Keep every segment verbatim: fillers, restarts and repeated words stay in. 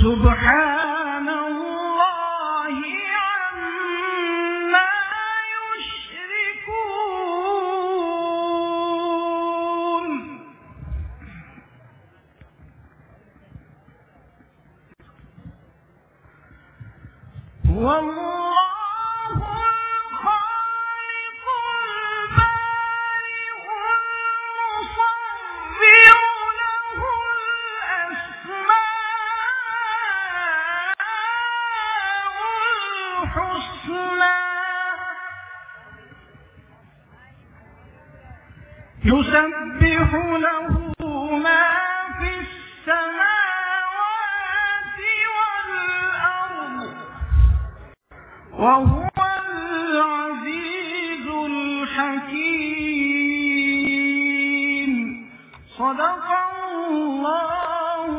سبحان اللہ عما یشرکون. واللہ يسبح له ما في السماوات والأرض وهو العزيز الحكيم. صدق الله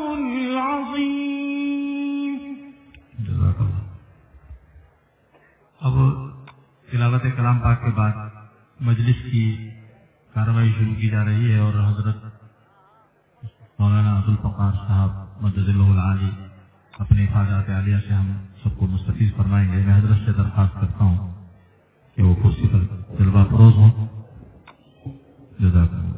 العظيم. اب تلاوت کلام پاک کے بعد مجلس کی کارروائی شروع کی جا رہی ہے اور حضرت مولانا عبدالفقار صاحب مدد اللہ العالی اپنے افادات عالیہ سے ہم سب کو مستفیض فرمائیں گے. میں حضرت سے درخواست کرتا ہوں کہ وہ کرسی پر جلوہ فروز ہوں. جزاک اللہ.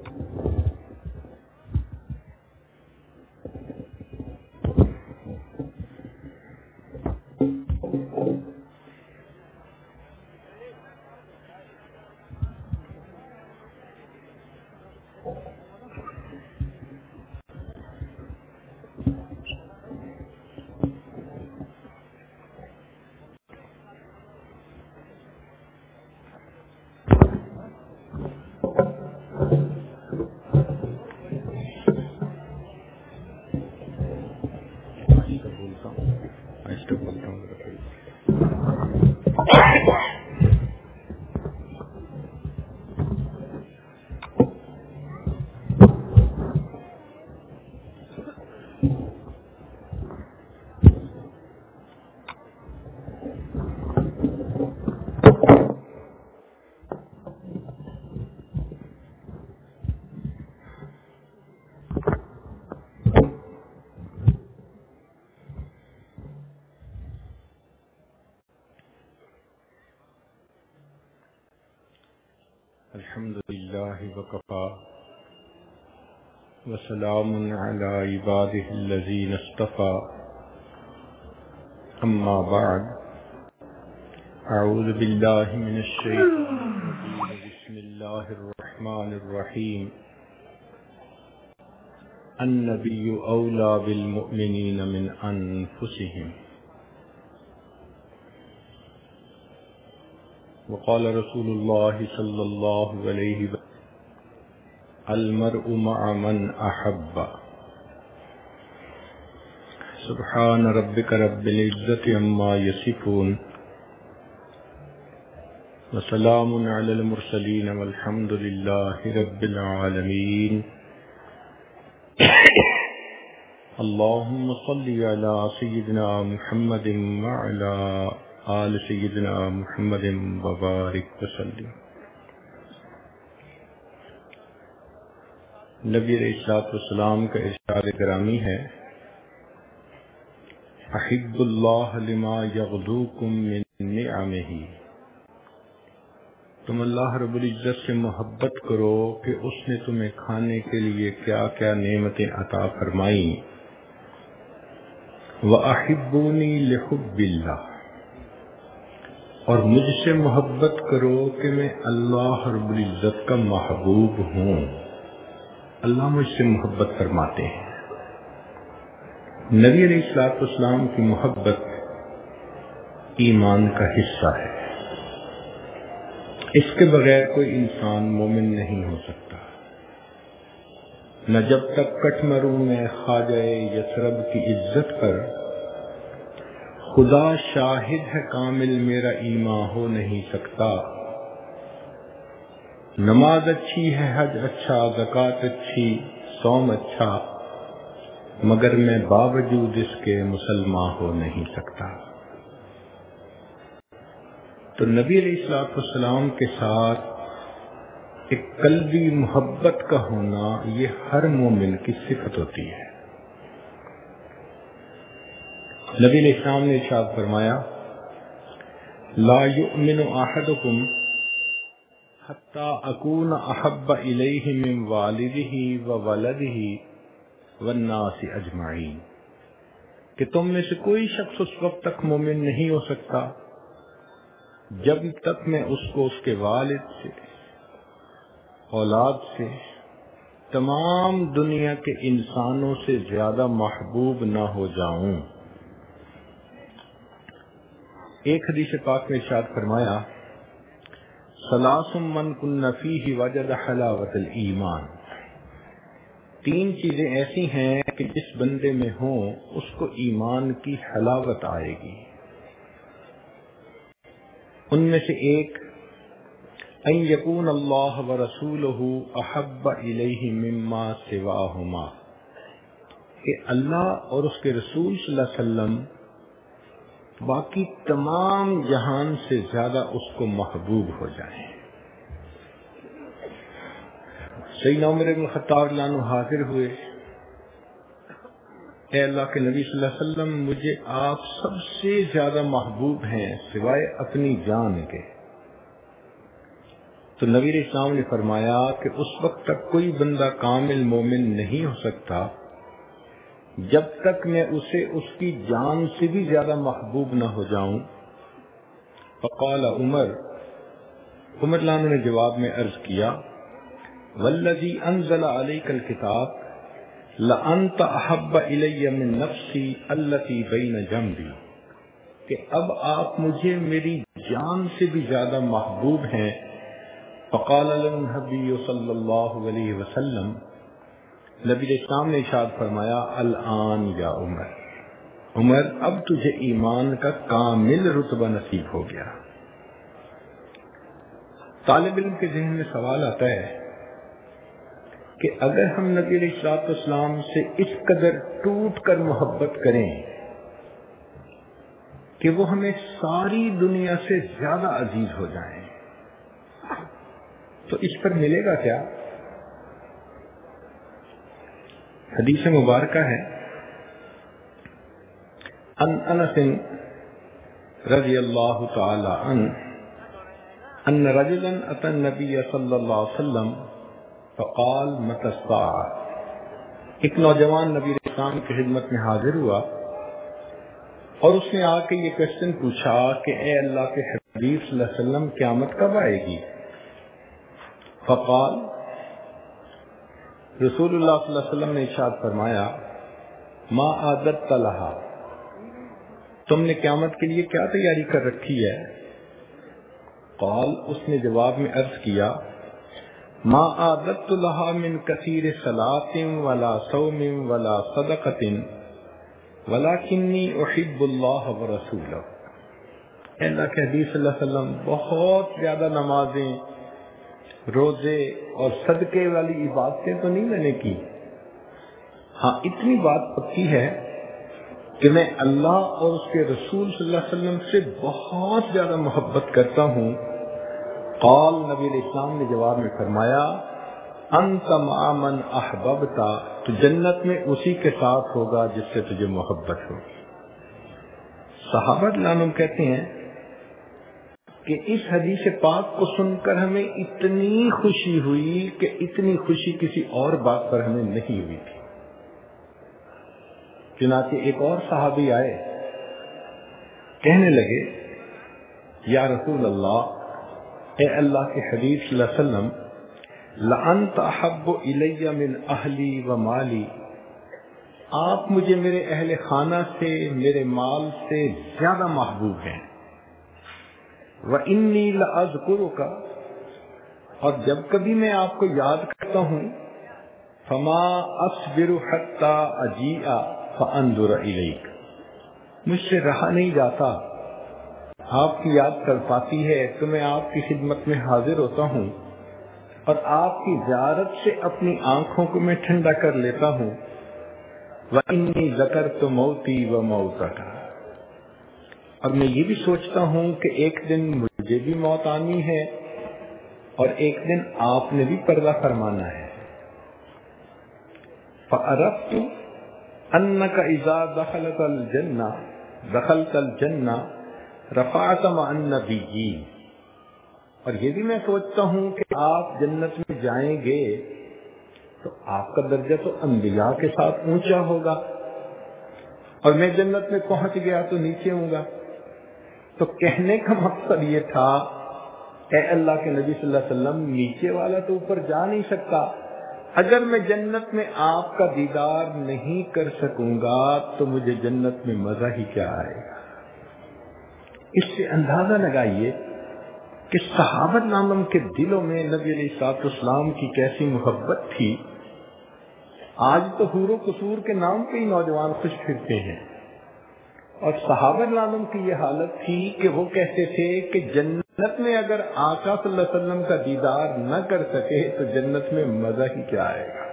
الحمد للہ وکفى وسلام علی عباده الذین اصطفى. اما بعد اعوذ باللہ من الشیطان الرجیم. بسم اللہ الرحمن الرحیم. النبی اولی بالمؤمنین من انفسهم. وقال رسول اللہ صلی اللہ علیہ وسلم المرء مع من احب. سبحان ربک رب العزت عما یصفون وسلام علی المرسلین والحمد للہ رب العالمین. اللہم صلی علی سیدنا محمد وعلی آل سیدنا محمد وبارک وسلم. نبی علیہ الصلوۃ والسلام کا ارشاد گرامی ہے احب اللہ لما یغدوکم من نعمہ. تم اللہ رب العزت سے محبت کرو کہ اس نے تمہیں کھانے کے لیے کیا کیا نعمتیں عطا فرمائیں. وَأَحِبُّونِي لِحُبِّ اللَّهِ. اور مجھ سے محبت کرو کہ میں اللہ رب العزت کا محبوب ہوں. اللہ مجھ سے محبت فرماتے ہیں. نبی علیہ الصلوۃ والسلام کی محبت ایمان کا حصہ ہے. اس کے بغیر کوئی انسان مومن نہیں ہو سکتا. نہ جب تک کٹ مروں میں خواجہ یثرب کی عزت پر خدا شاہد ہے کامل میرا ایمان ہو نہیں سکتا. نماز اچھی ہے، حج اچھا، زکوٰۃ اچھی، صوم اچھا، مگر میں باوجود اس کے مسلمان ہو نہیں سکتا. تو نبی علیہ الصلوۃ والسلام کے ساتھ ایک قلبی محبت کا ہونا یہ ہر مومن کی صفت ہوتی ہے. نبی علیہ السلام نے ارشاد فرمایا لا یؤمن احدکم حتی اکون احب الیہ من والدہ وولدہ والناس اجمعین، کہ تم میں سے کوئی شخص اس وقت تک مومن نہیں ہو سکتا جب تک میں اس کو اس کے والد سے، اولاد سے، تمام دنیا کے انسانوں سے زیادہ محبوب نہ ہو جاؤں۔ ایک حدیث پاک میں ارشاد فرمایا ثلاث من کن فیہ وجد حلاوت الایمان، تین چیزیں ایسی ہیں کہ جس بندے میں ہوں اس کو ایمان کی حلاوت آئے گی۔ ان میں سے ایک ان یکون اللہ ورسولہ احب الیہ مما سواہما، کہ اللہ اور اس کے رسول صلی اللہ علیہ وسلم باقی تمام جہان سے زیادہ اس کو محبوب ہو جائیں۔ سیدنا عمر بن الخطاب رضی اللہ عنہ حاضر ہوئے، اے اللہ کے نبی صلی اللہ علیہ وسلم، مجھے آپ سب سے زیادہ محبوب ہیں سوائے اپنی جان کے۔ تو نبی علیہ السلام نے فرمایا کہ اس وقت تک کوئی بندہ کامل مومن نہیں ہو سکتا جب تک میں اسے اس کی جان سے بھی زیادہ محبوب نہ ہو جاؤں۔ فقال عمر، عمر رضی اللہ عنہ نے جواب میں عرض کیا والذی انزل علیک الکتاب لانت احب الی من نفسی التی بین جنبی، کہ اب آپ مجھے میری جان سے بھی زیادہ محبوب ہیں۔ فقال النبی صلی اللہ علیہ وسلم، نبی علیہ السلام نے ارشاد فرمایا الآن یا عمر، عمر اب تجھے ایمان کا کامل رتبہ نصیب ہو گیا۔ طالب علم کے ذہن میں سوال آتا ہے کہ اگر ہم نبی علیہ الصلوۃ والسلام سے اس قدر ٹوٹ کر محبت کریں کہ وہ ہمیں ساری دنیا سے زیادہ عزیز ہو جائیں، تو اس پر ملے گا کیا؟ حدیث مبارکہ ہے ان انس رضی اللہ تعالی عنہ ان رجلا اتى النبی صلی اللہ علیہ وسلم فقال متى الساعة، ایک نوجوان نبی علیہ السلام کی خدمت میں حاضر ہوا اور اس نے آ کے یہ کوشچن پوچھا کہ اے اللہ کے حبیب صلی اللہ علیہ وسلم، قیامت کب آئے گی؟ فقال، رسول اللہ صلی اللہ علیہ وسلم نے ارشاد فرمایا ما عادت لہا، تم نے قیامت کے لیے کیا تیاری کر رکھی ہے؟ قال، اس نے جواب میں عرض کیا ما عادت لہا من کثیر صلاۃ ولا صوم ولا صدقۃ ولکنی احب اللہ ورسولہ، اے اللہ کے حبیب صلی اللہ علیہ وسلم، بہت زیادہ نمازیں، روزے اور صدقے والی عبادتیں تو نہیں میں نے کی، ہاں اتنی بات پکی ہے کہ میں اللہ اور اس کے رسول صلی اللہ علیہ وسلم سے بہت زیادہ محبت کرتا ہوں۔ قال، نبی علیہ السلام نے جواب میں فرمایا انت مع من احببت، تو جنت میں اسی کے ساتھ ہوگا جس سے تجھے محبت ہوگی۔ صحابہ رضی اللہ عنہم کہتے ہیں کہ اس حدیث پاک کو سن کر ہمیں اتنی خوشی ہوئی کہ اتنی خوشی کسی اور بات پر ہمیں نہیں ہوئی تھی۔ چنانچہ ایک اور صحابی آئے، کہنے لگے یا رسول اللہ، اے اللہ کے حبیب صلی اللہ علیہ وسلم، لأنت احب الی من اہلی و مالی، آپ مجھے میرے اہل خانہ سے، میرے مال سے زیادہ محبوب ہیں۔ وَإِنِّي لَأَذْكُرُكَ، اور جب کبھی میں آپ کو یاد کرتا ہوں، فَمَا أَصْبِرُ حَتَّى أَجِيءَ فَأَنظُرَ إِلَيْكَ، مجھ سے رہا نہیں جاتا، آپ کی یاد کر پاتی ہے تو میں آپ کی خدمت میں حاضر ہوتا ہوں اور آپ کی زیارت سے اپنی آنکھوں کو میں ٹھنڈا کر لیتا ہوں۔ وَإِنِّي ذَكَرْتُ مَوْتِي وَمَوْتَكَ، اور میں یہ بھی سوچتا ہوں کہ ایک دن مجھے بھی موت آنی ہے اور ایک دن آپ نے بھی پردہ فرمانا ہے۔ فَعَرَفْتُ أَنَّكَ إِذَا دَخَلْتَ الْجَنَّةَ دخلت الجنہ رفعت مع النبیین، اور یہ بھی میں سوچتا ہوں کہ آپ جنت میں جائیں گے تو آپ کا درجہ تو انبیاء کے ساتھ اونچا ہوگا، اور میں جنت میں پہنچ گیا تو نیچے ہوں گا۔ تو کہنے کا مقصد یہ تھا، اے اللہ کے نبی صلی اللہ علیہ وسلم، نیچے والا تو اوپر جا نہیں سکتا، اگر میں جنت میں آپ کا دیدار نہیں کر سکوں گا تو مجھے جنت میں مزہ ہی کیا آئے گا۔ اس سے اندازہ لگائیے کہ صحابہ نامم کے دلوں میں نبی علیہ الصلوۃ والسلام کی کیسی محبت تھی۔ آج تو حور و قصور کے نام پہ ہی نوجوان خوش پھرتے ہیں، اور صحابہ نامم کی یہ حالت تھی کہ وہ کہتے تھے کہ جنت میں اگر آقا صلی اللہ علیہ وسلم کا دیدار نہ کر سکے تو جنت میں مزہ ہی کیا آئے گا۔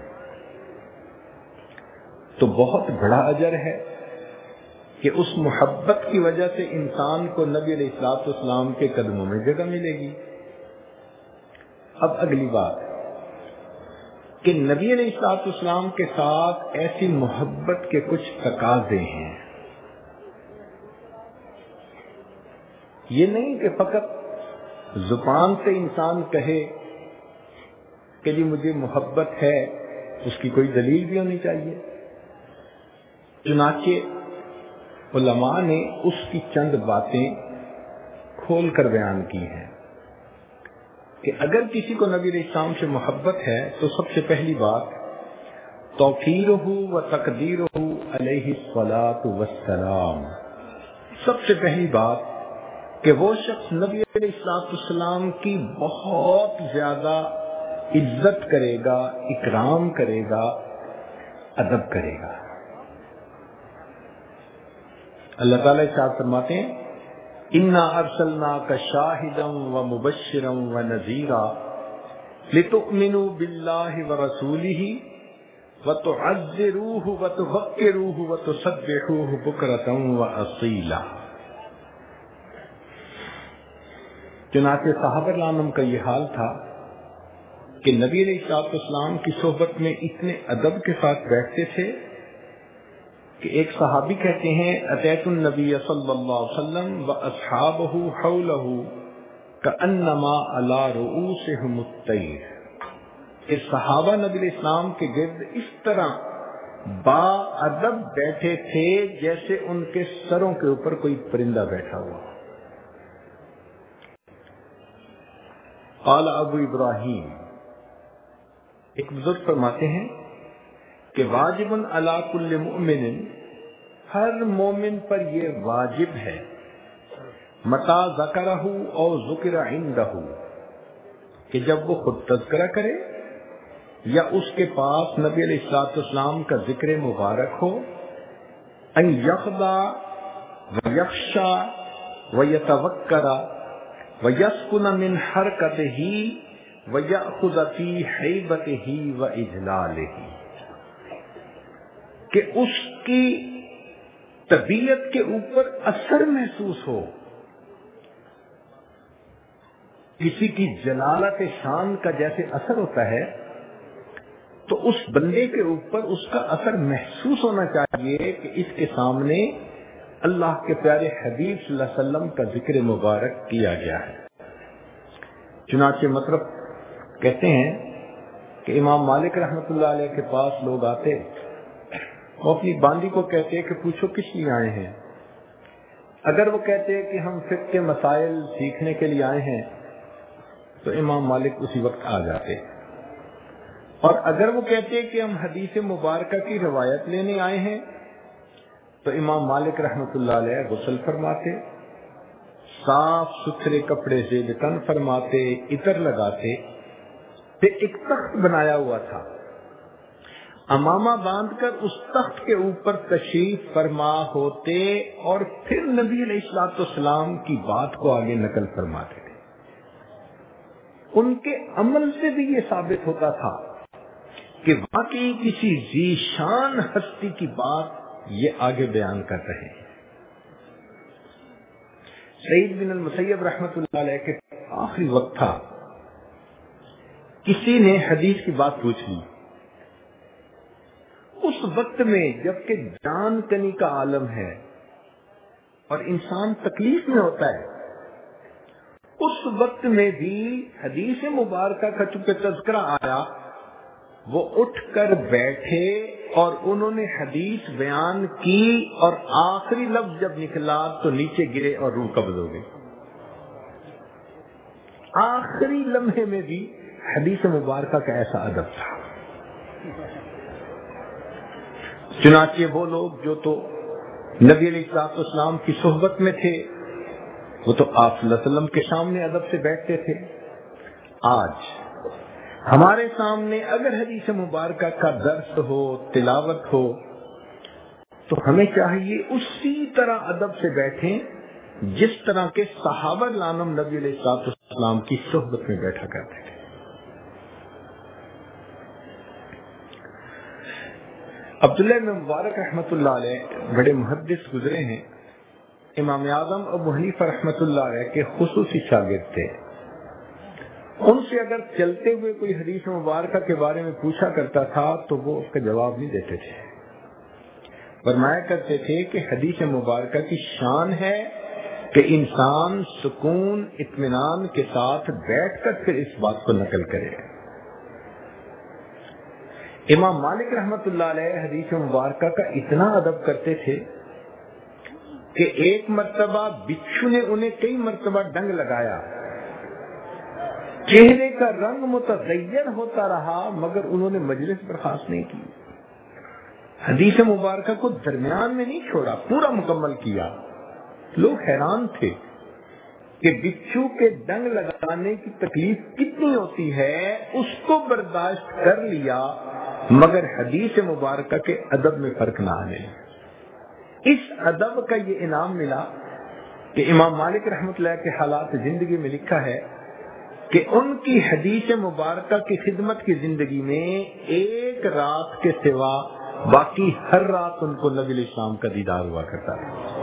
تو بہت بڑا اجر ہے کہ اس محبت کی وجہ سے انسان کو نبی علیہ الصلوۃ والسلام کے قدموں میں جگہ ملے گی۔ اب اگلی بات کہ نبی علیہ الصلوۃ والسلام کے ساتھ ایسی محبت کے کچھ تقاضے ہیں۔ یہ نہیں کہ فقط زبان سے انسان کہے کہ جی مجھے محبت ہے، اس کی کوئی دلیل بھی ہونی چاہیے۔ چنانچہ علماء نے اس کی چند باتیں کھول کر بیان کی ہیں کہ اگر کسی کو نبی علیہ السلام سے محبت ہے تو سب سے پہلی بات توقیرہ و تقدیرہ علیہ الصلاۃ والسلام، سب سے پہلی بات کہ وہ شخص نبی علیہ الصلوۃ والسلام کی بہت زیادہ عزت کرے گا، اکرام کرے گا، ادب کرے گا۔ اللہ تعالیٰ ارشاد فرماتے ہیں اِنَّا أَرْسَلْنَاكَ شَاهِدًا وَمُبَشِّرًا وَنَذِيرًا لِتُؤْمِنُوا بِاللَّهِ وَرَسُولِهِ وَتُعَزِّرُوهُ وَتُوَقِّرُوهُ وَتُسَبِّحُوهُ بُكْرَةً وَأَصِيلًا۔ چنانچہ صحابہ کرام کا یہ حال تھا کہ نبی علیہ الصلوۃ والسلام کی صحبت میں اتنے ادب کے ساتھ بیٹھتے تھے کہ ایک صحابی کہتے ہیں اتیت النبی صلی اللہ علیہ وسلم واصحابہ حولہ کانما علی رؤوسہم الطیر، کہ صحابہ نبی علیہ السلام کے گرد اس طرح با ادب بیٹھے تھے جیسے ان کے سروں کے اوپر کوئی پرندہ بیٹھا ہوا۔ قال ابو ابراہیم، ایک بزرگ فرماتے ہیں کہ واجب علی کل مؤمن، ہر مومن پر یہ واجب ہے، متا ذکرہ او ذکر عندہ، کہ جب وہ خود تذکرہ کرے یا اس کے پاس نبی علیہ الصلوۃ والسلام کا ذکر مبارک ہو، ان یخضع ویخشع ویتوکر ویسکن من حرکتہ ویأخذ فی حیبتہ واجلالہ، کہ اس کی طبیعت کے اوپر اثر محسوس ہو، کسی کی جلالت شان کا جیسے اثر ہوتا ہے تو اس بندے کے اوپر اس کا اثر محسوس ہونا چاہیے کہ اس کے سامنے اللہ کے پیارے حبیب صلی اللہ علیہ وسلم کا ذکر مبارک کیا گیا ہے۔ چنانچہ مطلب کہتے ہیں کہ امام مالک رحمۃ اللہ علیہ کے پاس لوگ آتے، وہ اپنی باندی کو کہتے کہ پوچھو کس لیے آئے ہیں، اگر وہ کہتے کہ ہم فقہ کے مسائل سیکھنے کے لیے آئے ہیں تو امام مالک اسی وقت آ جاتے، اور اگر وہ کہتے کہ ہم حدیث مبارکہ کی روایت لینے آئے ہیں تو امام مالک رحمۃ اللہ علیہ غسل فرماتے، صاف ستھرے کپڑے سے تن فرماتے، عطر لگاتے، پھر ایک تخت بنایا ہوا تھا، امامہ باندھ کر اس تخت کے اوپر تشریف فرما ہوتے اور پھر نبی علیہ الصلوۃ والسلام کی بات کو آگے نقل فرماتے تھے۔ ان کے عمل سے بھی یہ ثابت ہوتا تھا کہ واقعی کسی ذی شان ہستی کی بات یہ آگے بیان کر رہے ہیں۔ سعید بن المسیب رحمۃ اللہ علیہ کے آخری وقت تھا، کسی نے حدیث کی بات پوچھ لی، اس وقت میں جبکہ جان کنی کا عالم ہے، اور انسان تکلیف میں ہوتا ہے، اس وقت میں بھی حدیث مبارکہ کا چونکہ تذکرہ آیا، وہ اٹھ کر بیٹھے اور انہوں نے حدیث بیان کی، اور آخری لفظ جب نکلا تو نیچے گرے اور روح قبض ہو گئی۔ آخری لمحے میں بھی حدیث مبارکہ کا ایسا ادب تھا۔ چنانچہ وہ لوگ جو تو نبی علیہ السلام کی صحبت میں تھے، وہ تو آپ صلی اللہ علیہ وسلم کے سامنے ادب سے بیٹھتے تھے۔ آج ہمارے سامنے اگر حدیث مبارکہ کا درس ہو، تلاوت ہو، تو ہمیں چاہیے اسی طرح ادب سے بیٹھیں جس طرح کے صحابہ رضوان نبی علیہ السلام کی صحبت میں بیٹھا کرتے تھے۔ عبداللہ بن مبارک رحمۃ اللہ علیہ بڑے محدث گزرے ہیں، امام اعظم ابو حنیفہ رحمۃ اللہ علیہ کے خصوصی شاگرد تھے۔ ان سے اگر چلتے ہوئے کوئی حدیث مبارکہ کے بارے میں پوچھا کرتا تھا تو وہ اس کا جواب نہیں دیتے تھے، فرمایا کرتے تھے کہ حدیث مبارکہ کی شان ہے کہ انسان سکون اطمینان کے ساتھ بیٹھ کر پھر اس بات کو نقل کرے۔ امام مالک رحمت اللہ علیہ حدیث مبارکہ کا اتنا ادب کرتے تھے کہ ایک مرتبہ بچھو نے انہیں کئی مرتبہ ڈنگ لگایا، چہرے کا رنگ متغیر ہوتا رہا مگر انہوں نے مجلس برخاست نہیں کی، حدیث مبارکہ کو درمیان میں نہیں چھوڑا، پورا مکمل کیا۔ لوگ حیران تھے کہ بچھو کے ڈنگ لگانے کی تکلیف کتنی ہوتی ہے، اس کو برداشت کر لیا مگر حدیث مبارکہ کے ادب میں فرق نہ آنے۔ اس ادب کا یہ انعام ملا کہ امام مالک رحمۃ اللہ کے حالات زندگی میں لکھا ہے کہ ان کی حدیث مبارکہ کی خدمت کی زندگی میں ایک رات کے سوا باقی ہر رات ان کو نبی علیہ السلام کا دیدار ہوا کرتا تھا۔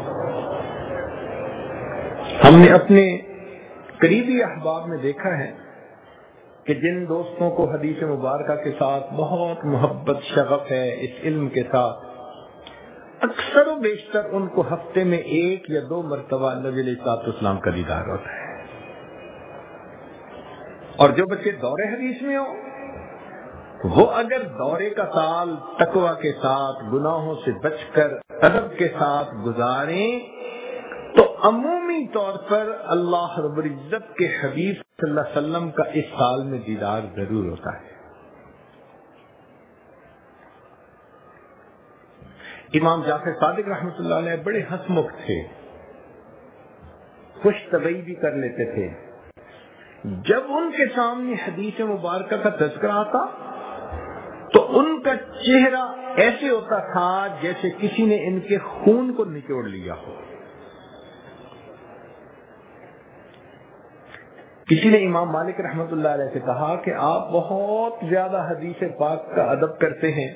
ہم نے اپنے قریبی احباب میں دیکھا ہے کہ جن دوستوں کو حدیث مبارکہ کے ساتھ بہت محبت شغف ہے، اس علم کے ساتھ، اکثر و بیشتر ان کو ہفتے میں ایک یا دو مرتبہ نبی علیہ السلام کا دیدار ہوتا ہے۔ اور جو بچے دور حدیث میں ہو، وہ اگر دورے کا سال تقویٰ کے ساتھ، گناہوں سے بچ کر ادب کے ساتھ گزاریں تو عمومی طور پر اللہ رب العزت کے حبیب صلی اللہ علیہ وسلم کا اس سال میں دیدار ضرور ہوتا ہے۔ امام جعفر صادق رحمۃ اللہ علیہ بڑے ہنسمکھ تھے، خوش طبعی بھی کر لیتے تھے۔ جب ان کے سامنے حدیث مبارکہ کا تذکرہ آتا تو ان کا چہرہ ایسے ہوتا تھا جیسے کسی نے ان کے خون کو نچوڑ لیا ہو۔ کسی نے امام مالک رحمۃ اللہ علیہ سے کہا کہ آپ بہت زیادہ حدیث پاک کا ادب کرتے ہیں،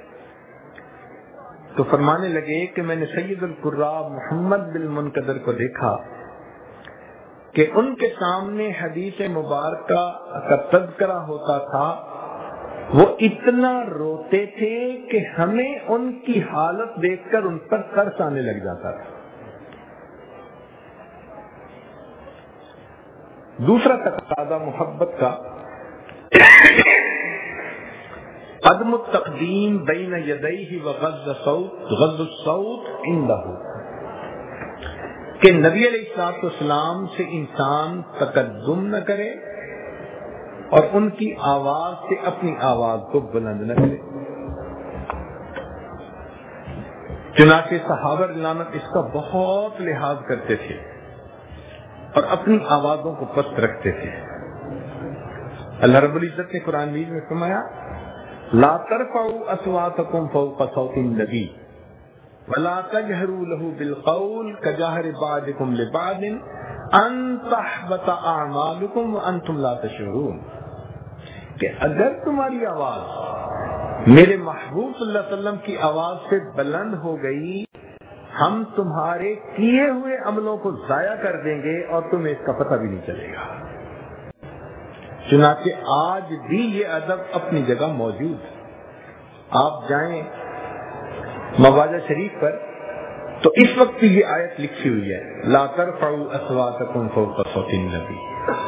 تو فرمانے لگے کہ میں نے سید القراء محمد بن منقدر کو دیکھا کہ ان کے سامنے حدیث مبارکہ کا تذکرہ ہوتا تھا، وہ اتنا روتے تھے کہ ہمیں ان کی حالت دیکھ کر ان پر ترس آنے لگ جاتا تھا۔ دوسرا تقاضا محبت کا، عدم التقدیم بین یدیہ وغض الصوت غض الصوت عندہ، کہ نبی علیہ الصلوۃ والسلام سے انسان تقدم نہ کرے اور ان کی آواز سے اپنی آواز کو بلند نہ کرے۔ چنانچہ صحابہ رضوان اس کا بہت لحاظ کرتے تھے اور اپنی آوازوں کو پست رکھتے تھے۔ اللہ رب العزت نے قرآن مجید میں فرمایا لا ترفعوا اصواتکم فوق صوت النبی ولا تجهروا له بالقول كجهر بعضكم لبعض ان تحبط اعمالكم وانتم لا تشعرون، کہ اگر تمہاری آواز میرے محبوب صلی اللہ علیہ وسلم کی آواز سے بلند ہو گئی، ہم تمہارے کیے ہوئے عملوں کو ضائع کر دیں گے اور تمہیں اس کا پتہ بھی نہیں چلے گا۔ چنانچہ آج بھی یہ ادب اپنی جگہ موجود ہے۔ آپ جائیں مواجہ شریف پر تو اس وقت یہ آیت لکھی ہوئی ہے لا ترفعوا اصواتکم فوق صوت النبی.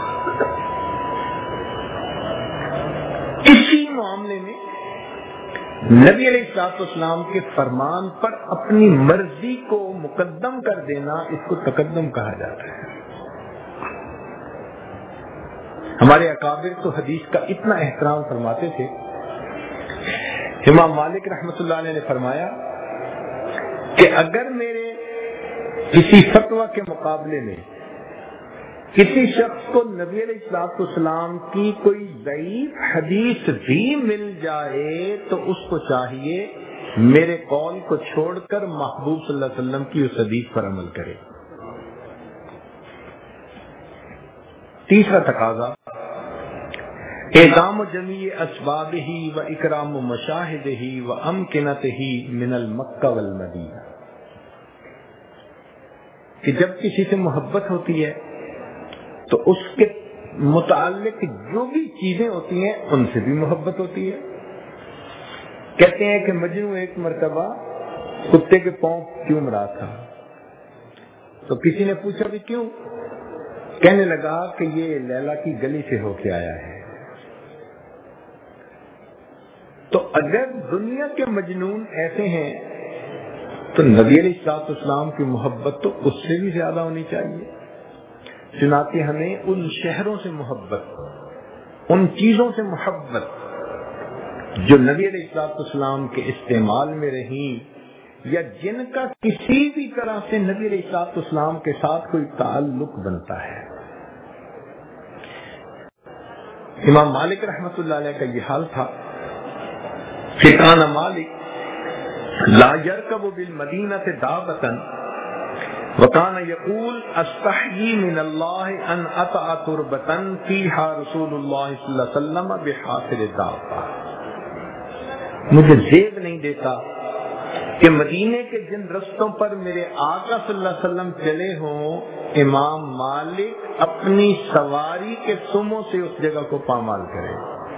اسی معاملے میں نبی علیہ الصلوۃ والسلام کے فرمان پر اپنی مرضی کو مقدم کر دینا اس کو تقدم کہا جاتا ہے. ہمارے اکابر تو حدیث کا اتنا احترام فرماتے تھے. امام مالک رحمۃ اللہ علیہ نے فرمایا کہ اگر میرے کسی فتویٰ کے مقابلے میں کسی شخص کو نبی علیہ الصلوۃ والسلام کی کوئی ضعیف حدیث بھی مل جائے تو اس کو چاہیے میرے قول کو چھوڑ کر محبوب صلی اللہ علیہ وسلم کی اس حدیث پر عمل کرے. تیسرا تقاضا اعظام جمیع اسبابہ و اکرام مشاہدہ و امکنتہ من المکہ والمدینہ، کہ جب کسی سے محبت ہوتی ہے تو اس کے متعلق جو بھی چیزیں ہوتی ہیں ان سے بھی محبت ہوتی ہے. کہتے ہیں کہ مجنو ایک مرتبہ کتے کے پاؤں کیوں مرا تھا تو کسی نے پوچھا بھی کیوں؟ کہنے لگا کہ یہ لیلا کی گلی سے ہو کے آیا ہے. تو اگر دنیا کے مجنون ایسے ہیں تو نبی علیہ الصلوۃ والسلام کی محبت تو اس سے بھی زیادہ ہونی چاہیے. چنانچہ ہمیں ان شہروں سے محبت، ان چیزوں سے محبت جو نبی علیہ الصلوۃ والسلام کے استعمال میں رہیں یا جن کا کسی بھی طرح سے نبی علیہ الصلوۃ والسلام کے ساتھ کوئی تعلق بنتا ہے. امام مالک رحمۃ اللہ علیہ کا یہ حال تھا کہ کان مالک لا یرکب بالمدینہ دابۃ وکان یقول استحیی من اللہ ان اطأ تربۃ فیہا رسول اللہ صلی اللہ علیہ وسلم بحافر دابہ. مجھے زیب نہیں دیتا کہ مدینے کے جن رستوں پر میرے آقا صلی اللہ علیہ وسلم چلے ہوں امام مالک اپنی سواری کے سموں سے اس جگہ کو پامال کرے.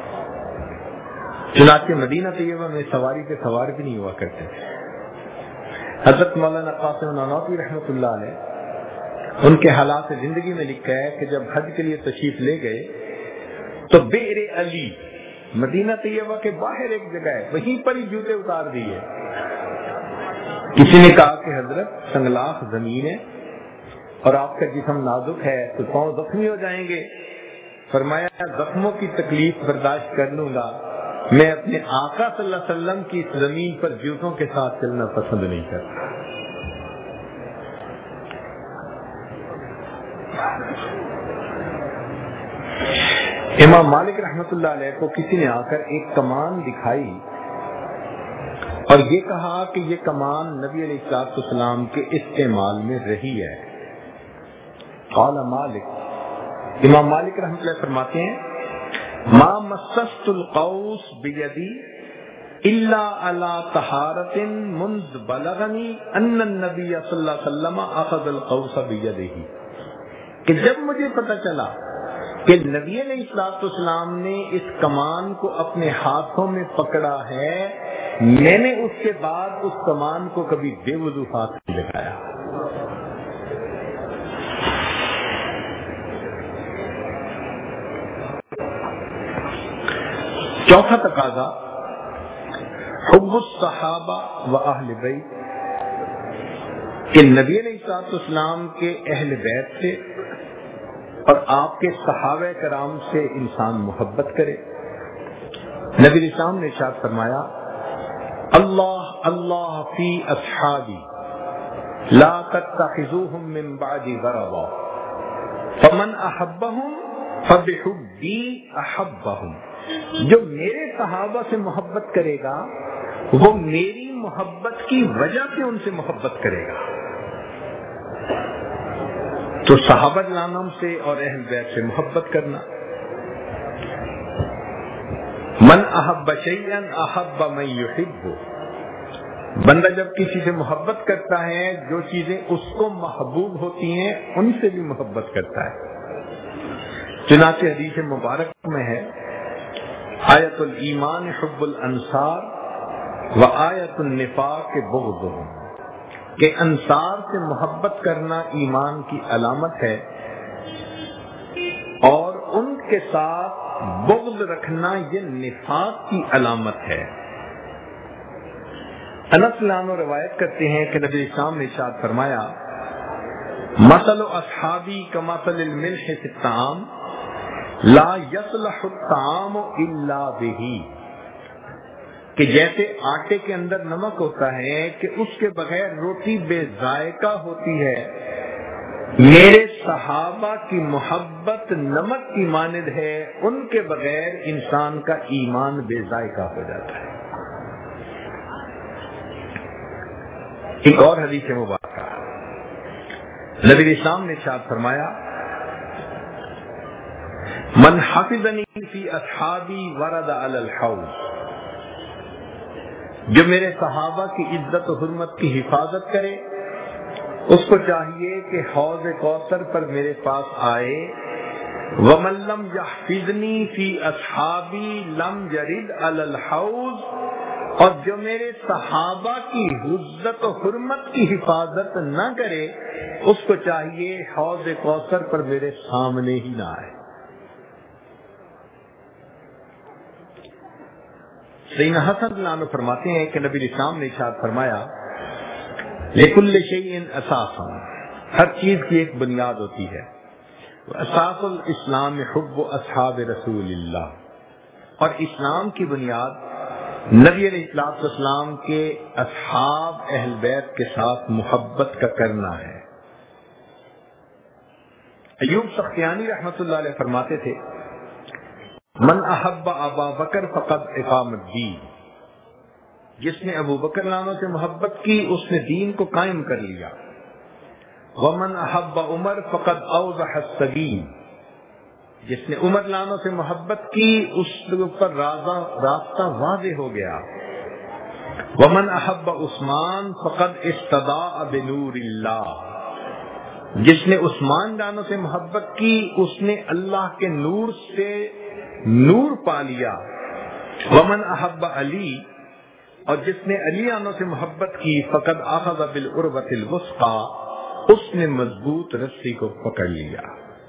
چنانچہ مدینہ طیبہ میں سواری کے سوار بھی نہیں ہوا کرتے. حضرت مولانا قاسم نانوتوی رحمۃ اللہ علیہ ان کے حالات زندگی میں لکھا ہے کہ جب حج کے لیے تشریف لے گئے تو بئر علی مدینہ طیبہ کے باہر ایک جگہ ہے، وہیں پر ہی جوتے اتار دیے. کسی نے کہا کہ حضرت سنگلاخ زمین ہے اور آپ کا جسم نازک ہے تو پاؤں زخمی ہو جائیں گے. فرمایا زخموں کی تکلیف برداشت کر لوں گا، میں اپنے آقا صلی اللہ علیہ وسلم کی اس زمین پر جوتوں کے ساتھ چلنا پسند نہیں کرتا. امام مالک رحمت اللہ علیہ کو کسی نے آ کر ایک کمان دکھائی اور یہ کہا کہ یہ کمان نبی علیہ الصلوۃ والسلام کے استعمال میں رہی ہے. قال مالک، امام مالک رحمۃ اللہ فرماتے ہیں ما مسست القوس بیدی الا علی طہارۃ منذ بلغنی ان النبی صلی اللہ علیہ وسلم اخذ القوس بیدہ، کہ جب مجھے پتہ چلا کہ نبی علیہ الصلوۃ والسلام نے اس کمان کو اپنے ہاتھوں میں پکڑا ہے، میں نے اس کے بعد اس کمان کو کبھی بے وضو ہاتھ نہیں لگایا. چوتھا تقاضا حب الصحابہ و اہل بیت، کہ نبی علیہ الصلوۃ والسلام کے اہل بیت سے اور آپ کے صحابہ کرام سے انسان محبت کرے. نبی علیہ السلام نے ارشاد فرمایا اللہ اللہ فی اصحابی لا تتخذوهم من بعد غرضا فمن احبهم فبحبی احبهم. جو میرے صحابہ سے محبت کرے گا وہ میری محبت کی وجہ سے ان سے محبت کرے گا. تو صحابہ کرام سے اور اہل بیت سے محبت کرنا. من احب شیئا احب من یحب، بندہ جب کسی سے محبت کرتا ہے جو چیزیں اس کو محبوب ہوتی ہیں ان سے بھی محبت کرتا ہے. چنانچہ حدیث مبارک میں ہے آیت الایمان حب الانصار و آیت النفاق بغضهم. کہ انصار سے محبت کرنا ایمان کی علامت ہے اور ان کے ساتھ بغض رکھنا یہ نفاق کی علامت ہے۔ انس لانو روایت کرتے ہیں کہ نبی اسلام نے ارشاد فرمایا، مثل اصحابی کمثل الملح فی الطعام لا یصلح الطعام الا بہ، کہ جیسے آٹے کے اندر نمک ہوتا ہے کہ اس کے بغیر روٹی بے ذائقہ ہوتی ہے، میرے صحابہ کی محبت نمک کی مانند ہے، ان کے بغیر انسان کا ایمان بے ذائقہ ہو جاتا ہے۔ ایک اور حدیث مبارکہ نبی اسلام نے ارشاد فرمایا، من حفظنی فی اصحابی ورد علی الحوض، جو میرے صحابہ کی عزت و حرمت کی حفاظت کرے اس کو چاہیے کہ حوض کوثر پر میرے پاس آئے۔ ومن لم یحفظنی فی اصحابی لم یرد علی الحوض، اور جو میرے صحابہ کی عزت و حرمت کی حفاظت نہ کرے اس کو چاہیے حوض کوثر پر میرے سامنے ہی نہ آئے۔ سیدنا حسن لانو فرماتے ہیں کہ نبی اسلام نے ارشاد فرمایا، لکل شیء اساس، ہر چیز کی ایک بنیاد ہوتی ہے، اساس الاسلام حب اصحاب رسول اللہ، اور اسلام کی بنیاد نبی علیہ الصلوۃ والسلام کے اصحاب اہل بیت کے ساتھ محبت کا کرنا ہے۔ ایوب سختیانی رحمۃ اللہ علیہ فرماتے تھے، من احب ابا بکر فقد اقام الدین، جس نے ابو بکر لانو سے محبت کی اس نے دین کو قائم کر لیا۔ ومن احب عمر فقد اوضح السبیل، جس نے عمر لانو سے محبت کی اس کے اوپر راستہ واضح ہو گیا۔ ومن احب عثمان فقد استضاء بنور اللہ، جس نے عثمان لانو سے محبت کی اس نے اللہ کے نور سے نور پا لیا۔ ومن احب علی، اور جس نے علی لانو سے محبت کی فقد اخذ بالعروۃ الوثقی، اس نے مضبوط رسی کو پکڑ لیا۔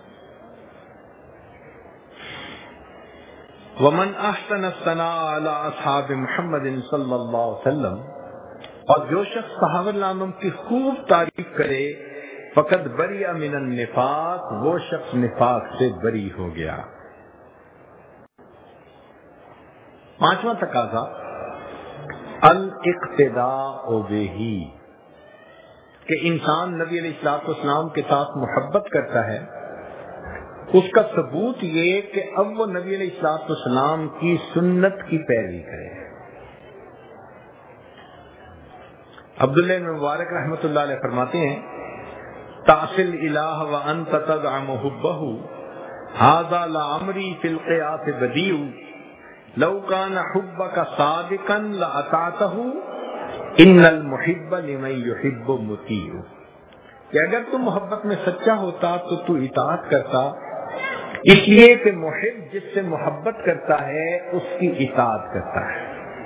ومن احسن الثناء علی اصحاب محمد صلی اللہ علیہ وسلم، اور جو شخص صحابہ ناموں کی خوب تعریف کرے فقد بری من النفاق، وہ شخص نفاق سے بری ہو گیا۔ پانچواں تقاضا الاقتداء بہ، کہ انسان نبی علیہ الصلوۃ والسلام کے ساتھ محبت کرتا ہے، اس کا ثبوت یہ کہ اب وہ نبی علیہ الصلوۃ والسلام کی سنت کی پیروی کرے۔ عبداللہ بن مبارک رحمۃ اللہ علیہ فرماتے ہیں، تعصل الہ وانت تزعم حبہ ھذا لعمری فی القیاس بدیع لو کان حبک صادقا لاطعتہ ان المحب لمن یحب مطیع، کہ اگر تم محبت میں سچا ہوتا تو تو اطاعت کرتا، اس لیے کہ محب جس سے محبت کرتا ہے اس کی اطاعت کرتا ہے۔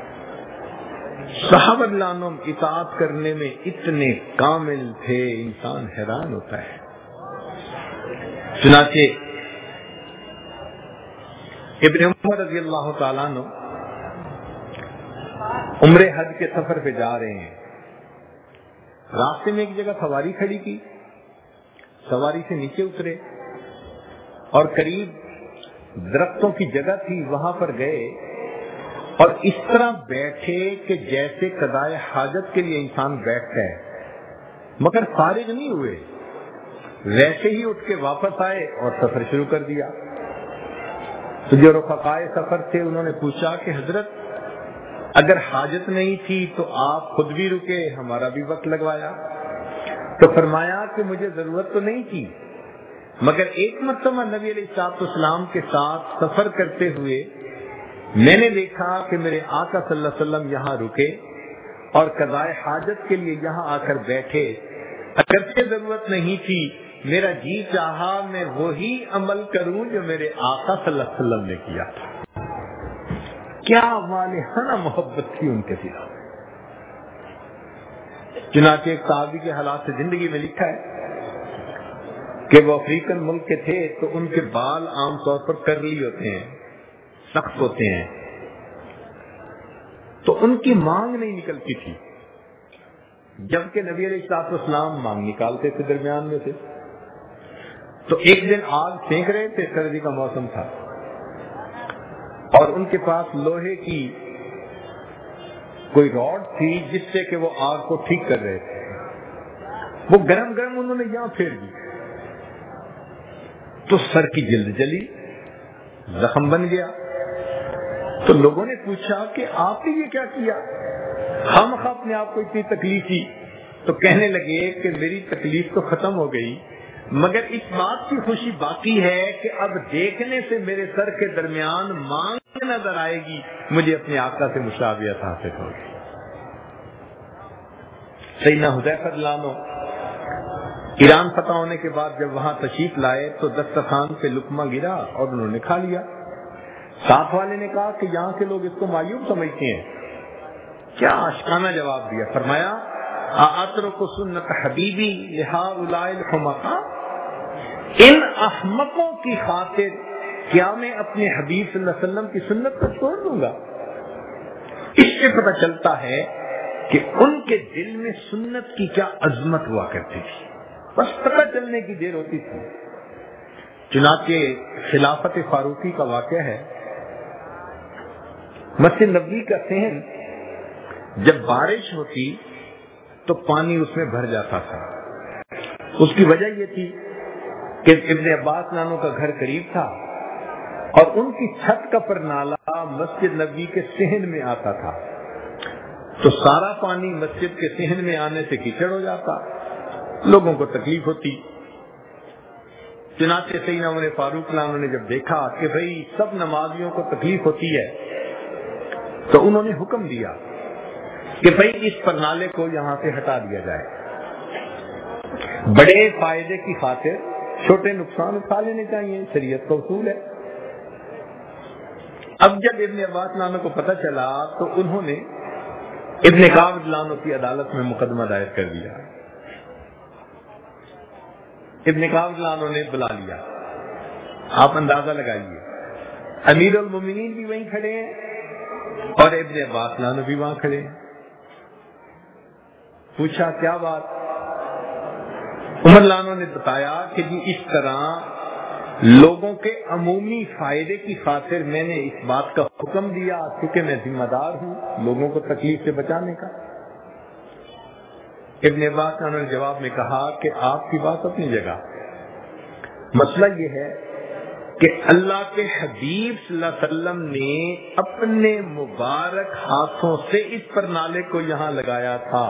صحابہ لانم اطاعت کرنے میں اتنے کامل تھے، انسان حیران ہوتا ہے۔ چنانچہ ابن عمر رضی اللہ تعالیٰ عنہ عمرہ حج کے سفر پہ جا رہے ہیں، راستے میں ایک جگہ سواری کھڑی کی، سواری سے نیچے اترے اور قریب درختوں کی جگہ تھی، وہاں پر گئے اور اس طرح بیٹھے کہ جیسے قضائے حاجت کے لیے انسان بیٹھتا ہے، مگر فارغ نہیں ہوئے، ویسے ہی اٹھ کے واپس آئے اور سفر شروع کر دیا۔ تو جو رفقائے سفر تھے انہوں نے پوچھا کہ حضرت اگر حاجت نہیں تھی تو آپ خود بھی رکے، ہمارا بھی وقت لگوایا؟ تو فرمایا کہ مجھے ضرورت تو نہیں تھی، مگر ایک مرتبہ نبی علیہ الصلوۃ والسلام کے ساتھ سفر کرتے ہوئے میں نے دیکھا کہ میرے آقا صلی اللہ علیہ وسلم یہاں رکے اور قضائے حاجت کے لیے یہاں آ کر بیٹھے، اگرچہ ضرورت نہیں تھی، میرا جی چاہا میں وہی عمل کروں جو میرے آقا صلی اللہ علیہ وسلم نے کیا تھا۔ کیا والہانہ محبت تھی ان کے دلوں میں۔ چنانچہ ایک صحابی کے حالات سے زندگی میں لکھا ہے کہ وہ افریقن ملک کے تھے تو ان کے بال عام طور پر کرلی ہوتے ہیں، سخت ہوتے ہیں، تو ان کی مانگ نہیں نکلتی تھی، جبکہ نبی علیہ الصلوۃ والسلام مانگ نکالتے تھے درمیان میں سے۔ تو ایک دن آگ پھینک رہے تھے، سردی کا موسم تھا، اور ان کے پاس لوہے کی کوئی راڈ تھی جس سے کہ وہ آگ کو ٹھیک کر رہے تھے، وہ گرم گرم انہوں نے یہاں پھیر دی تو سر کی جلد جلی، زخم بن گیا۔ تو لوگوں نے پوچھا کہ آپ نے یہ کیا کیا، ہم اپنے آپ کو اتنی تکلیف دی؟ تو کہنے لگے کہ میری تکلیف تو ختم ہو گئی، مگر اس بات کی خوشی باقی ہے کہ اب دیکھنے سے میرے سر کے درمیان مانگ نظر آئے گی، مجھے اپنے آقا سے مشابہت حاصل ہوگی۔ سیدنا حذیفہ رضی اللہ عنہ ایران فتح ہونے کے بعد جب وہاں تشریف لائے تو دسترخوان پہ لقمہ گرا اور انہوں نے کھا لیا۔ ساتھ والے نے کہا کہ یہاں کے لوگ اس کو معیوب سمجھتے ہیں، کیا عاشقانہ جواب دیا، فرمایا اَأَتْرُكُ سُنَّتَ حَبِيبِي لِهَؤُلَاءِ الْحُمَقَاءِ، ان احمقوں کی خاطر کیا میں اپنے حبیب صلی اللہ علیہ وسلم کی سنت کو چھوڑ دوں گا؟ اس سے پتہ چلتا ہے کہ ان کے دل میں سنت کی کیا عظمت ہوا کرتی تھی، بس پتہ چلنے کی دیر ہوتی تھی۔ چنانچہ خلافت فاروقی کا واقعہ ہے، مسجد نبوی کا صحن جب بارش ہوتی تو پانی اس میں بھر جاتا تھا۔ اس کی وجہ یہ تھی کہ ابن عباس نانوں کا گھر قریب تھا اور ان کی چھت کا پرنالہ مسجد نبوی کے صحن میں آتا تھا، تو سارا پانی مسجد کے صحن میں آنے سے کیچڑ ہو جاتا، لوگوں کو تکلیف ہوتی۔ چنانچہ سیدنا عمر فاروق رضی اللہ عنہ نے جب دیکھا کہ بھئی سب نمازیوں کو تکلیف ہوتی ہے تو انہوں نے حکم دیا کہ بھئی اس پرنالے کو یہاں سے ہٹا دیا جائے، بڑے فائدے کی خاطر چھوٹے نقصان اٹھا لینے چاہیے، شریعت کا اصول ہے۔ اب جب ابن عباس نانوں کو پتہ چلا تو انہوں نے ابن کعب رضی اللہ عنہ کی عدالت میں مقدمہ دائر کر دیا۔ ابن کعب رضی اللہ عنہ نے بلا لیا، آپ اندازہ لگائیے، امیر المومنین بھی وہیں کھڑے ہیں اور ابن عباس رضی اللہ عنہ بھی وہاں کھڑے ہیں۔ پوچھا کیا بات؟ عمر رضی اللہ عنہ نے بتایا کہ جی اس طرح لوگوں کے عمومی فائدے کی خاطر میں نے اس بات کا حکم دیا کیونکہ میں ذمہ دار ہوں لوگوں کو تکلیف سے بچانے کا۔ ابن عباس نے جواب میں کہا کہ آپ کی بات اپنی جگہ، مسئلہ یہ ہے کہ اللہ کے حبیب صلی اللہ علیہ وسلم نے اپنے مبارک ہاتھوں سے اس پرنالے کو یہاں لگایا تھا،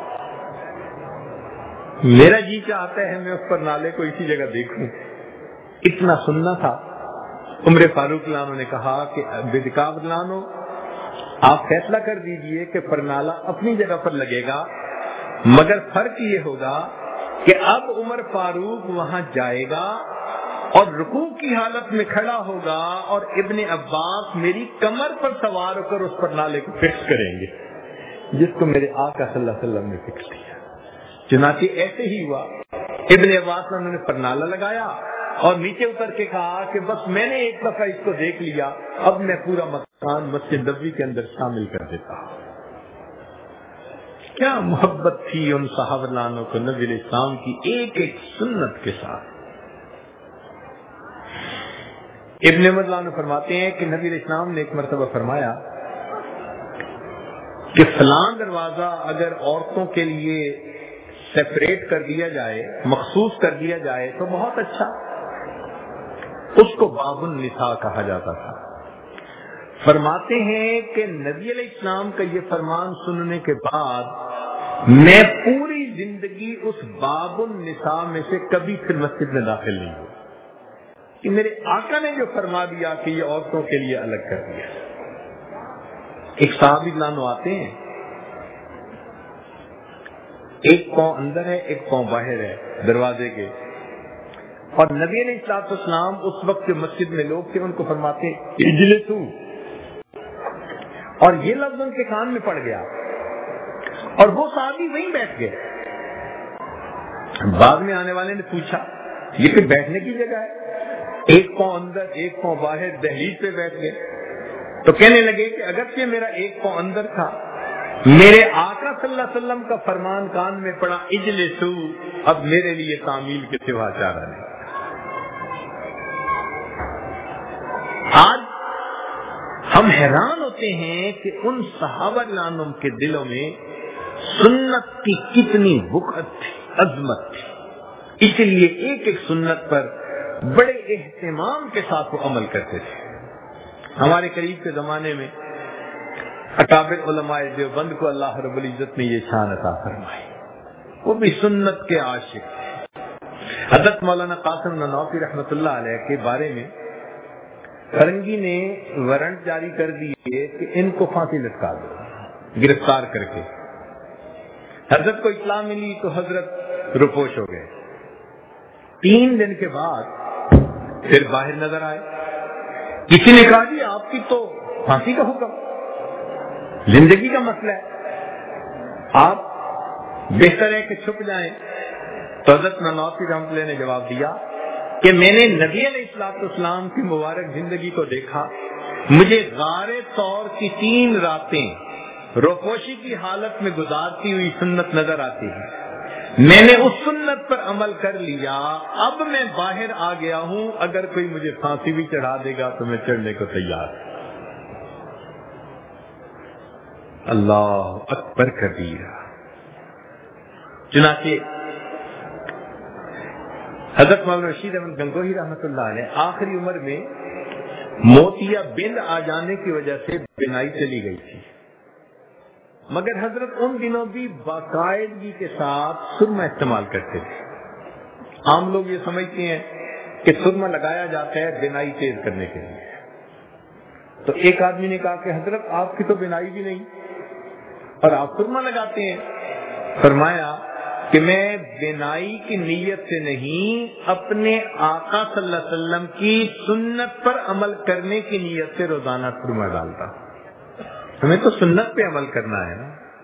میرا جی چاہتا ہے میں اس پرنالے کو اسی جگہ دیکھوں، اتنا سننا تھا۔ عمر فاروق رضی اللہ عنہ نے کہا کہ ابن کعب رضی اللہ عنہ آپ فیصلہ کر دیجئے کہ پرنالہ اپنی جگہ پر لگے گا، مگر فرق یہ ہوگا کہ اب عمر فاروق وہاں جائے گا اور رکوع کی حالت میں کھڑا ہوگا اور ابن عباس میری کمر پر سوار ہو کر اس پرنالے کو فکس کریں گے جس کو میرے آقا صلی اللہ علیہ وسلم نے فکس کیا۔ چنانچہ ایسے ہی ہوا، ابن عباس نے پرنالہ لگایا اور نیچے اتر کے کہا کہ بس میں نے ایک دفعہ اس کو دیکھ لیا، اب میں پورا مکان مسجد نبوی کے اندر شامل کر دیتا ہوں۔ کیا محبت تھی ان صحابہ عنہ کو نبی علیہ السلام کی ایک ایک سنت کے ساتھ۔ ابن عمر عنہ فرماتے ہیں کہ نبی علیہ السلام نے ایک مرتبہ فرمایا کہ فلاں دروازہ اگر عورتوں کے لیے سیپریٹ کر دیا جائے، مخصوص کر دیا جائے تو بہت اچھا، اس کو باب النساء کہا جاتا تھا۔ فرماتے ہیں کہ نبی علیہ السلام کا یہ فرمان سننے کے بعد میں پوری زندگی اس باب النساء میں سے کبھی پھر مسجد میں داخل نہیں ہوا کہ میرے آقا نے جو فرما دیا کہ یہ عورتوں کے لیے الگ کر دیا۔ ایک صحابی عنہ آتے ہیں، ایک پاؤں اندر ہے ایک پاؤں باہر ہے دروازے کے، اور نبی علیہ الصلوۃ والسلام اس وقت جو مسجد میں لوگ تھے ان کو فرماتے اجلسوا، اور یہ لفظ ان کے کان میں پڑ گیا اور وہ صحابی وہیں بیٹھ گئے. بعد میں آنے والے نے پوچھا یہ پھر بیٹھنے کی جگہ ہے؟ ایک پاؤں اندر ایک پاؤں باہر دہلیز پہ بیٹھ گئے. تو کہنے لگے کہ اگرچہ میرا ایک پاؤں اندر تھا، میرے آقا صلی اللہ علیہ وسلم کا فرمان کان میں پڑا اجلسو، اب میرے لیے تعمیل کے سوا چارہ نہیں. آج ہم حیران ہوتے ہیں کہ ان صحابہ رضوان کے دلوں میں سنت کی کتنی وقت تھی، عظمت تھی. اس لیے ایک ایک سنت پر بڑے اہتمام کے ساتھ وہ عمل کرتے تھے. ہمارے قریب کے زمانے میں اکابر علماء دیوبند کو اللہ رب العزت نے یہ شان عطا فرمائی، وہ بھی سنت کے عاشق تھے. حضرت مولانا قاسم نانوتوی رحمۃ اللہ علیہ کے بارے میں فرنگی نے وارنٹ جاری کر دیے کہ ان کو پھانسی لٹکا دو، گرفتار کر کے. حضرت کو اطلاع ملی تو حضرت روپوش ہو گئے. تین دن کے بعد پھر باہر نظر آئے. کسی نے کہا جی آپ کی تو پھانسی کا حکم، زندگی کا مسئلہ ہے، آپ بہتر ہے کہ چھپ جائیں. تو حضرت نانوتوی رحمۃ اللہ نے جواب دیا کہ میں نے نبی علیہ الصلوۃ والسلام کی مبارک زندگی کو دیکھا، مجھے غار طور کی تین راتیں روپوشی کی حالت میں گزارتی ہوئی سنت نظر آتی ہے. میں نے اس سنت پر عمل کر لیا، اب میں باہر آ گیا ہوں، اگر کوئی مجھے پھانسی بھی چڑھا دے گا تو میں چڑھنے کو تیار ہوں. اللہ اکبر کبیرہ. چنانچہ حضرت مولانا رشید احمد گنگوہی رحمۃ اللہ علیہ آخری عمر میں موتیا بند آ جانے کی وجہ سے بینائی چلی گئی تھی، مگر حضرت ان دنوں بھی باقاعدگی کے ساتھ سرما استعمال کرتے تھے. عام لوگ یہ سمجھتے ہیں کہ سرما لگایا جاتا ہے بینائی تیز کرنے کے لیے. تو ایک آدمی نے کہا کہ حضرت آپ کی تو بینائی بھی نہیں اور آپ سرما لگاتے ہیں. فرمایا کہ میں بینائی کی نیت سے نہیں، اپنے آقا صلی اللہ علیہ وسلم کی سنت پر عمل کرنے کی نیت سے روزانہ سرما ڈالتا. ہمیں تو سنت پہ عمل کرنا ہے نا.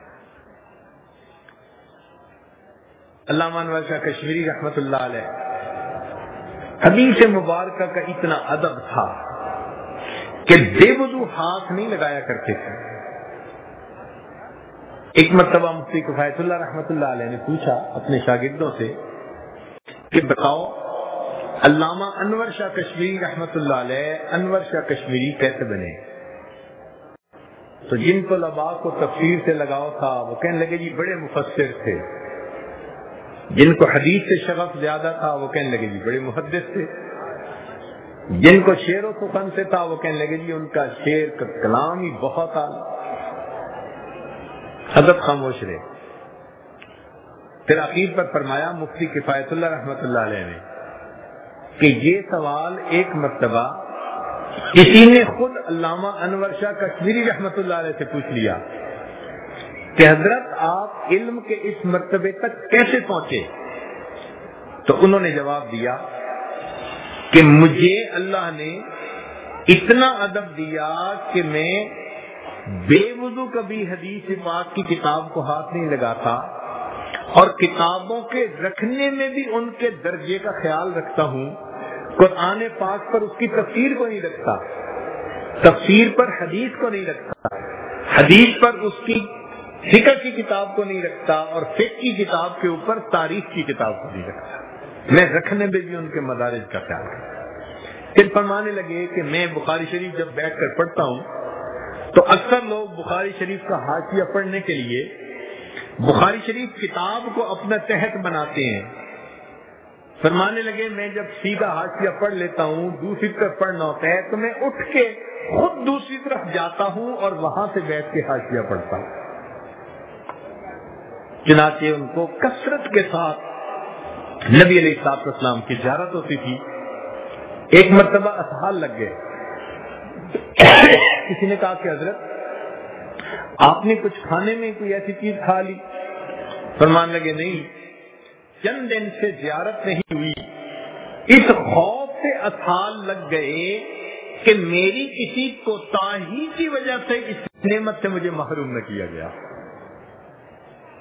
علامہ انور شاہ کشمیری رحمت اللہ علیہ حدیث مبارکہ کا اتنا ادب تھا کہ بے وضو ہاتھ نہیں لگایا کرتے تھے. ایک مرتبہ مفتی کفایت اللہ رحمت اللہ علیہ نے پوچھا اپنے شاگردوں سے کہ بتاؤ علامہ انور شاہ کشمیری رحمت اللہ علیہ انور شاہ کشمیری کیسے بنے؟ تو جن طلباء کو تفسیر سے لگاؤ تھا وہ کہنے لگے جی بڑے مفسر تھے. جن کو حدیث سے شغف زیادہ تھا وہ کہنے لگے جی بڑے محدث تھے. جن کو شعر و سخن سے تھا وہ کہنے لگے جی ان کا شعر کا کلام ہی بہت اعلیٰ. حضرت خاموش رہے. پھر آخر پر فرمایا مفتی کفایت اللہ رحمت اللہ علیہ نے کہ یہ سوال ایک مرتبہ کسی نے خود علامہ انور شاہ کشمیری رحمت اللہ علیہ سے پوچھ لیا کہ حضرت آپ علم کے اس مرتبے تک کیسے پہنچے؟ تو انہوں نے جواب دیا کہ مجھے اللہ نے اتنا ادب دیا کہ میں بے وضو کبھی حدیث پاک کی کتاب کو ہاتھ نہیں لگاتا اور کتابوں کے رکھنے میں بھی ان کے درجے کا خیال رکھتا ہوں. قرآن پاک پر اس کی تفسیر کو نہیں رکھتا، تفسیر پر حدیث کو نہیں رکھتا، حدیث پر اس کی فقہ کی کتاب کو نہیں رکھتا اور فقہ کی کتاب کے اوپر تاریخ کی کتاب کو نہیں رکھتا. میں رکھنے میں بھی ان کے مدارج کا خیال رکھتا. پھر فرمانے لگے کہ میں بخاری شریف جب بیٹھ کر پڑھتا ہوں تو اکثر لوگ بخاری شریف کا حاشیہ پڑھنے کے لیے بخاری شریف کتاب کو اپنا تحت بناتے ہیں. فرمانے لگے میں جب سیدھا حاشیہ پڑھ لیتا ہوں دوسری طرف پڑھنا ہوتا ہے تو میں اٹھ کے خود دوسری طرف جاتا ہوں اور وہاں سے بیٹھ کے حاشیہ پڑھتا ہوں. چنانچہ ان کو کثرت کے ساتھ نبی علیہ الصلوۃ والسلام کی زیارت ہوتی تھی. ایک مرتبہ اسحال لگ گئے. کسی نے کہا کہ حضرت آپ نے کچھ کھانے میں کوئی ایسی چیز کھا لی؟ فرمان لگے نہیں، چند دن سے زیارت نہیں ہوئی، اس خوف سے اسحال لگ گئے کہ میری کسی کوتاہی کی وجہ سے اس نعمت سے مجھے محروم نہ کیا گیا.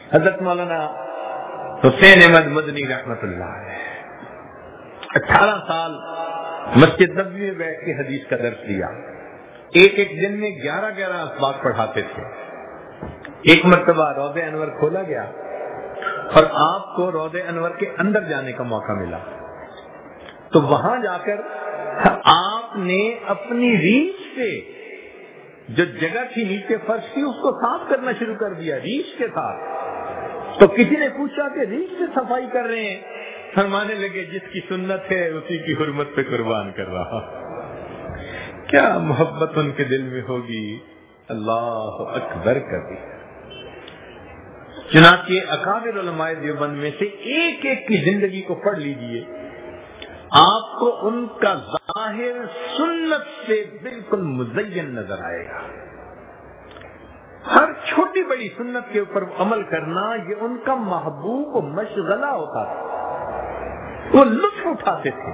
حضرت مولانا حسین احمد مدنی رحمت اللہ علیہ اٹھارہ سال مسجد نبوی میں بیٹھ کے حدیث کا درس دیا. ایک ایک دن میں گیارہ گیارہ اسباق پڑھاتے تھے. ایک مرتبہ روضہ انور کھولا گیا اور آپ کو روضہ انور کے اندر جانے کا موقع ملا. تو وہاں جا کر آپ نے اپنی ریچھ سے جو جگہ تھی نیچے فرش کی اس کو صاف کرنا شروع کر دیا ریچھ کے ساتھ. تو کسی نے پوچھا کہ ریچھ سے صفائی کر رہے ہیں؟ فرمانے لگے جس کی سنت ہے اسی کی حرمت پہ قربان کر رہا. کیا محبت ان کے دل میں ہوگی. اللہ اکبر کبھی. چنانچہ اکابر علماء دیوبند میں سے ایک ایک کی زندگی کو پڑھ لیجئے, آپ کو ان کا ظاہر سنت سے بالکل مزین نظر آئے گا. ہر چھوٹی بڑی سنت کے اوپر عمل کرنا یہ ان کا محبوب و مشغلہ ہوتا تھا. وہ لطف اٹھاتے تھے.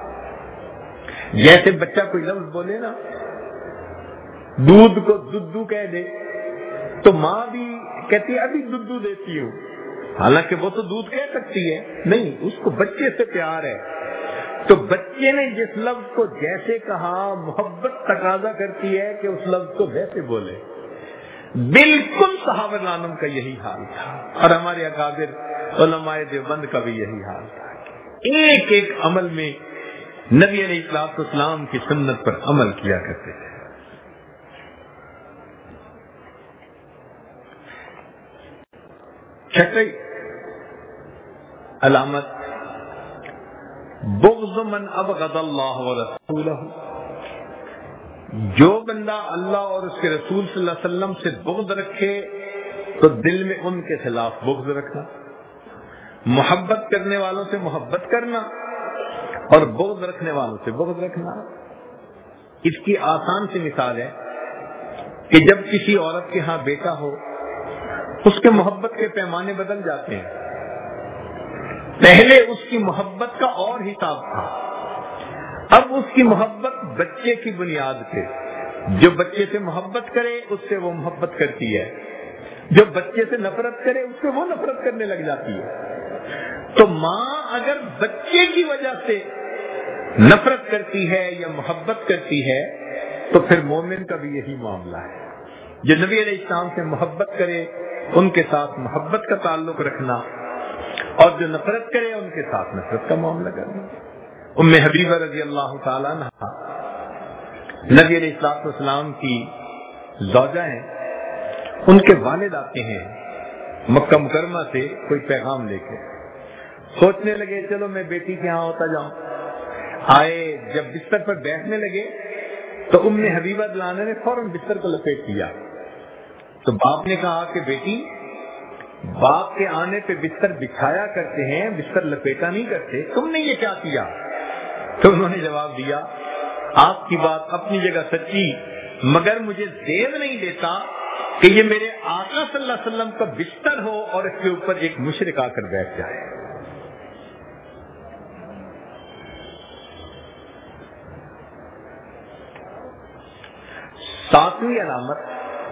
جیسے بچہ کوئی لفظ بولے نا, دودھ کو دودھو کہہ دے تو ماں بھی کہتی ہے ابھی دودھو دیتی ہوں, حالانکہ وہ تو دودھ کہہ سکتی ہے, نہیں, اس کو بچے سے پیار ہے. تو بچے نے جس لفظ کو جیسے کہا محبت تقاضا کرتی ہے کہ اس لفظ کو ویسے بولے. بالکل صحابہ رانم کا یہی حال تھا اور ہمارے اکابر علماء دیوبند کا بھی یہی حال تھا. ایک ایک عمل میں نبی علیہ الصلوۃ والسلام کی سنت پر عمل کیا کرتے تھے. چھٹی علامت بغض من ابغض اللہ ورسولہ. جو بندہ اللہ اور اس کے رسول صلی اللہ علیہ وسلم سے بغض رکھے تو دل میں ان کے خلاف بغض رکھنا, محبت کرنے والوں سے محبت کرنا اور بغض رکھنے والوں سے بغض رکھنا. اس کی آسان سی مثال ہے کہ جب کسی عورت کے ہاں بیٹا ہو, اس کے محبت کے پیمانے بدل جاتے ہیں. پہلے اس کی محبت کا اور حساب تھا, اب اس کی محبت بچے کی بنیاد پہ. جو بچے سے محبت کرے اس سے وہ محبت کرتی ہے, جو بچے سے نفرت کرے اس سے وہ نفرت کرنے لگ جاتی ہے. تو ماں اگر بچے کی وجہ سے نفرت کرتی ہے یا محبت کرتی ہے تو پھر مومن کا بھی یہی معاملہ ہے. جو نبی علیہ السلام سے محبت کرے ان کے ساتھ محبت کا تعلق رکھنا, اور جو نفرت کرے ان کے ساتھ نفرت کا معاملہ کرنا. ام حبیبہ رضی اللہ تعالیٰ عنہ نبی علیہ الصلوۃ والسلام کی زوجہ ہیں. ان کے والد آتے ہیں مکہ مکرمہ سے کوئی پیغام لے کے. سوچنے لگے چلو میں بیٹی کے ہاں ہوتا جاؤں. آئے, جب بستر پر بیٹھنے لگے تو ام حبیبہ دلانہ نے فوراً بستر کو لپیٹ دیا. تو باپ نے کہا کہ بیٹی, باپ کے آنے پہ بستر بچھایا کرتے ہیں, بستر لپیٹا نہیں کرتے, تم نے یہ کیا کیا؟ تو انہوں نے جواب دیا آپ کی بات اپنی جگہ سچی, مگر مجھے زیب نہیں دیتا کہ یہ میرے آقا صلی اللہ علیہ وسلم کا بستر ہو اور اس کے اوپر ایک مشرک آ کر بیٹھ جائے. ساتویں علامت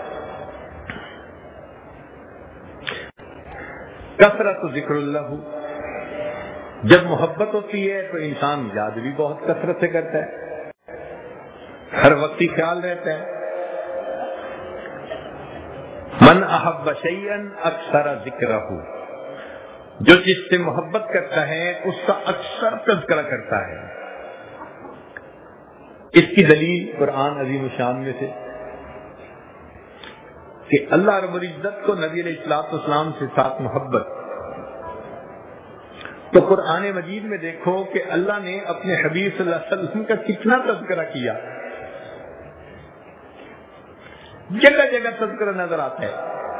کثرت ذکر اللہ. جب محبت ہوتی ہے تو انسان یاد بھی بہت کثرت سے کرتا ہے, ہر وقت ہی خیال رہتا ہے. من احب شیئا اکثر ذکرہ, جو جس سے محبت کرتا ہے اس کا اکثر تذکرہ کرتا ہے. اس کی دلیل قرآن عظیم الشان میں سے کہ اللہ رب العزت کو نبی علیہ الصلوۃ والسلام سے ساتھ محبت. تو قرآن مجید میں دیکھو کہ اللہ نے اپنے حبیب صلی اللہ علیہ وسلم کا کتنا تذکرہ کیا, جگہ جگہ تذکرہ نظر آتا ہے.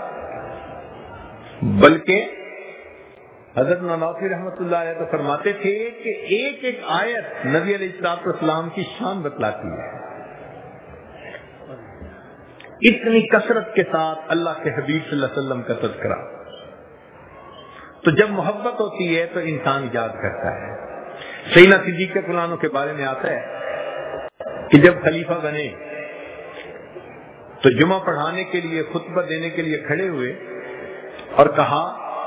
بلکہ حضرت نانوتوی رحمۃ اللہ علیہ تو فرماتے تھے کہ ایک ایک آیت نبی علیہ الصلوۃ والسلام کی شان بتلاتی ہے. اتنی کثرت کے ساتھ اللہ کے حبیب صلی اللہ علیہ وسلم کا تذکرہ. تو جب محبت ہوتی ہے تو انسان یاد کرتا ہے. سیدنا صدیق فلانوں کے بارے میں آتا ہے کہ جب خلیفہ بنے تو جمعہ پڑھانے کے لیے خطبہ دینے کے لیے کھڑے ہوئے اور کہا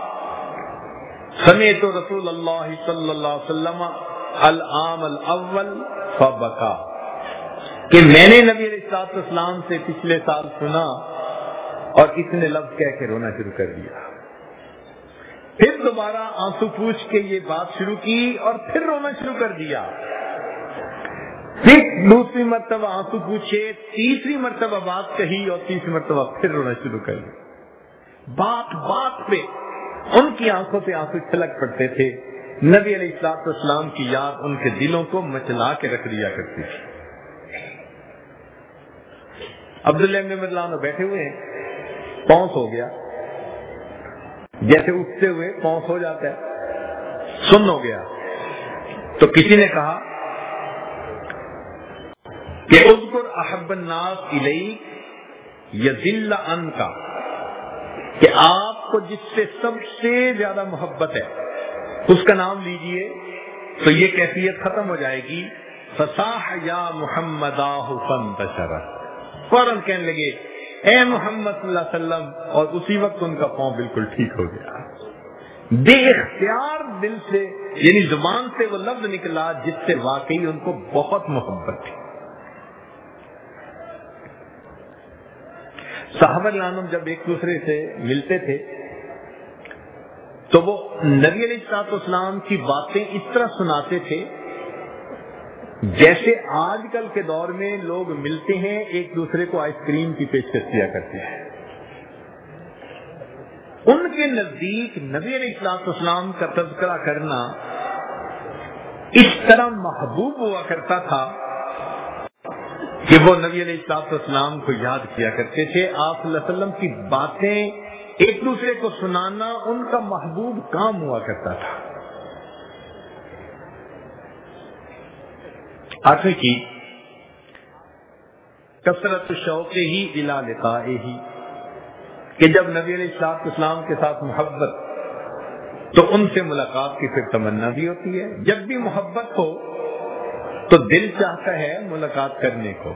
سمعت رسول اللہ صلی اللہ علیہ وسلم العام الاول فبکا، کہ میں نے نبی علیہ الصلوۃ والسلام سے پچھلے سال سنا اور اس نے لفظ کہہ کے رونا شروع کر دیا. پھر دوبارہ آنسو پوچھ کے یہ بات شروع کی اور پھر رونا شروع کر دیا. پھر دوسری مرتبہ آنسو پوچھے، تیسری مرتبہ بات کہی اور تیسری مرتبہ پھر رونا شروع کر دیا. بات بات پہ ان کی آنکھوں پہ آنسو چھلک پڑتے تھے. نبی علیہ الصلوۃ والسلام کی یاد ان کے دلوں کو مچلا کے رکھ دیا کرتی تھی. عبداللہ بن عمر بیٹھے ہوئے ہیں، پونس ہو گیا، جیسے اٹھتے ہوئے پونس ہو جاتا ہے، سن ہو گیا. تو کسی نے کہا کہ اذکر احب الناس الیک یذل عنک، کہ آپ کو جس سے سب سے زیادہ محبت ہے اس کا نام لیجئے تو یہ کیفیت ختم ہو جائے گی. فصاح یا محمدا فانتشر، فوراً کہنے لگے اے محمد صلی اللہ علیہ وسلم، اور اسی وقت ان کا پاؤں بالکل ٹھیک ہو گیا. بے اختیار دل سے، یعنی زبان سے وہ لفظ نکلا جس سے واقعی ان کو بہت محبت تھی. صحابہ کرام جب ایک دوسرے سے ملتے تھے تو وہ نبی علیہ الصلوۃ والسلام کی باتیں اس طرح سناتے تھے جیسے آج کل کے دور میں لوگ ملتے ہیں ایک دوسرے کو آئس کریم کی پیشکش کیا کرتے ہیں. ان کے نزدیک نبی علیہ الصلوۃ والسلام کا تذکرہ کرنا اس طرح محبوب ہوا کرتا تھا کہ وہ نبی علیہ الصلوۃ والسلام کو یاد کیا کرتے تھے. آپ صلی اللہ علیہ وسلم کی باتیں ایک دوسرے کو سنانا ان کا محبوب کام ہوا کرتا تھا. آخر کی کثرت شوق ہی الی لقائہ، کہ جب نبی علیہ الصلوۃ والسلام کے ساتھ محبت تو ان سے ملاقات کی پھر تمنا بھی ہوتی ہے. جب بھی محبت ہو تو دل چاہتا ہے ملاقات کرنے کو.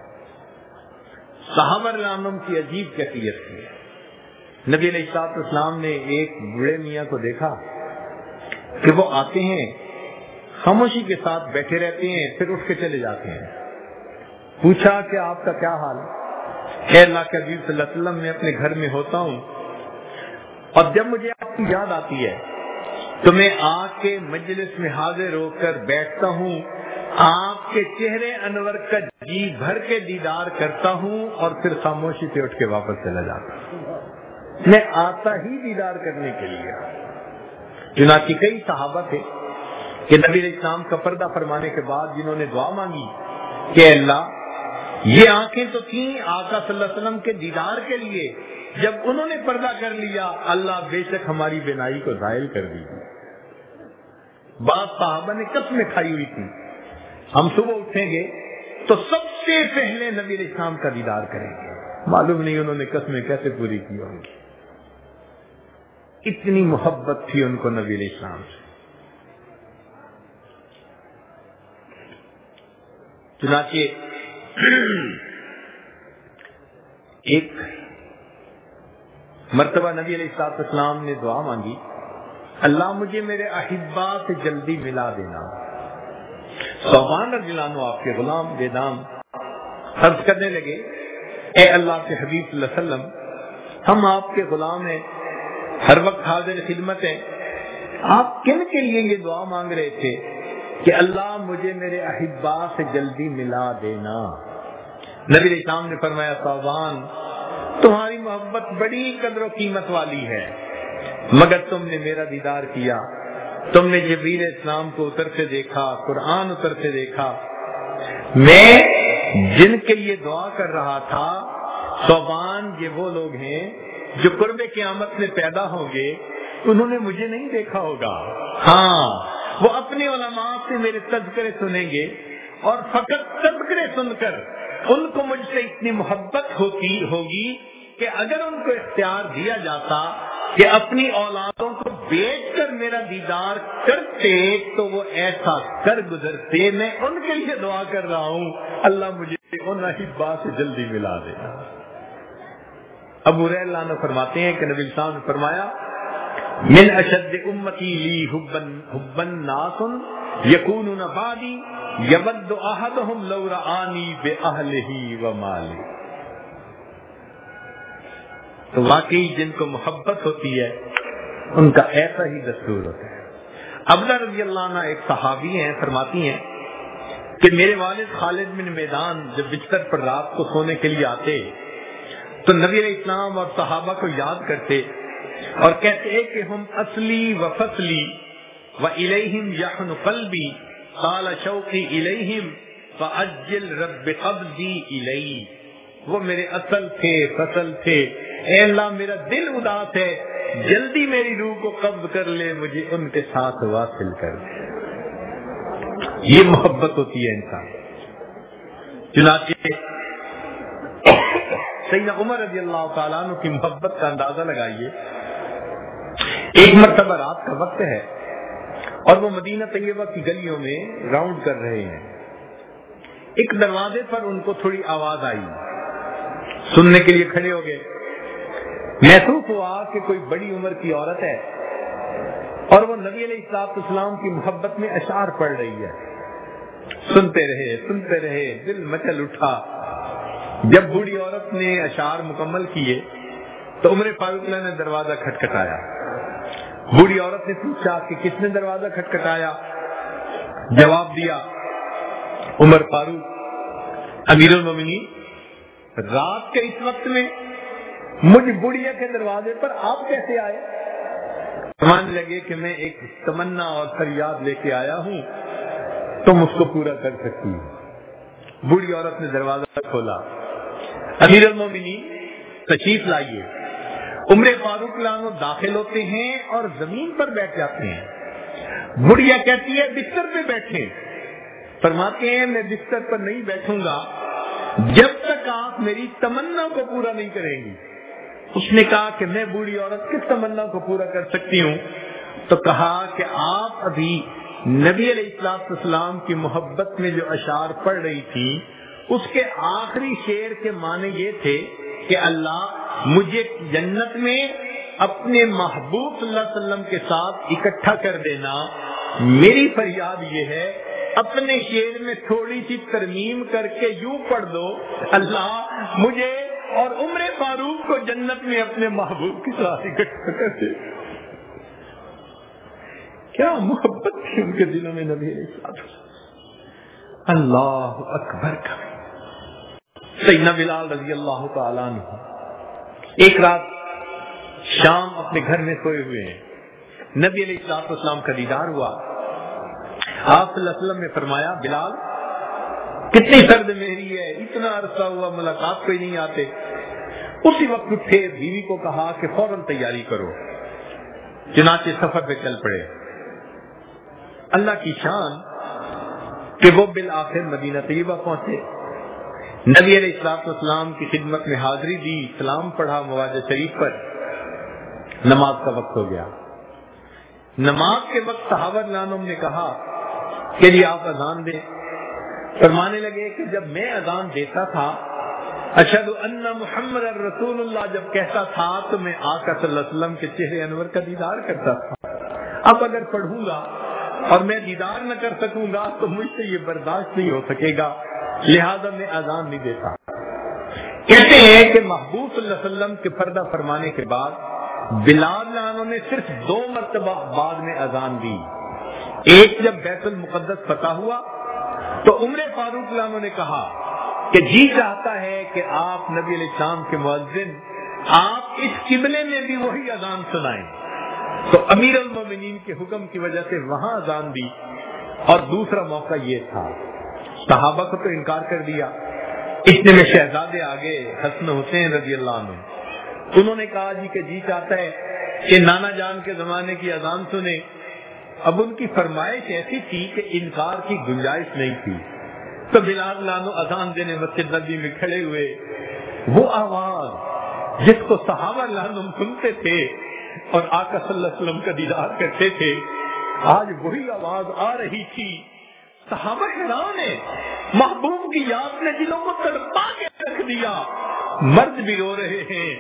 صحابہ رضوان کی عجیب کیفیت تھی. نبی علیہ الصلوۃ والسلام نے ایک بوڑھے میاں کو دیکھا کہ وہ آتے ہیں، خاموشی کے ساتھ بیٹھے رہتے ہیں، پھر اٹھ کے چلے جاتے ہیں. پوچھا کہ آپ کا کیا حال ہے؟ اے اللہ کے حبیب صلی اللہ علیہ وسلم، میں اپنے گھر میں ہوتا ہوں اور جب مجھے آپ کی یاد آتی ہے تو میں آ کے مجلس میں حاضر ہو کر بیٹھتا ہوں، آپ کے چہرے انور کا جی بھر کے دیدار کرتا ہوں اور پھر خاموشی سے اٹھ کے واپس چلا جاتا ہوں. میں آتا ہی دیدار کرنے کے لیے. چنانچہ کئی صحابہ تھے کہ نبی علیہ السلام کا پردہ فرمانے کے بعد جنہوں نے دعا مانگی کہ اللہ یہ آنکھیں تو تھیں آقا صلی اللہ علیہ وسلم کے دیدار کے لیے، جب انہوں نے پردہ کر لیا اللہ بے شک ہماری بینائی کو زائل کر دی. بعض صحابہ نے قسمیں کھائی ہوئی تھی ہم صبح اٹھیں گے تو سب سے پہلے نبی علیہ السلام کا دیدار کریں گے. معلوم نہیں انہوں نے قسمیں کیسے پوری کی ہوں گی. اتنی محبت تھی ان کو نبی علیہ السلام سے. چنانچہ ایک مرتبہ نبی علیہ الصلوۃ والسلام نے دعا مانگی، اللہ مجھے میرے احبا سے جلدی ملا دینا. صوبان رضی اللہ عنہ آپ کے غلام بے دام عرض کرنے لگے اے اللہ کے حبیب صلی اللہ علیہ وسلم، ہم آپ کے غلام ہیں، ہر وقت حاضر خدمت ہیں، آپ کن کے لیے یہ دعا مانگ رہے تھے کہ اللہ مجھے میرے احبا سے جلدی ملا دینا؟ نبی علیہ السلام نے فرمایا صوبان، تمہاری محبت بڑی قدر و قیمت والی ہے، مگر تم نے میرا دیدار کیا، تم نے جبریل اسلام کو اترتے دیکھا، قرآن اترتے دیکھا. میں جن کے لیے دعا کر رہا تھا صوبان یہ وہ لوگ ہیں جو قرب قیامت میں پیدا ہوں گے، انہوں نے مجھے نہیں دیکھا ہوگا، ہاں وہ اپنے علماء سے میرے تذکرے سنیں گے اور فقط تذکرے سن کر ان کو مجھ سے اتنی محبت ہوتی ہوگی کہ اگر ان کو اختیار دیا جاتا کہ اپنی اولادوں کو بیچ کر میرا دیدار کرتے تو وہ ایسا کر گزرتے. میں ان کے لیے دعا کر رہا ہوں اللہ مجھے ان احبا سے جلدی ملا دے. ابو ہریرہ عنہ فرماتے ہیں کہ نبی صاحب نے فرمایا من اشد امتی لی حبن حبن ناس یکونون بعدی یود احدهم لو رآنی باہلہ ومالہ. تو واقعی جن کو محبت ہوتی ہے ان کا ایسا ہی دستور ہوتا ہے. عبدہ رضی اللہ عنہ ایک صحابی ہیں، فرماتی ہیں کہ میرے والد خالد بن میدان جب بستر پر رات کو سونے کے لیے آتے تو نبی علیہ السلام اور صحابہ کو یاد کرتے اور کہتے کہ ہم اصلی و فصلی و الیہم یحن قلبی قال شوقی الیہم فاجل رب قبضی الی. وہ میرے اصل تھے، فصل تھے. اے اللہ میرا دل اداس ہے، جلدی میری روح کو قبض کر لے، مجھے ان کے ساتھ واصل کر دے. یہ محبت ہوتی ہے انسان. چنانچہ سیدنا عمر رضی اللہ تعالیٰ عنہ کی محبت کا اندازہ لگائیے. ایک مرتبہ رات کا وقت ہے اور وہ مدینہ طیبہ کی گلیوں میں راؤنڈ کر رہے ہیں. ایک دروازے پر ان کو تھوڑی آواز آئی، سننے کے لیے کھڑے ہو گئے. محسوس ہوا کہ کوئی بڑی عمر کی عورت ہے اور وہ نبی علیہ الصلوۃ والسلام کی محبت میں اشعار پڑھ رہی ہے. سنتے رہے سنتے رہے دل مچل اٹھا. جب بوڑھی عورت نے اشعار مکمل کیے تو عمر فاروق نے دروازہ کھٹکھٹایا. بوڑھی عورت نے پوچھا کہ کس نے دروازہ کھٹکھٹایا؟ جواب دیا عمر فاروق امیر المومنین، رات کے اس وقت میں مجھ بڑھیا کے دروازے پر آپ کیسے آئے؟ مان لگے کہ میں ایک تمنا اور فریاد لے کے آیا ہوں، تم اس کو پورا کر سکتی ہو. بوڑھی عورت نے دروازہ کھولا. امیر المومنین تشریف لائیے. عمر فاروق لانو داخل ہوتے ہیں اور زمین پر بیٹھ جاتے ہیں. بڑھیا کہتی ہے بستر پہ بیٹھے. فرماتے ہیں میں بستر پر نہیں بیٹھوں گا جب تک آپ میری تمنا کو پورا نہیں کریں گی. اس نے کہا کہ میں بوڑھی عورت کس تمنا کو پورا کر سکتی ہوں؟ تو کہا کہ آپ ابھی نبی علیہ الصلوۃ والسلام کی محبت میں جو اشعار پڑھ رہی تھی اس کے آخری شعر کے معنی یہ تھے کہ اللہ مجھے جنت میں اپنے محبوب صلی اللہ علیہ وسلم کے ساتھ اکٹھا کر دینا. میری فریاد یہ ہے اپنے شعر میں تھوڑی سی ترمیم کر کے یوں پڑھ دو، اللہ مجھے اور عمر فاروق کو جنت میں اپنے محبوب کے ساتھ اکٹھا کر دے. کیا محبت تھی ان کے دلوں میں نبی علیہ السلام. اللہ اکبر کا. سیدنا بلال رضی اللہ تعالیٰ عنہ ایک رات شام اپنے گھر میں سوئے ہوئے ہیں. نبی علیہ الصلوۃ والسلام کا دیدار ہوا. آپ صلی اللہ علیہ وسلم نے فرمایا بلال کتنی سرد مہری ہے، اتنا عرصہ ہوا ملاقات کوئی نہیں آتے. اسی وقت اٹھے، بیوی کو کہا کہ فوراً تیاری کرو. چنانچہ سفر پہ چل پڑے. اللہ کی شان کہ وہ بالآخر مدینہ طیبہ پہنچے. نبی علیہ الصلوۃ والسلام کی خدمت میں حاضری دی، سلام پڑھا مواجہ شریف پر. نماز کا وقت ہو گیا. نماز کے وقت صحابہ رضوان نے کہا کہ جی آپ اذان دیں. فرمانے لگے کہ جب میں اذان دیتا تھا اشہد ان محمد رسول اللہ جب کہتا تھا تو میں آقا صلی اللہ علیہ وسلم کے چہرے انور کا دیدار کرتا تھا. اب اگر پڑھوں گا اور میں دیدار نہ کر سکوں گا تو مجھ سے یہ برداشت نہیں ہو سکے گا، لہذا میں اذان نہیں دیتا. کہتے ہیں کہ محبوب صلی اللہ علیہ وسلم کے پردہ فرمانے کے بعد بلال عنہ نے صرف دو مرتبہ بعد میں اذان دی. ایک جب بیت المقدس فتح ہوا تو عمر فاروق عنہ نے کہا کہ جی چاہتا ہے کہ آپ نبی علیہ السلام کے مؤذن آپ اس قبلے میں بھی وہی اذان سنائیں. تو امیر المومنین کے حکم کی وجہ سے وہاں اذان دی. اور دوسرا موقع یہ تھا، صحابہ کو تو انکار کر دیا. اتنے میں شہزادے آگے حسن حسین رضی اللہ عنہ، انہوں نے کہا جی کہ جی چاہتا ہے کہ نانا جان کے زمانے کی اذان سنے. اب ان کی فرمائش ایسی تھی کہ انکار کی گنجائش نہیں تھی. تو بلال لانو اذان دینے مسجد نبی میں کھڑے ہوئے. وہ آواز جس کو صحابہ لانو سنتے تھے اور آقا صلی اللہ علیہ وسلم کا دیدار کرتے تھے، آج وہی آواز آ رہی تھی. صحابہ حیران ہے، محبوب کی یاد نے دلوں کو تڑپا کے رکھ دیا. مرد بھی رو رہے ہیں،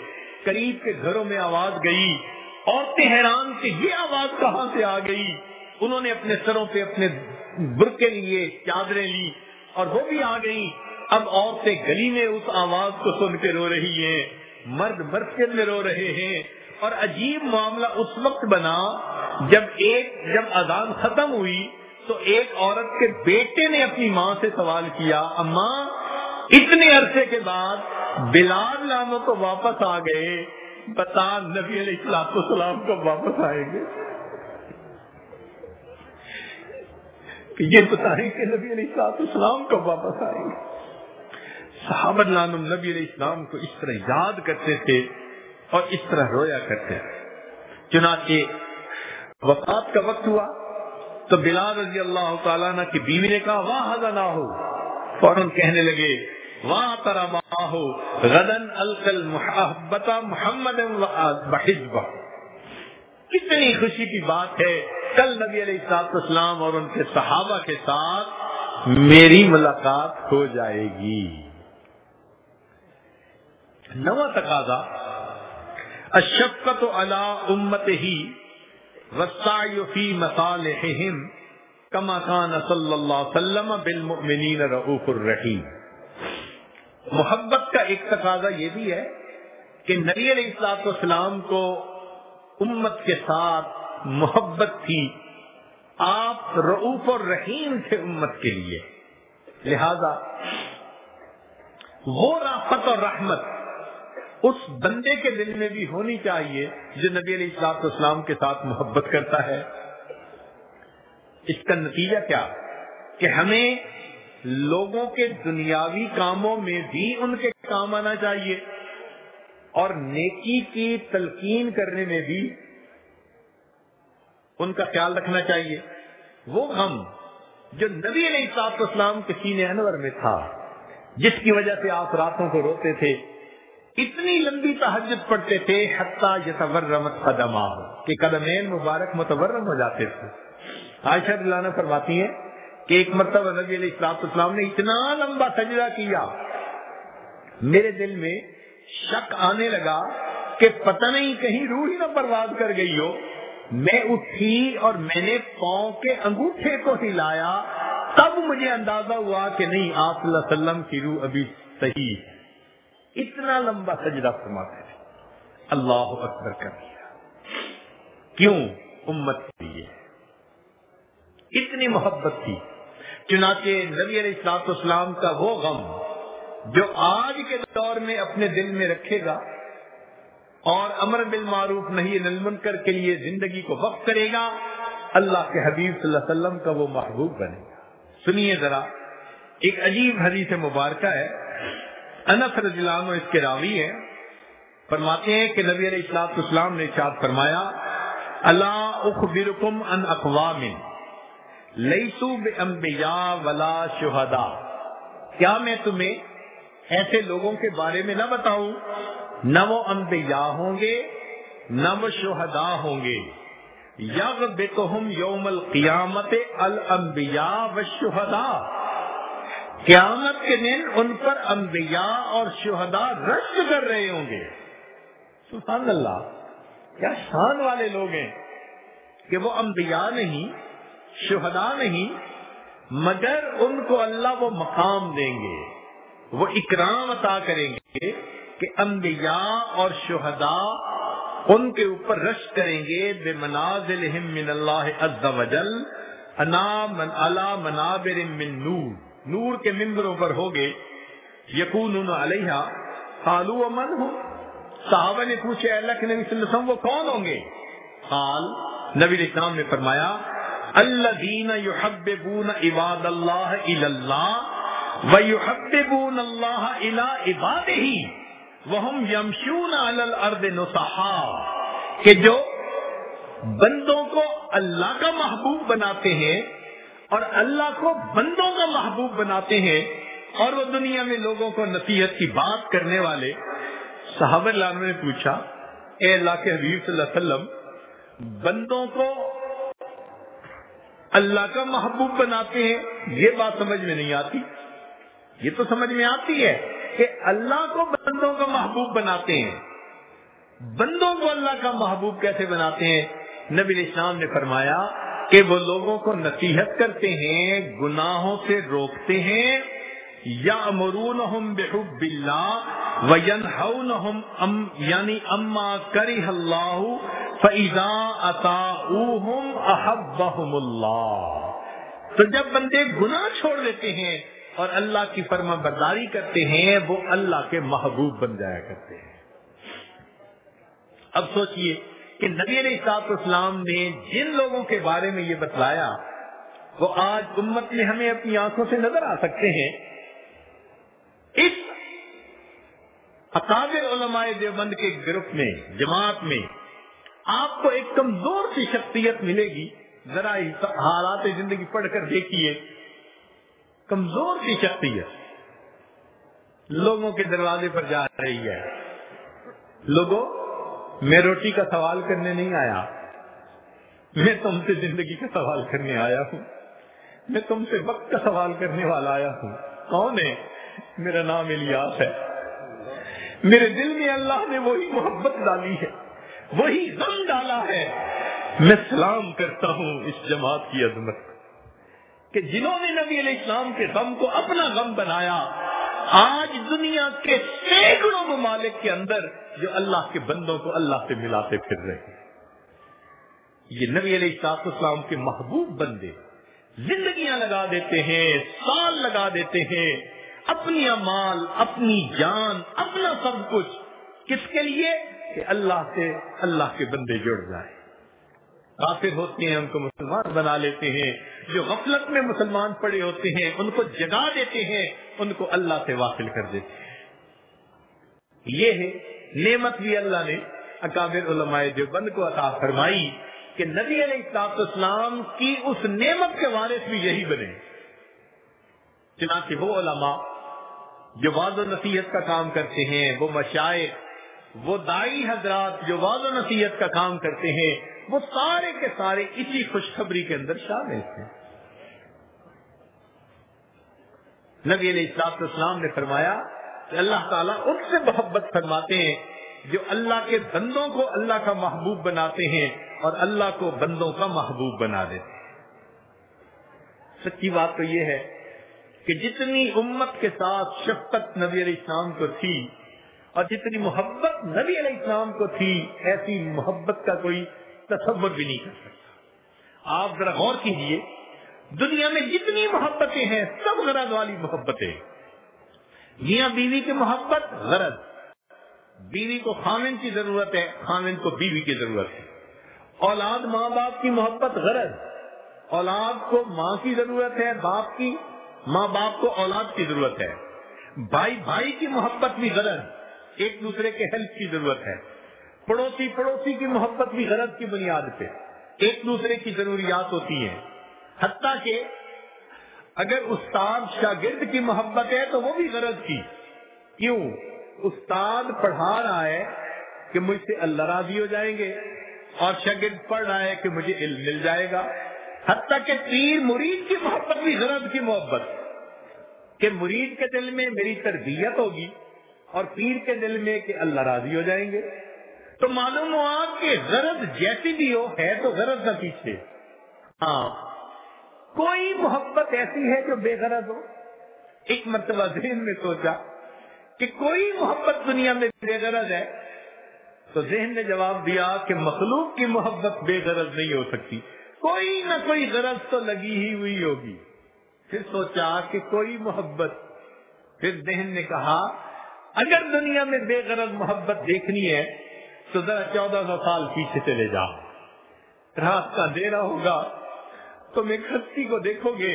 قریب کے گھروں میں آواز گئی، عورتیں حیران کہ یہ آواز کہاں سے آ گئی. انہوں نے اپنے سروں پہ اپنے برقعے لیے، چادریں لی اور وہ بھی آ گئی. اب عورتیں گلی میں اس آواز کو سن کے رو رہی ہیں، مرد مسجد میں رو رہے ہیں. اور عجیب معاملہ اس وقت بنا جب ایک جب اذان ختم ہوئی تو ایک عورت کے بیٹے نے اپنی ماں سے سوال کیا، اماں اتنے عرصے کے بعد بلال ناموں کو واپس آ گئے، بتا نبی علیہ السلام کب واپس آئیں گے؟ کہ یہ بتائیں کہ نبی علیہ السلام کب واپس آئیں گے. صحابہ نام نبی علیہ السلام کو اس طرح یاد کرتے تھے اور اس طرح رویا کرتے تھے. چنانچہ وفات کا وقت ہوا تو بلال رضی اللہ تعالیٰ عنہ کی بیوی نے کہا واہ حزنا ہو، فوراً کہنے لگے واہ ترما ہو غدن القل محبت محمد بحزبہ. کتنی خوشی کی بات ہے، کل نبی علیہ الصلوۃ والسلام اور ان کے صحابہ کے ساتھ میری ملاقات ہو جائے گی. نواں تقاضا الشفقۃ علی امتہ والسعی فی مصالحہم کما کان صلی اللہ علیہ وسلم بالمؤمنین رؤوف الرحیم. محبت کا ایک تقاضا یہ بھی ہے کہ نبی علیہ الصلوۃ والسلام کو امت کے ساتھ محبت تھی، آپ رؤوف الرحیم تھے امت کے لیے. لہذا وہ رافت اور رحمت اس بندے کے دل میں بھی ہونی چاہیے جو نبی علیہ الصلوۃ والسلام کے ساتھ محبت کرتا ہے. اس کا نتیجہ کیا کہ ہمیں لوگوں کے دنیاوی کاموں میں بھی ان کے کام آنا چاہیے اور نیکی کی تلقین کرنے میں بھی ان کا خیال رکھنا چاہیے. وہ غم جو نبی علیہ الصلوۃ والسلام کے سینے انور میں تھا، جس کی وجہ سے آپ راتوں کو روتے تھے، اتنی لمبی تہجد پڑھتے تھے حتیٰ یتورمت قدماہ کہ قدمین مبارک متورم ہو جاتے تھے. عائشہ رضی اللہ عنہا فرماتی ہیں کہ ایک مرتبہ نبی علیہ الصلوۃ والسلام نے اتنا لمبا سجدہ کیا، میرے دل میں شک آنے لگا کہ پتہ نہیں کہیں روح ہی نہ پرواز کر گئی ہو. میں اٹھی اور میں نے پاؤں کے انگوٹھے کو ہلایا، تب مجھے اندازہ ہوا کہ نہیں، آپ صلی اللہ علیہ وسلم کی روح ابھی صحیح ہے. اتنا لمبا سجدہ فرماتے تھے. اللہ اکبر کر دیا. کیوں؟ امت کے لیے اتنی محبت تھی. چنانچہ نبی علیہ الصلوۃ والسلام کا وہ غم جو آج کے دور میں اپنے دل میں رکھے گا اور امر بالمعروف نہی عن المنکر کے لیے زندگی کو وقف کرے گا، اللہ کے حبیب صلی اللہ علیہ وسلم کا وہ محبوب بنے گا. سنیے ذرا، ایک عجیب حدیث مبارکہ ہے. انس رضی اللہ عنہ اس کے راوی ہیں، فرماتے ہیں کہ نبی علیہ الصلوۃ والسلام نے ارشاد فرمایا الا اخبرکم عن اقوام لیسوا بانبیاء ولا شہداء. کیا میں تمہیں ایسے لوگوں کے بارے میں نہ بتاؤں، نہ وہ انبیاء ہوں گے نہ وہ شہداء ہوں گے. یغبطہم یوم القیامت الانبیاء والشہداء. قیامت کے دن ان پر انبیاء اور شہداء رشک کر رہے ہوں گے. سبحان اللہ، کیا شان والے لوگ ہیں کہ وہ انبیاء نہیں، شہداء نہیں، مگر ان کو اللہ وہ مقام دیں گے، وہ اکرام عطا کریں گے کہ انبیاء اور شہداء ان کے اوپر رشک کریں گے. بے منازلہم من اللہ عز وجل انا من علی منابر من نور. نور کے ممبروں پر ہوگے. یکونون علیہا قالوا ومن ہم. صحابہ نے پوچھے اللہ کے نبی صلی اللہ علیہ وسلم وہ کون ہوں گے؟ قال، نبی علیہ السلام نے فرمایا الذین یحببون عباد اللہ الی اللہ ویحببون اللہ الی عبادہ وہم یمشون علی الارض نصحا. کہ جو بندوں کو اللہ کا محبوب بناتے ہیں اور اللہ کو بندوں کا محبوب بناتے ہیں اور وہ دنیا میں لوگوں کو نصیحت کی بات کرنے والے. صحابہ اللہ نے پوچھا اے اللہ کے حبیب صلی اللہ علیہ وسلم، بندوں کو اللہ کا محبوب بناتے ہیں، یہ بات سمجھ میں نہیں آتی. یہ تو سمجھ میں آتی ہے کہ اللہ کو بندوں کا محبوب بناتے ہیں، بندوں کو اللہ کا محبوب کیسے بناتے ہیں؟ نبی علیہ السلام نے فرمایا کہ وہ لوگوں کو نصیحت کرتے ہیں، گناہوں سے روکتے ہیں، یأمرونہم بحب اللہ وینہونہم ام یعنی اما کرہ اللہ فاذا اطاعوہم احبہم اللہ. تو جب بندے گناہ چھوڑ دیتے ہیں اور اللہ کی فرما برداری کرتے ہیں، وہ اللہ کے محبوب بن جایا کرتے ہیں. اب سوچئے کہ نبی علیہ الصلوۃ والسلام نے جن لوگوں کے بارے میں یہ بتلایا وہ آج امت میں ہمیں اپنی آنکھوں سے نظر آ سکتے ہیں. اس اکابر علماء دیوبند کے گروپ میں، جماعت میں آپ کو ایک کمزور سی شخصیت ملے گی. ذرا حالات زندگی پڑھ کر دیکھیے، کمزور سی شخصیت لوگوں کے دروازے پر جا رہی ہے. لوگوں، میں روٹی کا سوال کرنے نہیں آیا، میں تم سے زندگی کا سوال کرنے آیا ہوں، میں تم سے وقت کا سوال کرنے والا آیا ہوں. کون ہے؟ میرا نام الیاس ہے. میرے دل میں اللہ نے وہی محبت ڈالی ہے، وہی غم ڈالا ہے. میں سلام کرتا ہوں اس جماعت کی عظمت کہ جنہوں نے نبی علیہ السلام کے غم کو اپنا غم بنایا. آج دنیا کے سینکڑوں ممالک کے اندر جو اللہ کے بندوں کو اللہ سے ملاتے پھر رہے ہیں، یہ نبی علیہ السلام کے محبوب بندے زندگیاں لگا دیتے ہیں، سال لگا دیتے ہیں، اپنی مال، اپنی جان، اپنا سب کچھ، کس کے لیے؟ کہ اللہ سے اللہ کے بندے جڑ جائیں. کافر ہوتے ہیں ان کو مسلمان بنا لیتے ہیں، جو غفلت میں مسلمان پڑے ہوتے ہیں ان کو جگا دیتے ہیں، ان کو اللہ سے واصل کر دیتے ہیں. یہ ہے نعمت بھی اللہ نے اکابر علماء دیوبند کو عطا فرمائی کہ نبی علیہ الصلوۃ والسلام کی اس نعمت کے وارث بھی یہی بنے. چنانچہ وہ علماء جو وعظ و نصیحت کا کام کرتے ہیں، وہ مشائخ، وہ داعی حضرات جو وعظ و نصیحت کا کام کرتے ہیں، وہ سارے کے سارے اسی خوشخبری کے اندر شامل ہیں. نبی علیہ الصلوۃ والسلام نے فرمایا کہ اللہ تعالیٰ ان سے محبت فرماتے ہیں جو اللہ کے بندوں کو اللہ کا محبوب بناتے ہیں اور اللہ کو بندوں کا محبوب بنا دیتے ہیں. سچی بات تو یہ ہے کہ جتنی امت کے ساتھ شفقت نبی علیہ السلام کو تھی اور جتنی محبت نبی علیہ السلام کو تھی، ایسی محبت کا کوئی تصور بھی نہیں کر سکتا. آپ ذرا غور کیجئے، دنیا میں جتنی محبتیں ہیں سب غرض والی محبتیں. میاں بیوی کی محبت غرض، بیوی کو خاوند کی ضرورت ہے، خاوند کو بیوی کی ضرورت ہے. اولاد ماں باپ کی محبت غرض، اولاد کو ماں کی ضرورت ہے، باپ کی ماں باپ کو اولاد کی ضرورت ہے. بھائی بھائی کی محبت بھی غرض، ایک دوسرے کے ہیلپ کی ضرورت ہے. پڑوسی پڑوسی کی محبت بھی غرض کی بنیاد پہ ایک دوسرے کی ضروریات ہوتی ہیں. حتیٰ کہ اگر استاد شاگرد کی محبت ہے تو وہ بھی غرض کی. کیوں؟ استاد پڑھا رہا ہے کہ مجھ سے اللہ راضی ہو جائیں گے، اور شاگرد پڑھ رہا ہے کہ مجھے علم مل جائے گا. حتیٰ کہ پیر مرید کی محبت بھی غرض کی محبت، کہ مرید کے دل میں میری تربیت ہوگی اور پیر کے دل میں کہ اللہ راضی ہو جائیں گے. تو معلوم ہوا کہ غرض جیسی بھی ہو ہے تو غرض نہ پیچھے. ہاں، کوئی محبت ایسی ہے جو بے غرض ہو؟ ایک مرتبہ ذہن میں سوچا کہ کوئی محبت دنیا میں بے غرض ہے، تو ذہن نے جواب دیا کہ مخلوق کی محبت بے غرض نہیں ہو سکتی، کوئی نہ کوئی غرض تو لگی ہی ہوئی ہوگی. پھر سوچا کہ کوئی محبت، پھر ذہن نے کہا اگر دنیا میں بے غرض محبت دیکھنی ہے تو ذرا چودہ سو سال پیچھے چلے جاؤ. رات کا اندھیرا ہوگا، تم ایک ہستی کو دیکھو گے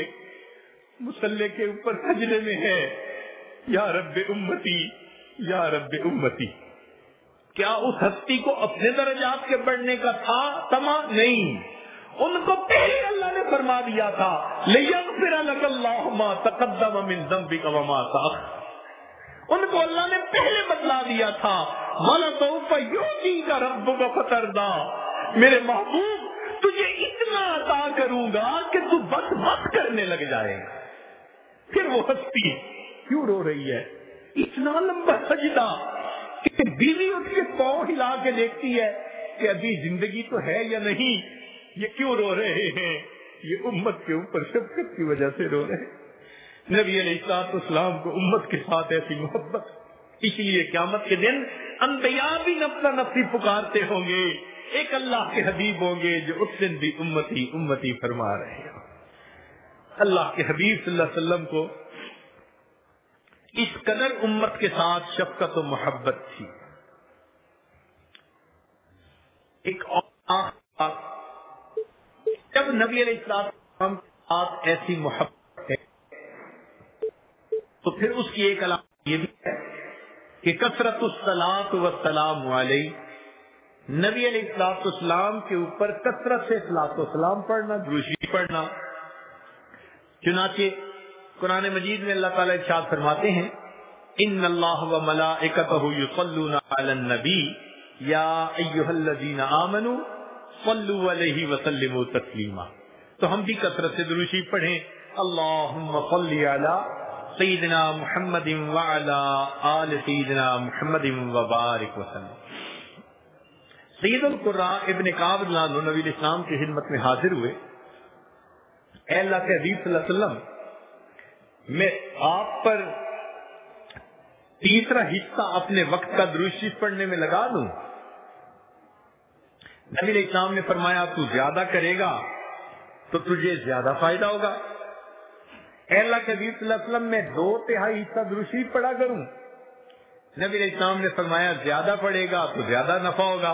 مصلی کے اوپر سجدے میں ہے، یا رب امتی یا رب امتی. کیا اس ہستی کو اپنے درجات کے بڑھنے کا تھا تما؟ نہیں، ان کو پہلے اللہ نے فرما دیا تھا لِيَغْفِرَ لَكَ اللَّهُ مَا تَقَدَّمَ مِن ذَنبِكَ وَمَا تَأَخَّرَ. ان کو اللہ نے پہلے بتلا دیا تھا وَلَسَوْفَ يُعْطِيكَ رَبُّكَ فَتَرْضَىٰ. میرے محبوب تجھے اتنا عطا کروں گا کہ تو بس بس کرنے لگ جائے گا. پھر وہ ہستی کیوں رو رہی ہے؟ اتنا لمبا سجدہ کہ بیوی اس کے پاؤں ہلا کے دیکھتی ہے کہ ابھی زندگی تو ہے یا نہیں، یہ کیوں رو رہے ہیں؟ یہ امت کے اوپر شفقت کی وجہ سے رو رہے ہیں۔ نبی علیہ الصلوۃ والسلام کو امت کے ساتھ ایسی محبت، اس لیے قیامت کے دن انبیاء بھی نفس نفسی پکارتے ہوں گے، ایک اللہ کے حبیب ہوں گے جو اس دن بھی امتی امتی فرما رہے ہیں۔ اللہ کے حبیب صلی اللہ علیہ وسلم کو اس قدر امت کے ساتھ شفقت و محبت تھی۔ ایک اور جب نبی علیہ السلام کے ساتھ ایسی محبت ہے تو پھر اس کی ایک علامت یہ بھی ہے کہ کثرت الصلاۃ والسلام علیہ، نبی علیہ الصلوۃ والسلام کے اوپر کثرت سے صلاۃ و سلام پڑھنا، درود شریف پڑھنا۔ چنانچہ قرآن مجید میں اللہ تعالیٰ ارشاد فرماتے ہیں ان اللہ و ملائکتہ یصلون علی النبی یا ایھا الذین آمنوا صلوا علیہ وسلموا تسلیما۔ تو ہم بھی کثرت سے درود شریف پڑھیں، اللہم صلی علی سیدنا محمد وعلی آل سیدنا محمد وبارک وسلم۔ سید القراء ابن کعب رضی اللہ عنہ نبی الاسلام کی خدمت میں حاضر ہوئے، اے اللہ کے حبیب صلی اللہ علیہ وسلم، میں آپ پر تیسرا حصہ اپنے وقت کا درود شریف پڑھنے میں لگا دوں؟ نبی علیہ السلام نے فرمایا تو زیادہ کرے گا تو تجھے زیادہ فائدہ ہوگا۔ اے اللہ کے حبیب صلی اللہ علیہ وسلم، میں دو تہائی حصہ درود شریف پڑھا کروں؟ نبی علیہ السلام نے فرمایا زیادہ پڑھے گا تو زیادہ نفع ہوگا۔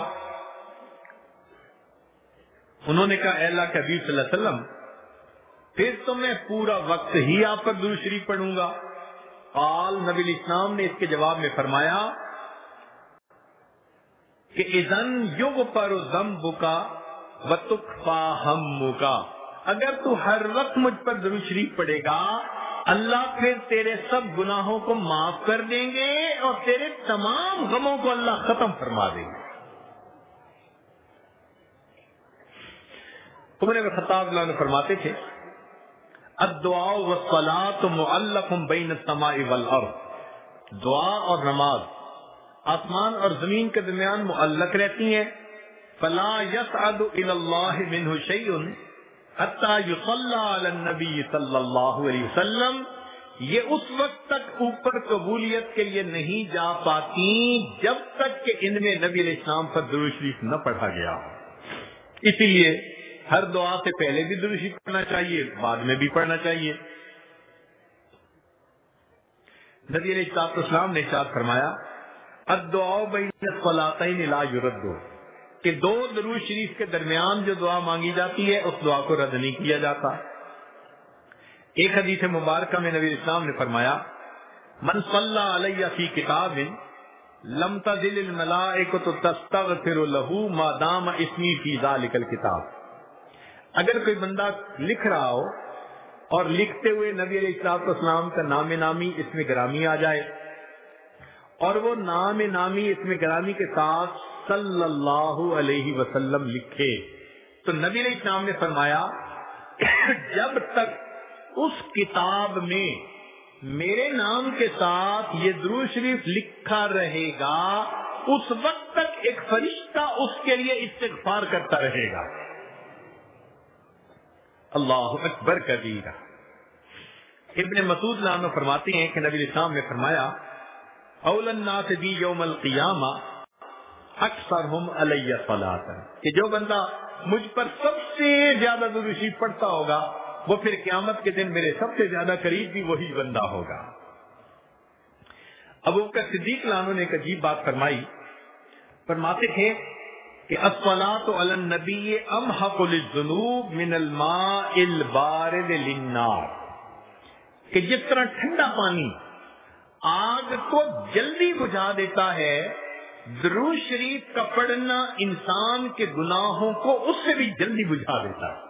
انہوں نے کہا اے اللہ کے حبیب صلی اللہ علیہ وسلم، پھر تو میں پورا وقت ہی آپ پر درود شریف پڑھوں گا۔ قال، نبی علیہ السلام نے اس کے جواب میں فرمایا کہ اذن یغفر ذنبک وتکفی ہمک، اگر تو ہر وقت مجھ پر درود شریف پڑھے گا اللہ پھر تیرے سب گناہوں کو معاف کر دیں گے اور تیرے تمام غموں کو اللہ ختم فرما دیں گے۔ عمر بن خطاب اللہ عنہ فرماتے تھے الدعاء والصلاة معلق بین السماء والارض، دعا اور نماز آسمان اور زمین کے درمیان معلق رہتی ہیں، فلا يصعد الى الله منه شيء حتى يصلى على النبي صلی اللہ علیہ وسلم، یہ اس وقت تک اوپر قبولیت کے لیے نہیں جا پاتی جب تک کہ ان میں نبی علیہ السلام پر درود شریف نہ پڑھا گیا۔ اسی لیے ہر دعا سے پہلے بھی درود شریف پڑھنا چاہیے، بعد میں بھی پڑھنا چاہیے۔ نبی علیہ السلام نے ارشاد فرمایا الدعاء بین الصلاتین لا یرد، کہ دو درود شریف کے درمیان جو دعا مانگی جاتی ہے اس دعا کو رد نہیں کیا جاتا۔ ایک حدیث مبارکہ میں نبی اسلام نے فرمایا من صلی علیہ فی کتاب لم تزل الملائکۃ تستغفر له ما دام اسمی فی ذلک الکتاب، اگر کوئی بندہ لکھ رہا ہو اور لکھتے ہوئے نبی علیہ الصلوۃ والسلام کا نام نامی اس میں گرامی آ جائے اور وہ نام نامی اس میں گرامی کے ساتھ صلی اللہ علیہ وسلم لکھے، تو نبی علیہ السلام نے فرمایا جب تک اس کتاب میں میرے نام کے ساتھ یہ درود شریف لکھا رہے گا اس وقت تک ایک فرشتہ اس کے لیے استغفار کرتا رہے گا۔ اللہ اکبر کبیرہ۔ ابن مسعود عنہ فرماتے ہیں کہ نبی علیہ السلام نے فرمایا اول الناس بی یوم القیامہ اکثرہم علی صلاۃ، کہ جو بندہ مجھ پر سب سے زیادہ درود شریف پڑھتا ہوگا وہ پھر قیامت کے دن میرے سب سے زیادہ قریب بھی وہی بندہ ہوگا۔ ابو بکر صدیق عنہ نے ایک عجیب بات فرمائی، فرماتے تھے کہ الصلاۃ علی النبی امحق للذنوب من الماء البارد للنار، کہ جس طرح ٹھنڈا پانی آگ کو جلدی بجھا دیتا ہے، درود شریف کا پڑھنا انسان کے گناہوں کو اس سے بھی جلدی بجھا دیتا ہے۔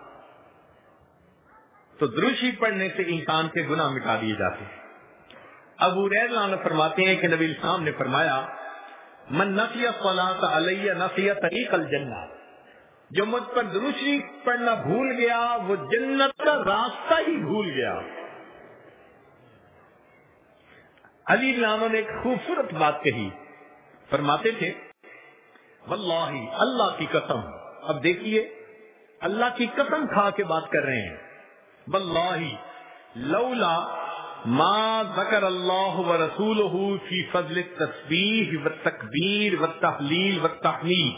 تو درود شریف پڑھنے سے انسان کے گناہ مٹا دیے جاتے ہیں۔ ابو ہریرہ عنہ فرماتے ہیں کہ نبی الاسلام نے فرمایا من نسی الصلاۃ علی نسی طریق الجنہ، جو مجھ پر درود شریف پڑھنا بھول گیا وہ جنت کا راستہ ہی بھول گیا۔ علی عنہ نے ایک خوبصورت بات کہی، فرماتے تھے واللہ، اللہ کی قسم، اب دیکھیے اللہ کی قسم کھا کے بات کر رہے ہیں، واللہ لولا ما ذکر اللہ ورسولہ فی فضل التسبیح والتکبیر والتحلیل والتحمید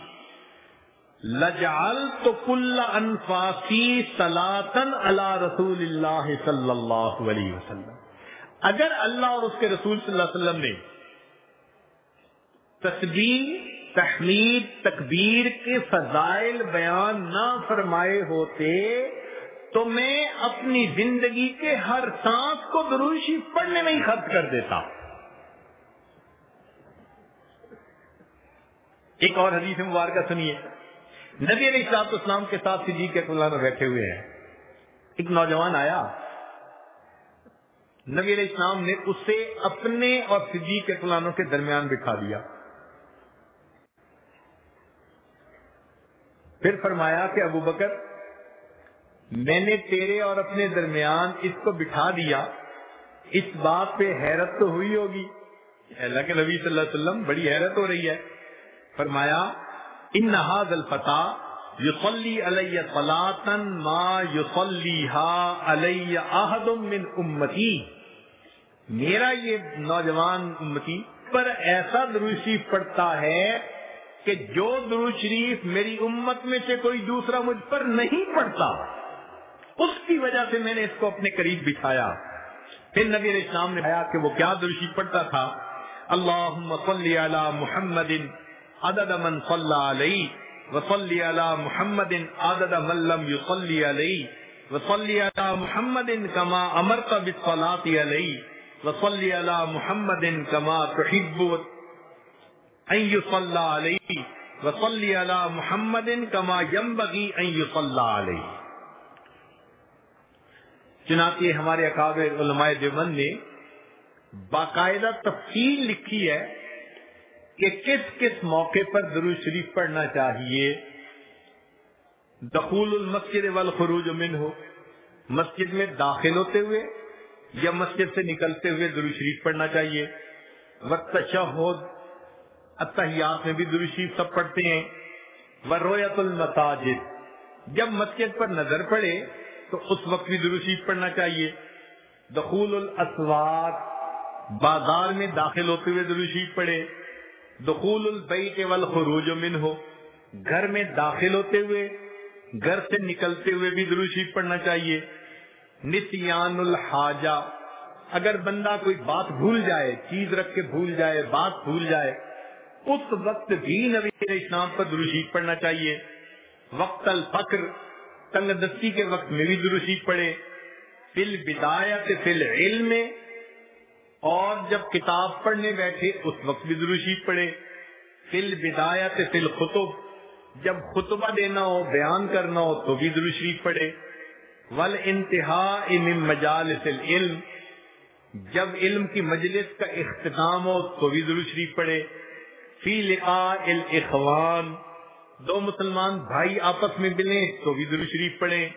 لجعلت کل انفاسی صلاۃ علی رسول اللہ صلی اللہ علیہ وسلم۔ اگر اللہ اور اس کے رسول صلی اللہ علیہ وسلم نے تسبیح، تحمید، تکبیر کے فضائل بیان نہ فرمائے ہوتے تو میں اپنی زندگی کے ہر سانس کو درود شریف پڑھنے میں ہی خرچ کر دیتا۔ ایک اور حدیث مبارکہ سنیے، نبی علیہ الصلوۃ والسلام کے ساتھ صدیق اکبر میں بیٹھے ہوئے ہیں، ایک نوجوان آیا، نبی علیہ السلام نے اسے اپنے اور صدیق اکبر کے درمیان بٹھا دیا، پھر فرمایا کہ ابو بکر میں نے تیرے اور اپنے درمیان اس کو بٹھا دیا، اس بات پہ حیرت تو ہوئی ہوگی، اللہ کے نبی صلی اللہ علیہ وسلم بڑی حیرت ہو رہی ہے۔ فرمایا ان ھذا الفتى یصلی علی صلاۃ ما یصلیھا علی احد من امتی، میرا یہ نوجوان امتی پر ایسا درود شریف پڑھتا ہے کہ جو درود شریف میری امت میں سے کوئی دوسرا مجھ پر نہیں پڑھتا، اس کی وجہ سے میں نے اس کو اپنے قریب بٹھایا۔ پھر نبی علیہ السلام نے کہا کہ وہ کیا درود شریف پڑھتا تھا، اللہم صلی علی محمد عدد من صلی علیہ وصلی علی محمد عدد من لم یصلی علیہ وصلی علی محمد کما امرت بالصلاۃ علیہ وصلی علی محمد کما تحب ان یصلی علیہ وصلی علی محمد کما ینبغی ان یصلی علیہ۔ چنانچہ ہمارے اکابر علماء دیوبند نے باقاعدہ تفصیل لکھی ہے کہ کس کس موقع پر درود شریف پڑھنا چاہیے۔ دخول المسجد والخروج منہ، مسجد میں داخل ہوتے ہوئے یا مسجد سے نکلتے ہوئے درود شریف پڑھنا چاہیے۔ والتشہد، التحیات میں بھی درود شریف سب پڑھتے ہیں۔ ورؤیت المساجد، جب مسجد پر نظر پڑے تو اس وقت بھی درود شریف پڑھنا چاہیے۔ دخول الاسواق، بازار میں داخل ہوتے ہوئے درود شریف پڑھے۔ دخول البیت والخروج منہ، گھر میں داخل ہوتے ہوئے گھر سے نکلتے ہوئے بھی درود شریف پڑھنا چاہیے۔ نسیان الحاجہ، اگر بندہ کوئی بات بھول جائے، چیز رکھ کے بھول جائے، بات بھول جائے، اس وقت بھی نبی علیہ السلام پر درود شریف پڑھنا چاہیے۔ وقت الفقر، تنگ دستی کے وقت میں بھی درود شریف پڑھے۔ فی البدایۃ فی العلم، اور جب کتاب پڑھنے بیٹھے اس وقت بھی درود شریف پڑھے۔ فی البدایۃ فی الخطب، جب خطبہ دینا ہو، بیان کرنا ہو تو بھی درود شریف پڑھے۔ والانتہاء من مجالس العلم، جب علم کی مجلس کا اختتام ہو تو بھی درود شریف پڑھے۔ فی لقاء الاخوان، دو مسلمان بھائی آپس میں ملیں تو بھی درود شریف پڑھیں۔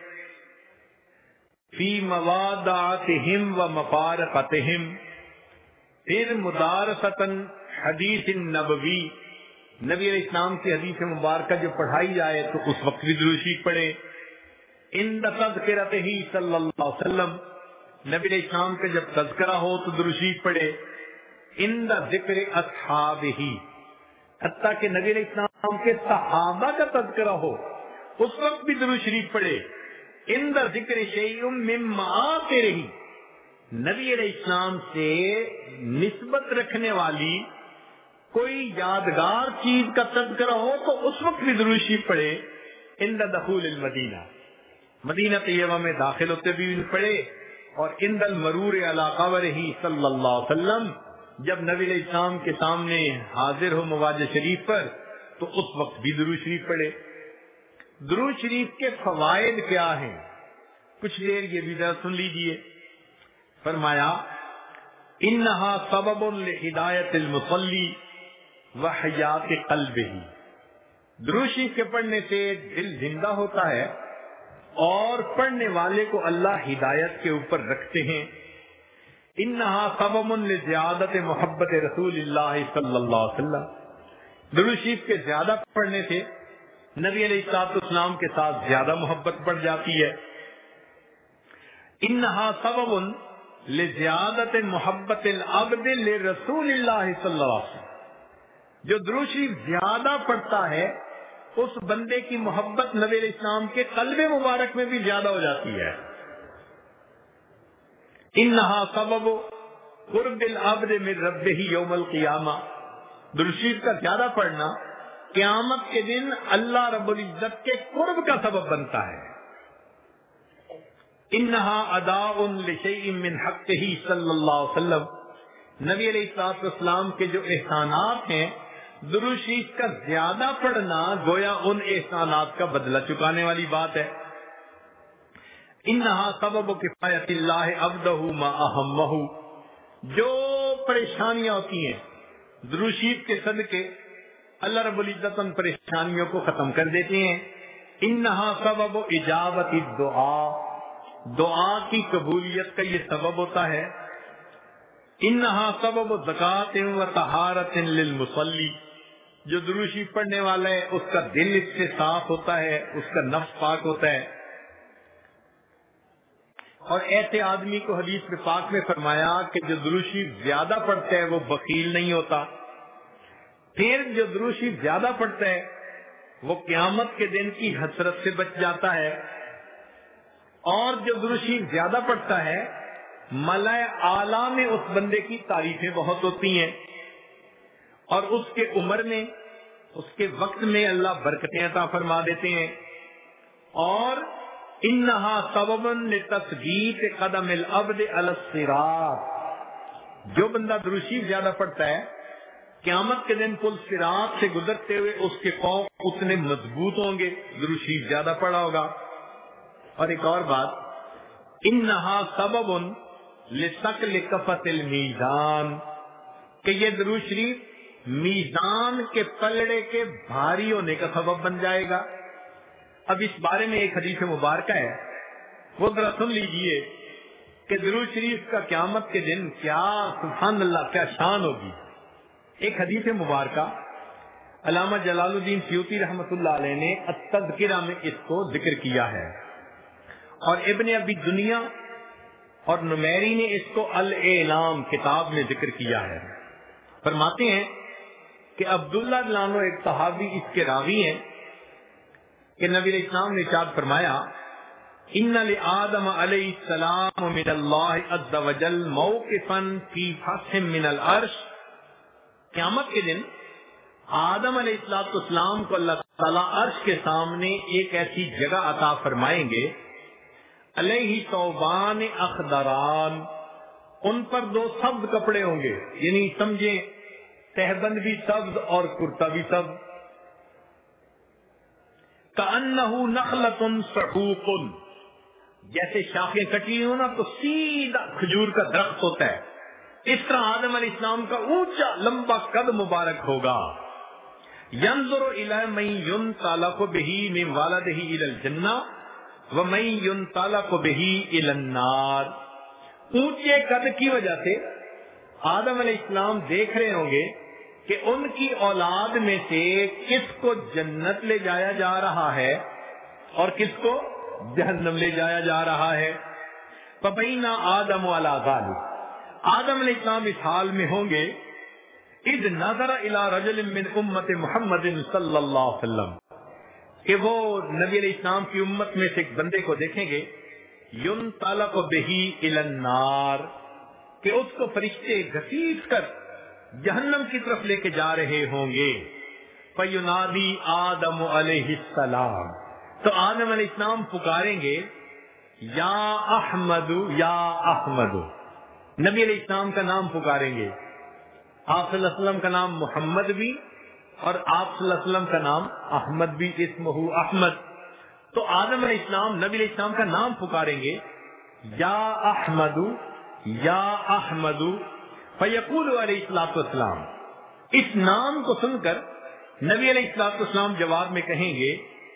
فی موادعتہم و مفارقتہم، پھر مدارستاً حدیث نبوی، نبی علیہ السلام کی حدیث مبارکہ جو پڑھائی جائے تو اس وقت بھی درود شریف پڑھے۔ عند تذکرتہ صلی اللہ علیہ وسلم، نبی علیہ السلام کا جب تذکرہ ہو تو درود شریف پڑھے۔ عند ذکر اصحابہ، حتیٰ کہ نبی علیہ السلام کے صحابہ کا تذکرہ ہو اس وقت بھی درود شریف پڑھے۔ عند ذکر شیء من مآثرہ، نبی علیہ السلام سے نسبت رکھنے والی کوئی یادگار چیز کا تذکرہ ہو تو اس وقت بھی درود شریف پڑھے۔ عند دخول المدینہ، مدینہ طیبہ میں داخل ہوتے بھی پڑھے۔ اور عند المرور علی قبرہ صلی اللہ علیہ وسلم، جب نبی علیہ السلام کے سامنے حاضر ہو مواج شریف پر تو اس وقت بھی درود شریف پڑھے۔ درود شریف کے فوائد کیا ہیں، کچھ دیر یہ بھی ذرا سن لیجئے۔ فرمایا انہا سبب لہدایت المصلی وحیات قلبہ، درود شریف کے پڑھنے سے دل زندہ ہوتا ہے اور پڑھنے والے کو اللہ ہدایت کے اوپر رکھتے ہیں۔ انہا سبب لزیادت محبت رسول اللہ صلی اللہ علیہ وسلم، درود شریف کے زیادہ پڑھنے سے نبی علیہ الصلوۃ والسلام کے ساتھ زیادہ محبت بڑھ جاتی ہے. انہا سبب لزیادت محبت العبد لرسول اللہ صلی اللہ علیہ وسلم. جو درود شریف زیادہ پڑھتا ہے اس بندے کی محبت نبی علیہ السلام کے قلب مبارک میں بھی زیادہ ہو جاتی ہے. انہا سبب قرب العبد من ربہ یوم القیامہ. درود شریف کا زیادہ پڑھنا قیامت کے دن اللہ رب العزت کے قرب کا سبب بنتا ہے. انہا اداء لشیء من حقہ صلی اللہ علیہ وسلم. نبی علیہ الصلوۃ والسلام کے جو احسانات ہیں درود شریف کا زیادہ پڑھنا گویا ان احسانات کا بدلہ چکانے والی بات ہے. انہا سبب کفایت اللہ عبدہ ما اہمہ. جو پریشانیاں ہوتی ہیں درود شریف کے صدقے اللہ رب العزت ان پریشانیوں کو ختم کر دیتے ہیں. انہا سبب اجابت الدعاء. دعا کی قبولیت کا یہ سبب ہوتا ہے. انہا سبب زکات و طہارت للمصلی. جو درود شریف پڑھنے والا ہے اس کا دل اس سے صاف ہوتا ہے, اس کا نفس پاک ہوتا ہے. اور ایسے آدمی کو حدیث میں پاک میں فرمایا کہ جو درود شریف زیادہ پڑھتا ہے وہ بخیل نہیں ہوتا. پھر جو درود شریف زیادہ پڑھتا ہے وہ قیامت کے دن کی حسرت سے بچ جاتا ہے. اور جو درود شریف زیادہ پڑھتا ہے ملائے اعلیٰ میں اس بندے کی تعریفیں بہت ہوتی ہیں, اور اس کے عمر میں اس کے وقت میں اللہ برکتیں عطا فرما دیتے ہیں. اور انہا سبب لتثبیت قدم العبد علی الصراط. جو بندہ درود شریف زیادہ پڑھتا ہے قیامت کے دن پل صراط سے گزرتے ہوئے اس کے پاؤں اتنے مضبوط ہوں گے, درود شریف زیادہ پڑھا ہوگا. اور ایک اور بات, انہا سبب لثقل کفۃ المیزان. کہ یہ درود شریف میزان کے پلڑے کے بھاری ہونے کا سبب بن جائے گا. اب اس بارے میں ایک حدیث مبارکہ ہے, وہ ذرا سن لیجئے کہ درود شریف کا قیامت کے دن کیا سبحان اللہ کیا شان ہوگی. ایک حدیث مبارکہ علامہ جلال الدین سیوطی رحمۃ اللہ علیہ نے التذکرہ میں اس کو ذکر کیا ہے, اور ابن ابی دنیا اور نمیری نے اس کو الاعلام کتاب میں ذکر کیا ہے. فرماتے ہیں کہ عبداللہ لانو ایک صحابی اس کے راوی ہیں کہ نبی علیہ السلام نے ارشاد فرمایا ان لآدم علیہ السلام من اللہ عز وجل موقفا فی فتح من العرش. قیامت کے دن آدم علیہ السلام کو اللہ تعالیٰ عرش کے سامنے ایک ایسی جگہ عطا فرمائیں گے علیہ ثوبان اخضران. ان پر دو سبز کپڑے ہوں گے, یعنی سمجھیں تہبند بھی سبز اور کرتا بھی سبز. کأنہ نخلۃ صحوق. جیسے شاخیں کٹی ہو نا تو سیدھا کھجور کا درخت ہوتا ہے, اس طرح آدم علیہ السلام کا اونچا لمبا قد مبارک ہوگا. ينظر الى من ينطلق به من والده الى الجنہ ومن ينطلق به الى النار. اونچے قد کی وجہ سے آدم علیہ السلام دیکھ رہے ہوں گے کہ ان کی اولاد میں سے کس کو جنت لے جایا جا رہا ہے اور کس کو جہنم لے جایا جا رہا ہے. فبینا آدم علی ذلک. آدم علیہ السلام اس حال میں ہوں گے اذ نظر الی رجل من امت محمد صلی اللہ علیہ وسلم, کہ وہ نبی علیہ السلام کی امت میں سے ایک بندے کو دیکھیں گے ينطلق به الى النار, کہ اس کو فرشتے گھسیٹ کر جہنم کی طرف لے کے جا رہے ہوں گے. فینادی آدم علیہ السلام, تو آدم علیہ السلام پکاریں گے یا احمد یا احمد. نبی علیہ السلام کا نام پکاریں گے, آپ صلی اللہ علیہ وسلم کا نام محمد بھی اور آپ صلی اللہ علیہ وسلم کا نام احمد بھی, اسمہ احمد. تو آدم علیہ السلام نبی علیہ السلام کا نام پکاریں گے یا احمد یا احمد. فیقول علیہ الصلوۃ والسلام, اس نام کو سن کر نبی علیہ الصلوۃ والسلام جواب میں کہیں گے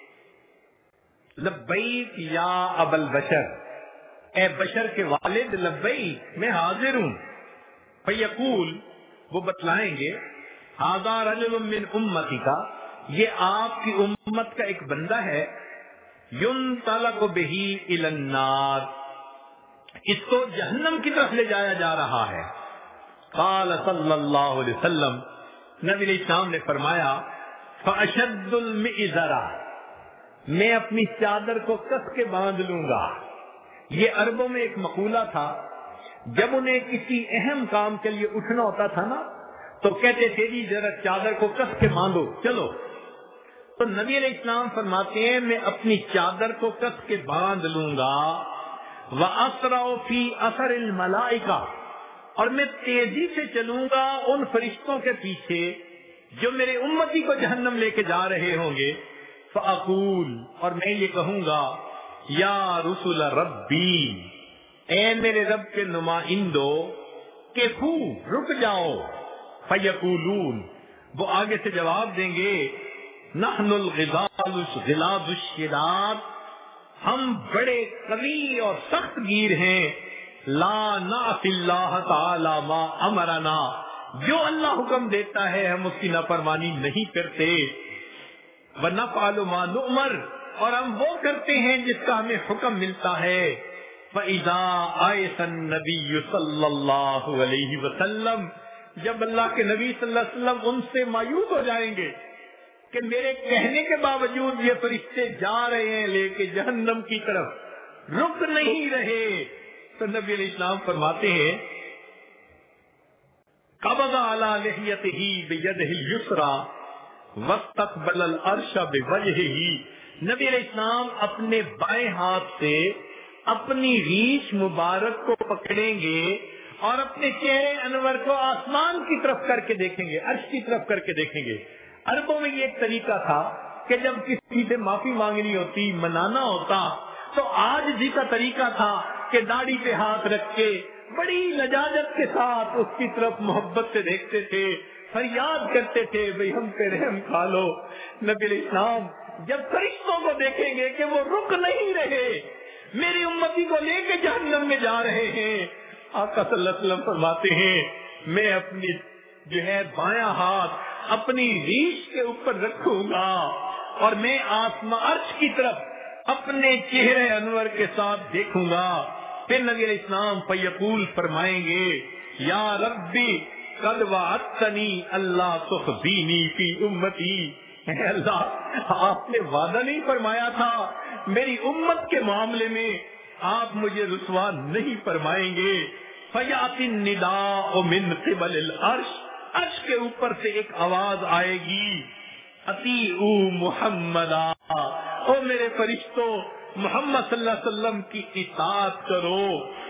لبیک یا ابا البشر, اے بشر کے والد لبیک میں حاضر ہوں. فیقول, وہ بتلائیں گے ھذا رجل من امتی کا، یہ آپ کی امت کا ایک بندہ ہے، ينطلق به الى النار، اس کو جہنم کی طرف لے جایا جا رہا ہے۔ قال صلی اللہ علیہ وسلم، نبی علیہ السلام نے فرمایا فاشد المئزرہ، میں اپنی چادر کو کس کے باندھ لوں گا۔ یہ عربوں میں ایک مقولہ تھا، جب انہیں کسی اہم کام کے لیے اٹھنا ہوتا تھا نا تو کہتے تھے جی ذرا چادر کو کس کے باندھو چلو۔ تو نبی علیہ السلام فرماتے ہیں میں اپنی چادر کو کس کے باندھ لوں گا، وَأَسْرَعُ فِي أَثَرِ الْمَلَائِكَةِ، اور میں تیزی سے چلوں گا ان فرشتوں کے پیچھے جو میرے امتی کو جہنم لے کے جا رہے ہوں گے۔ فَأَقُولُ، اور میں یہ کہوں گا یا رسول ربی، اے میرے رب کے نمائندو، کفو، رک جاؤ۔ فَيَقُولُونَ، وہ آگے سے جواب دیں گے نحن الغلال غلاظ الشداد، ہم بڑے قوی اور سخت گیر ہیں، لا نعصی اللہ تعالی ما امرنا، جو اللہ حکم دیتا ہے ہم اس کی نافرمانی نہیں کرتے، ونفعل ما نؤمر، اور ہم وہ کرتے ہیں جس کا ہمیں حکم ملتا ہے۔ فَإِذَا آیَسَ النَّبِيُّ صلی اللہ علیہ وسلم، جب اللہ کے نبی صلی اللہ علیہ وسلم ان سے مایوس ہو جائیں گے کہ میرے کہنے کے باوجود یہ فرشتے جا رہے ہیں لے کے جہنم کی طرف، رک نہیں رہے، تو نبی علیہ السلام فرماتے ہیں قبض علی لحیتہ بیدہ الیسری واستقبل العرش بوجہہ، نبی علیہ السلام اپنے بائیں ہاتھ سے اپنی ریش مبارک کو پکڑیں گے اور اپنے چہرے انور کو آسمان کی طرف کر کے دیکھیں گے، عرش کی طرف کر کے دیکھیں گے۔ عربوں میں یہ ایک طریقہ تھا کہ جب کسی سے معافی مانگنی ہوتی، منانا ہوتا، تو آج جی کا طریقہ تھا کہ داڑھی پہ ہاتھ رکھ کے بڑی لجاجت کے ساتھ اس کی طرف محبت سے دیکھتے تھے، فریاد کرتے تھے بھئی ہم پہ رحم کھا لو۔ نبی علیہ السلام جب فرشتوں کو دیکھیں گے کہ وہ رک نہیں رہے، میری امتی کو لے کے جہنم میں جا رہے ہیں، آقا صلی اللہ علیہ وسلم فرماتے ہیں میں اپنی جو ہے بایاں ہاتھ اپنی ریش کے اوپر رکھوں گا اور میں آسمان عرش کی طرف اپنے چہرے انور کے ساتھ دیکھوں گا۔ پھر نبی علیہ السلام فیقول فرمائیں گے یا ربی قد وعدتنی اللہ تخزینی فی امتی، اے اللہ آپ نے وعدہ نہیں فرمایا تھا میری امت کے معاملے میں آپ مجھے رسوا نہیں فرمائیں گے۔ فیاتی النداء من قبل العرش، عرش کے اوپر سے ایک آواز آئے گی اطیعوا محمدا، او میرے فرشتوں محمد صلی اللہ علیہ وسلم کی اطاعت کرو،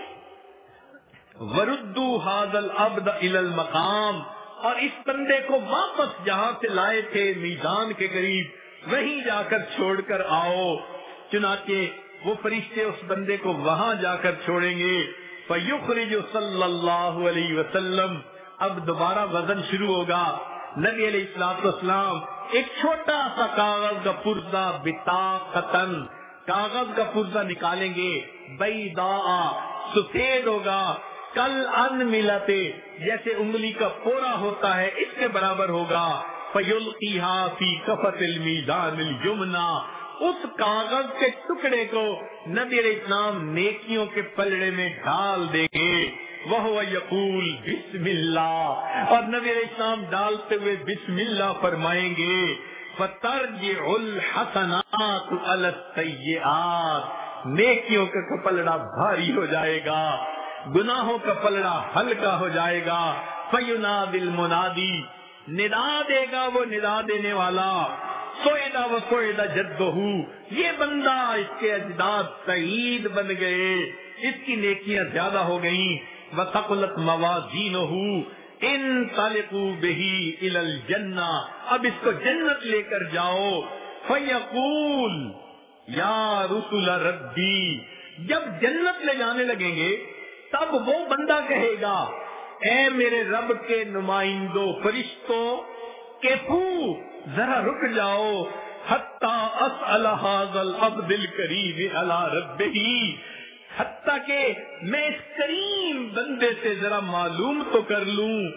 وردوا ھذا العبد الى المقام، اور اس بندے کو واپس جہاں سے لائے تھے میزان کے قریب وہیں جا کر چھوڑ کر آؤ۔ چنانچہ وہ فرشتے اس بندے کو وہاں جا کر چھوڑیں گے۔ فیخرج صلی اللہ علیہ وسلم، اب دوبارہ وزن شروع ہوگا۔ نبی علیہ الصلوۃ والسلام ایک چھوٹا سا کاغذ کا پرزہ بطاقتن، کاغذ کا پرزہ نکالیں گے، بیضاء، سفید ہوگا، کل ان ملتے، جیسے انگلی کا پورا ہوتا ہے اس کے برابر ہوگا۔ فیلقیھا فی کفۃ المیزان الیمنی، اس کاغذ کے ٹکڑے کو نبی علیہ السلام نیکیوں کے پلڑے میں ڈال دیں گے۔ وہ یقول بسم اللہ، اور نبی علیہ السلام ڈالتے ہوئے بسم اللہ فرمائیں گے۔ فترجع الحسنات علی السیئات، نیکیوں کا پلڑا بھاری ہو جائے گا، گناہوں کا پلڑا ہلکا ہو جائے گا۔ فینادی المنادی، ندا دے گا وہ ندا دینے والا، سوئدہ و سوئدہ جدہ، یہ بندہ اس کے اجداد سعید بن گئے، اس کی نیکیاں زیادہ ہو گئیں۔ وثقلت موازینہ، انطلقوا بہ الی الجنہ، اب اس کو جنت لے کر جاؤ۔ فیقول یا رسول ربی، جب جنت لے جانے لگیں گے تب وہ بندہ کہے گا اے میرے رب کے نمائندوں فرشتوں، کیفو ذرا رک جاؤ، حتی اسأل ھذا العبد الکریم علی ربہ، حتیٰ کہ میں اس کریم بندے سے ذرا معلوم تو کر لوں۔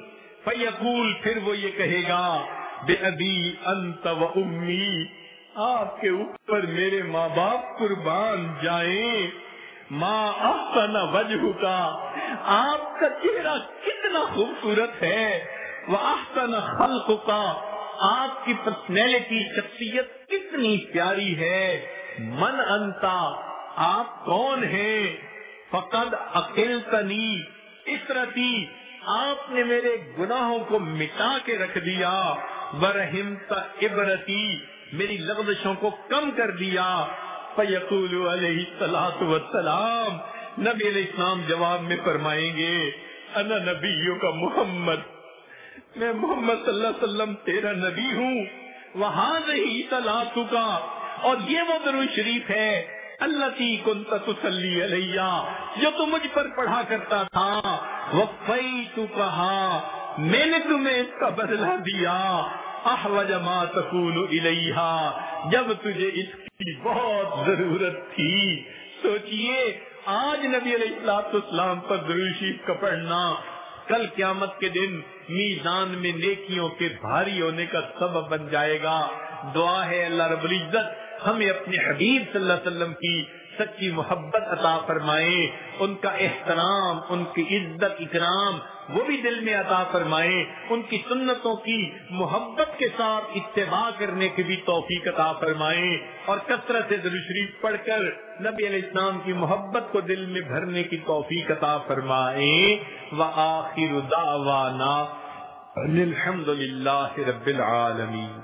فیقول، پھر وہ یہ کہے گا، بے ابی انت و امی، آپ کے اوپر میرے ماں باپ قربان جائیں، ماں احسن وجہ کا، آپ کا چہرہ کتنا خوبصورت ہے، وہ احسن خلق کا، آپ کی پرسنالٹی شخصیت کتنی پیاری ہے، من انتا، آپ کون ہیں، فقد اقلتنی اسرتی، آپ نے میرے گناہوں کو مٹا کے رکھ دیا، ورحمت عبرتی، میری لغزشوں کو کم کر دیا۔ فیقول علیہ الصلوۃ والسلام، نبی علیہ السلام جواب میں فرمائیں گے، انا نبیوں کا محمد، میں محمد صلی اللہ علیہ وسلم تیرا نبی ہوں، وہاں رہی صلاتو کا، اور یہ وہ درود شریف ہے التی کنت تصلی علیہ، جو تو مجھ پر پڑھا کرتا تھا، وفیت کہا، میں نے تمہیں اس کا بدلہ دیا، احوج ما تکون الیہ، جب تجھے اس کی بہت ضرورت تھی۔ سوچئے آج نبی علیہ الصلوۃ والسلام پر درود شریف کا پڑھنا کل قیامت کے دن میزان میں نیکیوں کے بھاری ہونے کا سبب بن جائے گا۔ دعا ہے اللہ رب العزت ہمیں اپنے حبیب صلی اللہ علیہ وسلم کی سچی محبت عطا فرمائے، ان کا احترام، ان کی عزت اکرام وہ بھی دل میں عطا فرمائے، ان کی سنتوں کی محبت کے ساتھ اتباع کرنے کی بھی توفیق عطا فرمائے، اور کثرت سے درود شریف پڑھ کر نبی علیہ السلام کی محبت کو دل میں بھرنے کی توفیق عطا فرمائے۔ وآخر دعوانا الحمد للہ رب العالمین۔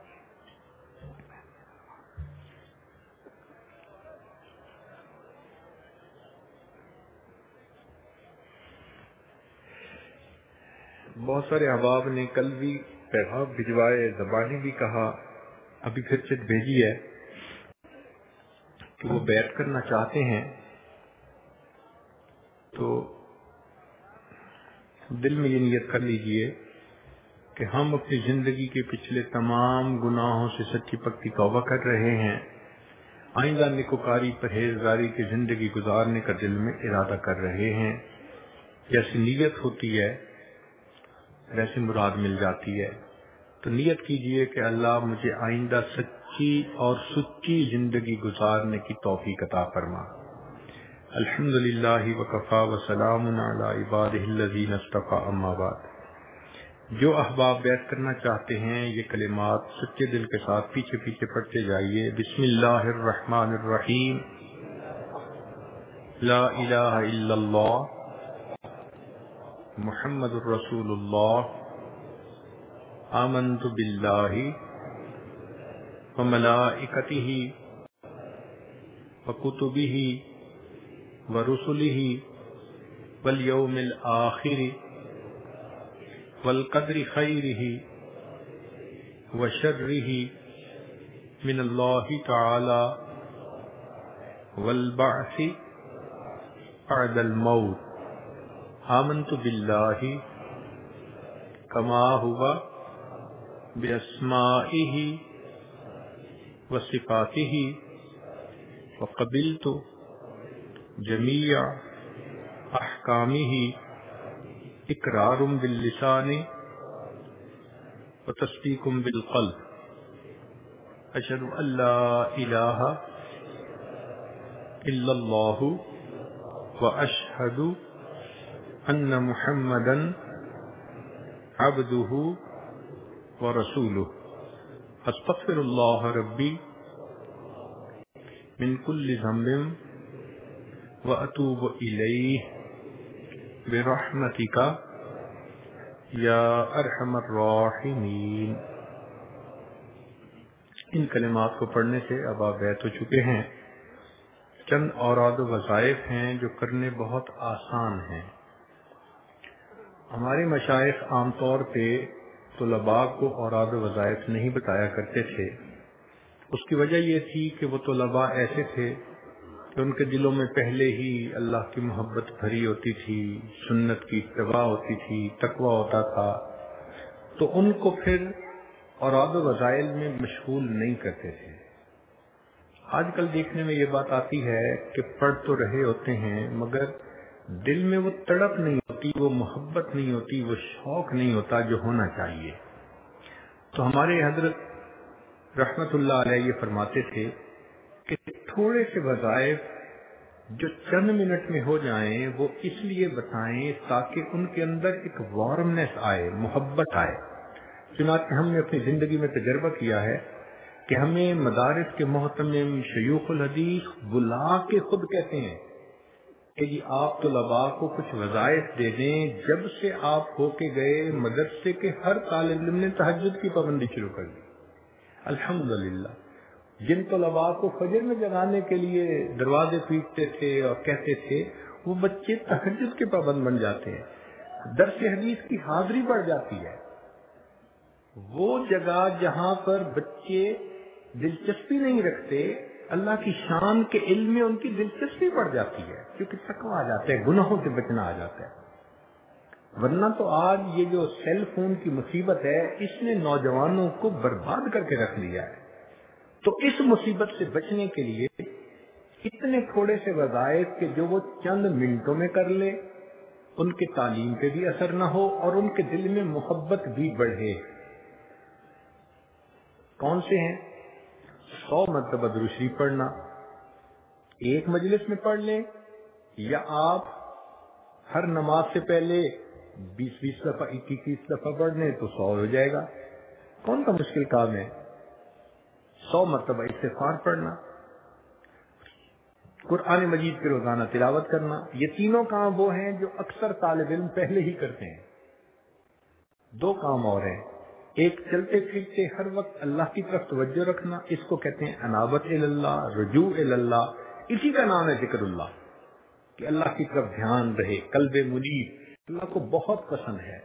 بہت سارے احباب نے کل بھی پیغام بھجوائے، زبانی بھی کہا، ابھی پھر چٹ بھیجی ہے کہ وہ بیعت کرنا چاہتے ہیں، تو دل میں یہ نیت کر لیجئے کہ ہم اپنی زندگی کے پچھلے تمام گناہوں سے سچی پکی توبہ کر رہے ہیں، آئندہ نیکوکاری پرہیزگاری کی زندگی گزارنے کا دل میں ارادہ کر رہے ہیں۔ جیسی نیت ہوتی ہے ویسی مراد مل جاتی ہے، تو نیت کیجئے کہ اللہ مجھے آئندہ سچی اور سچی زندگی گزارنے کی توفیق عطا فرما۔ الحمدللہ وکفا وسلام علی عبادہ الذین اصطفی، اما بعد۔ جو احباب بیعت کرنا چاہتے ہیں یہ کلمات سچے دل کے ساتھ پیچھے پیچھے پڑھتے جائیے۔ بسم اللہ الرحمن الرحیم، لا الہ الا اللہ محمد الرسول اللہ، آمنت باللہ وملائکتہ وکتبہ ورسلہ والیوم الآخر والقدر خیرہ وشرہ من اللہ تعالی والبعث بعد الموت۔ آمنت باللہ کما ہوا باسمائہ وصفاتہ وقبلت جمیع احکامہ اقرار باللسان وتصدیق بالقلب۔ اشہد ان لا الہ الا اللہ واشہد ان محمدا عبدہ ورسولہ۔ استغفر اللہ ربی من کل ذنب واتوب الیہ برحمتک یا ارحم الراحمین۔ ان کلمات کو پڑھنے سے اب آپ بیعت ہو چکے ہیں۔ چند اوراد و وظائف ہیں جو کرنے بہت آسان ہیں۔ ہمارے مشائخ عام طور پہ طلباء کو اوراد و وظائف نہیں بتایا کرتے تھے۔ اس کی وجہ یہ تھی کہ وہ طلباء ایسے تھے کہ ان کے دلوں میں پہلے ہی اللہ کی محبت بھری ہوتی تھی، سنت کی اتباع ہوتی تھی، تقویٰ ہوتا تھا، تو ان کو پھر اوراد و وظائف میں مشغول نہیں کرتے تھے۔ آج کل دیکھنے میں یہ بات آتی ہے کہ پڑھ تو رہے ہوتے ہیں مگر دل میں وہ تڑپ نہیں ہوتی، وہ محبت نہیں ہوتی، وہ شوق نہیں ہوتا جو ہونا چاہیے۔ تو ہمارے حضرت رحمت اللہ علیہ یہ فرماتے تھے کہ تھوڑے سے وظائف جو چند منٹ میں ہو جائیں وہ اس لیے بتائیں تاکہ ان کے اندر ایک وارمنس آئے، محبت آئے۔ چنانچہ ہم نے اپنی زندگی میں تجربہ کیا ہے کہ ہمیں مدارس کے محتمم شیوخ الحدیث بلا کے خود کہتے ہیں کہ جی آپ طلباء کو کچھ وظائف دے دیں۔ جب سے آپ ہو کے گئے مدرسے کے ہر طالب علم نے تہجد کی پابندی شروع کر دی۔ الحمدللہ جن طلباء کو فجر میں جگانے کے لیے دروازے پیٹتے تھے اور کہتے تھے وہ بچے تہجد کے پابند بن جاتے ہیں، درس حدیث کی حاضری بڑھ جاتی ہے۔ وہ جگہ جہاں پر بچے دلچسپی نہیں رکھتے، اللہ کی شان کے علم میں ان کی دلچسپی بڑھ جاتی ہے کیونکہ تقویٰ آ جاتا ہے، گناہوں سے بچنا آ جاتا ہے۔ ورنہ تو آج یہ جو سیل فون کی مصیبت ہے اس نے نوجوانوں کو برباد کر کے رکھ لیا ہے۔ تو اس مصیبت سے بچنے کے لیے اتنے تھوڑے سے وظائف کہ جو وہ چند منٹوں میں کر لے، ان کے تعلیم پہ بھی اثر نہ ہو اور ان کے دل میں محبت بھی بڑھے۔ کون سے ہیں؟ سو مرتبہ درود شریف پڑھنا، ایک مجلس میں پڑھ لیں، یا آپ ہر نماز سے پہلے بیس بیس دفعہ اکیس اکیس دفعہ پڑھ لیں تو سو ہو جائے گا۔ کون کا مشکل کام ہے؟ سو مرتبہ استغفار پڑھنا، قرآن مجید کی روزانہ تلاوت کرنا، یہ تینوں کام وہ ہیں جو اکثر طالب علم پہلے ہی کرتے ہیں۔ دو کام اور ہیں، ایک چلتے پھرتے ہر وقت اللہ کی طرف توجہ رکھنا، اس کو کہتے ہیں انابت اللہ، رجوع اللہ، اسی کا نام ہے ذکر اللہ، کہ اللہ کی طرف دھیان رہے، قلب منیب، اللہ کو بہت پسند ہے۔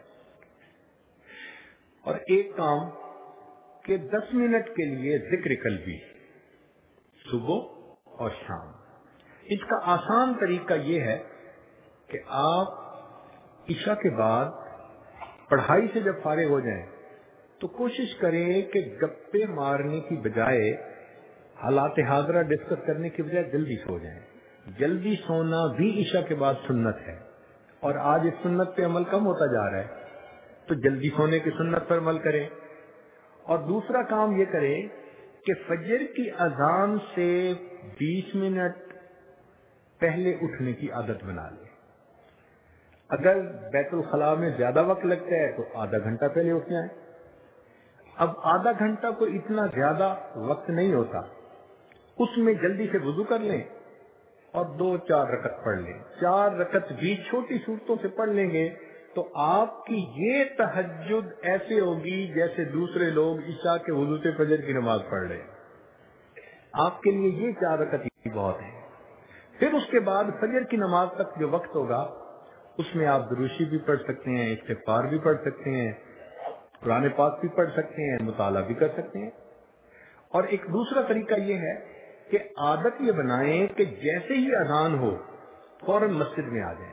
اور ایک کام کہ دس منٹ کے لیے ذکر قلبی صبح اور شام۔ اس کا آسان طریقہ یہ ہے کہ آپ عشاء کے بعد پڑھائی سے جب فارغ ہو جائیں تو کوشش کریں کہ گپے مارنے کی بجائے، حالات حاضرہ ڈسکس کرنے کی بجائے جلدی سو جائیں۔ جلدی سونا بھی عشاء کے بعد سنت ہے، اور آج اس سنت پہ عمل کم ہوتا جا رہا ہے، تو جلدی سونے کی سنت پر عمل کریں۔ اور دوسرا کام یہ کریں کہ فجر کی اذان سے بیس منٹ پہلے اٹھنے کی عادت بنا لیں۔ اگر بیت الخلاء میں زیادہ وقت لگتا ہے تو آدھا گھنٹہ پہلے اٹھ جائیں۔ اب آدھا گھنٹہ کو اتنا زیادہ وقت نہیں ہوتا، اس میں جلدی سے وضو کر لیں اور دو چار رکعت پڑھ لیں۔ چار رکعت بھی چھوٹی صورتوں سے پڑھ لیں گے تو آپ کی یہ تہجد ایسے ہوگی جیسے دوسرے لوگ عشاء کے وضو سے فجر کی نماز پڑھ رہے ہیں۔ آپ کے لیے یہ چار رکعت ہی بہت ہے۔ پھر اس کے بعد فجر کی نماز تک جو وقت ہوگا اس میں آپ دروشی بھی پڑھ سکتے ہیں، استغفار بھی پڑھ سکتے ہیں، قرآن پاک بھی پڑھ سکتے ہیں، مطالعہ بھی کر سکتے ہیں۔ اور ایک دوسرا طریقہ یہ ہے کہ عادت یہ بنائیں کہ جیسے ہی اذان ہو فوراً مسجد میں آ جائیں۔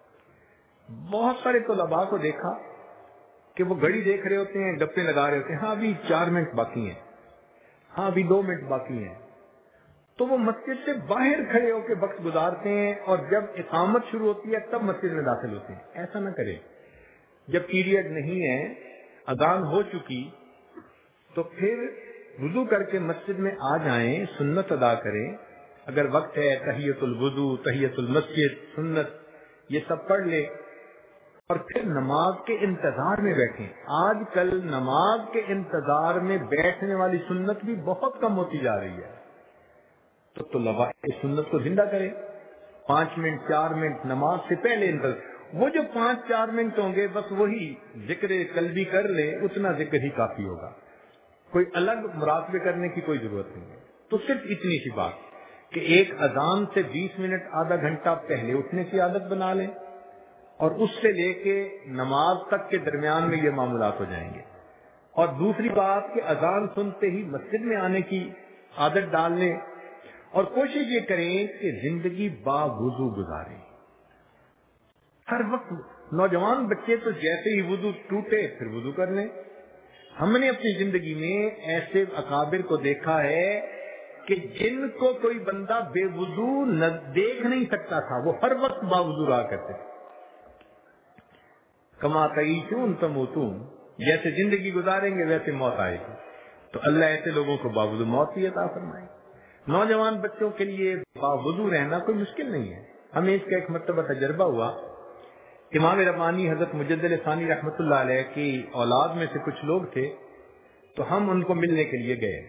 بہت سارے طلباء کو دیکھا کہ وہ گھڑی دیکھ رہے ہوتے ہیں، گپے لگا رہے ہوتے ہیں، ہاں ابھی چار منٹ باقی ہیں، ہاں ابھی دو منٹ باقی ہیں، تو وہ مسجد سے باہر کھڑے ہو کے وقت گزارتے ہیں، اور جب اقامت شروع ہوتی ہے تب مسجد میں داخل ہوتے ہیں۔ ایسا نہ کریں۔ جب پیریڈ نہیں ہے، اذان ہو چکی، تو پھر وضو کر کے مسجد میں آ جائیں، سنت ادا کریں۔ اگر وقت ہے تحیۃ الوضو، تحیۃ المسجد، سنت یہ سب پڑھ لیں، اور پھر نماز کے انتظار میں بیٹھیں۔ آج کل نماز کے انتظار میں بیٹھنے والی سنت بھی بہت کم ہوتی جا رہی ہے، تو طلباء اس سنت کو زندہ کریں۔ پانچ منٹ چار منٹ نماز سے پہلے انتظار، وہ جو پانچ چار منٹ ہوں گے بس وہی ذکر قلبی کر لیں، اتنا ذکر ہی کافی ہوگا، کوئی الگ مراقبے کرنے کی کوئی ضرورت نہیں ہے۔ تو صرف اتنی سی بات کہ ایک اذان سے بیس منٹ آدھا گھنٹہ پہلے اٹھنے کی عادت بنا لیں، اور اس سے لے کے نماز تک کے درمیان میں یہ معاملات ہو جائیں گے۔ اور دوسری بات کہ اذان سنتے ہی مسجد میں آنے کی عادت ڈال لیں، اور کوشش یہ کریں کہ زندگی با وضو گزاریں۔ ہر وقت نوجوان بچے تو جیسے ہی وضو ٹوٹے پھر وضو کر لیں۔ ہم نے اپنی زندگی میں ایسے اکابر کو دیکھا ہے کہ جن کو کوئی بندہ بے وضو نہ دیکھ نہیں سکتا تھا وہ ہر وقت باوضو رہا کرتے تھے. کما تعیشون تموتون، جیسے زندگی گزاریں گے ویسے موت آئے گی. تو اللہ ایسے لوگوں کو باوضو موت بھی عطا فرمائے. نوجوان بچوں کے لیے باوضو رہنا کوئی مشکل نہیں ہے. ہمیں اس کا ایک مرتبہ تجربہ ہوا. امام ربانی حضرت مجدد ثانی رحمۃ اللہ علیہ کی اولاد میں سے کچھ لوگ تھے، تو ہم ان کو ملنے کے لیے گئے.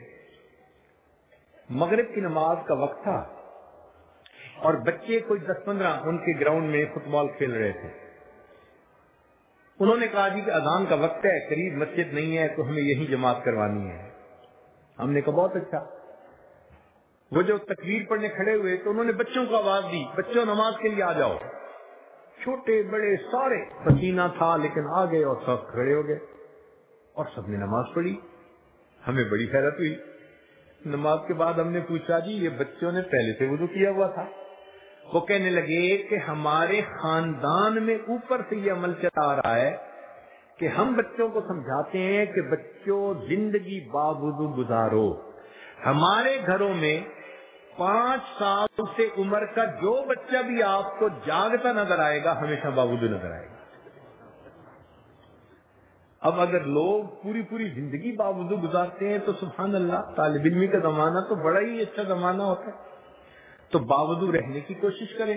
مغرب کی نماز کا وقت تھا اور بچے کوئی دس پندرہ ان کے گراؤنڈ میں فٹ بال کھیل رہے تھے. انہوں نے کہا جی کہ اذان کا وقت ہے، قریب مسجد نہیں ہے، تو ہمیں یہی جماعت کروانی ہے. ہم نے کہا بہت اچھا. وہ جو تکبیر پڑھنے کھڑے ہوئے تو انہوں نے بچوں کو آواز دی، بچوں نماز کے لیے آ جاؤ. چھوٹے بڑے سارے، پسینہ تھا لیکن آ گئے اور سب کھڑے ہو گئے اور سب نے نماز پڑھی. ہمیں بڑی حیرت ہوئی. نماز کے بعد ہم نے پوچھا جی یہ بچوں نے پہلے سے وضو کیا ہوا تھا؟ وہ کہنے لگے کہ ہمارے خاندان میں اوپر سے یہ عمل چلا آ رہا ہے کہ ہم بچوں کو سمجھاتے ہیں کہ بچوں زندگی باوضو گزارو. ہمارے گھروں میں پانچ سال سے عمر کا جو بچہ بھی آپ کو جاگتا نظر آئے گا ہمیشہ باوضو نظر آئے گا. اب اگر لوگ پوری پوری زندگی باوضو گزارتے ہیں تو سبحان اللہ، طالب علمی کا زمانہ تو بڑا ہی اچھا زمانہ ہوتا ہے. تو باوضو رہنے کی کوشش کریں.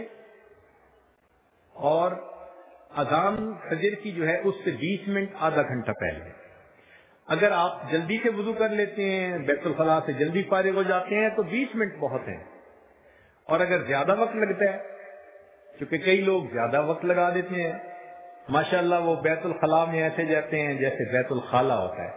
اور اذان فجر کی جو ہے اس سے بیس منٹ آدھا گھنٹہ پہلے اگر آپ جلدی سے وضو کر لیتے ہیں، بیت الخلاء سے جلدی فارغ ہو جاتے ہیں، تو بیس منٹ بہت ہیں. اور اگر زیادہ وقت لگتا ہے، کیونکہ کئی لوگ زیادہ وقت لگا دیتے ہیں، ماشاءاللہ وہ بیت الخلاء میں ایسے جاتے ہیں جیسے بیت الخلا ہوتا ہے.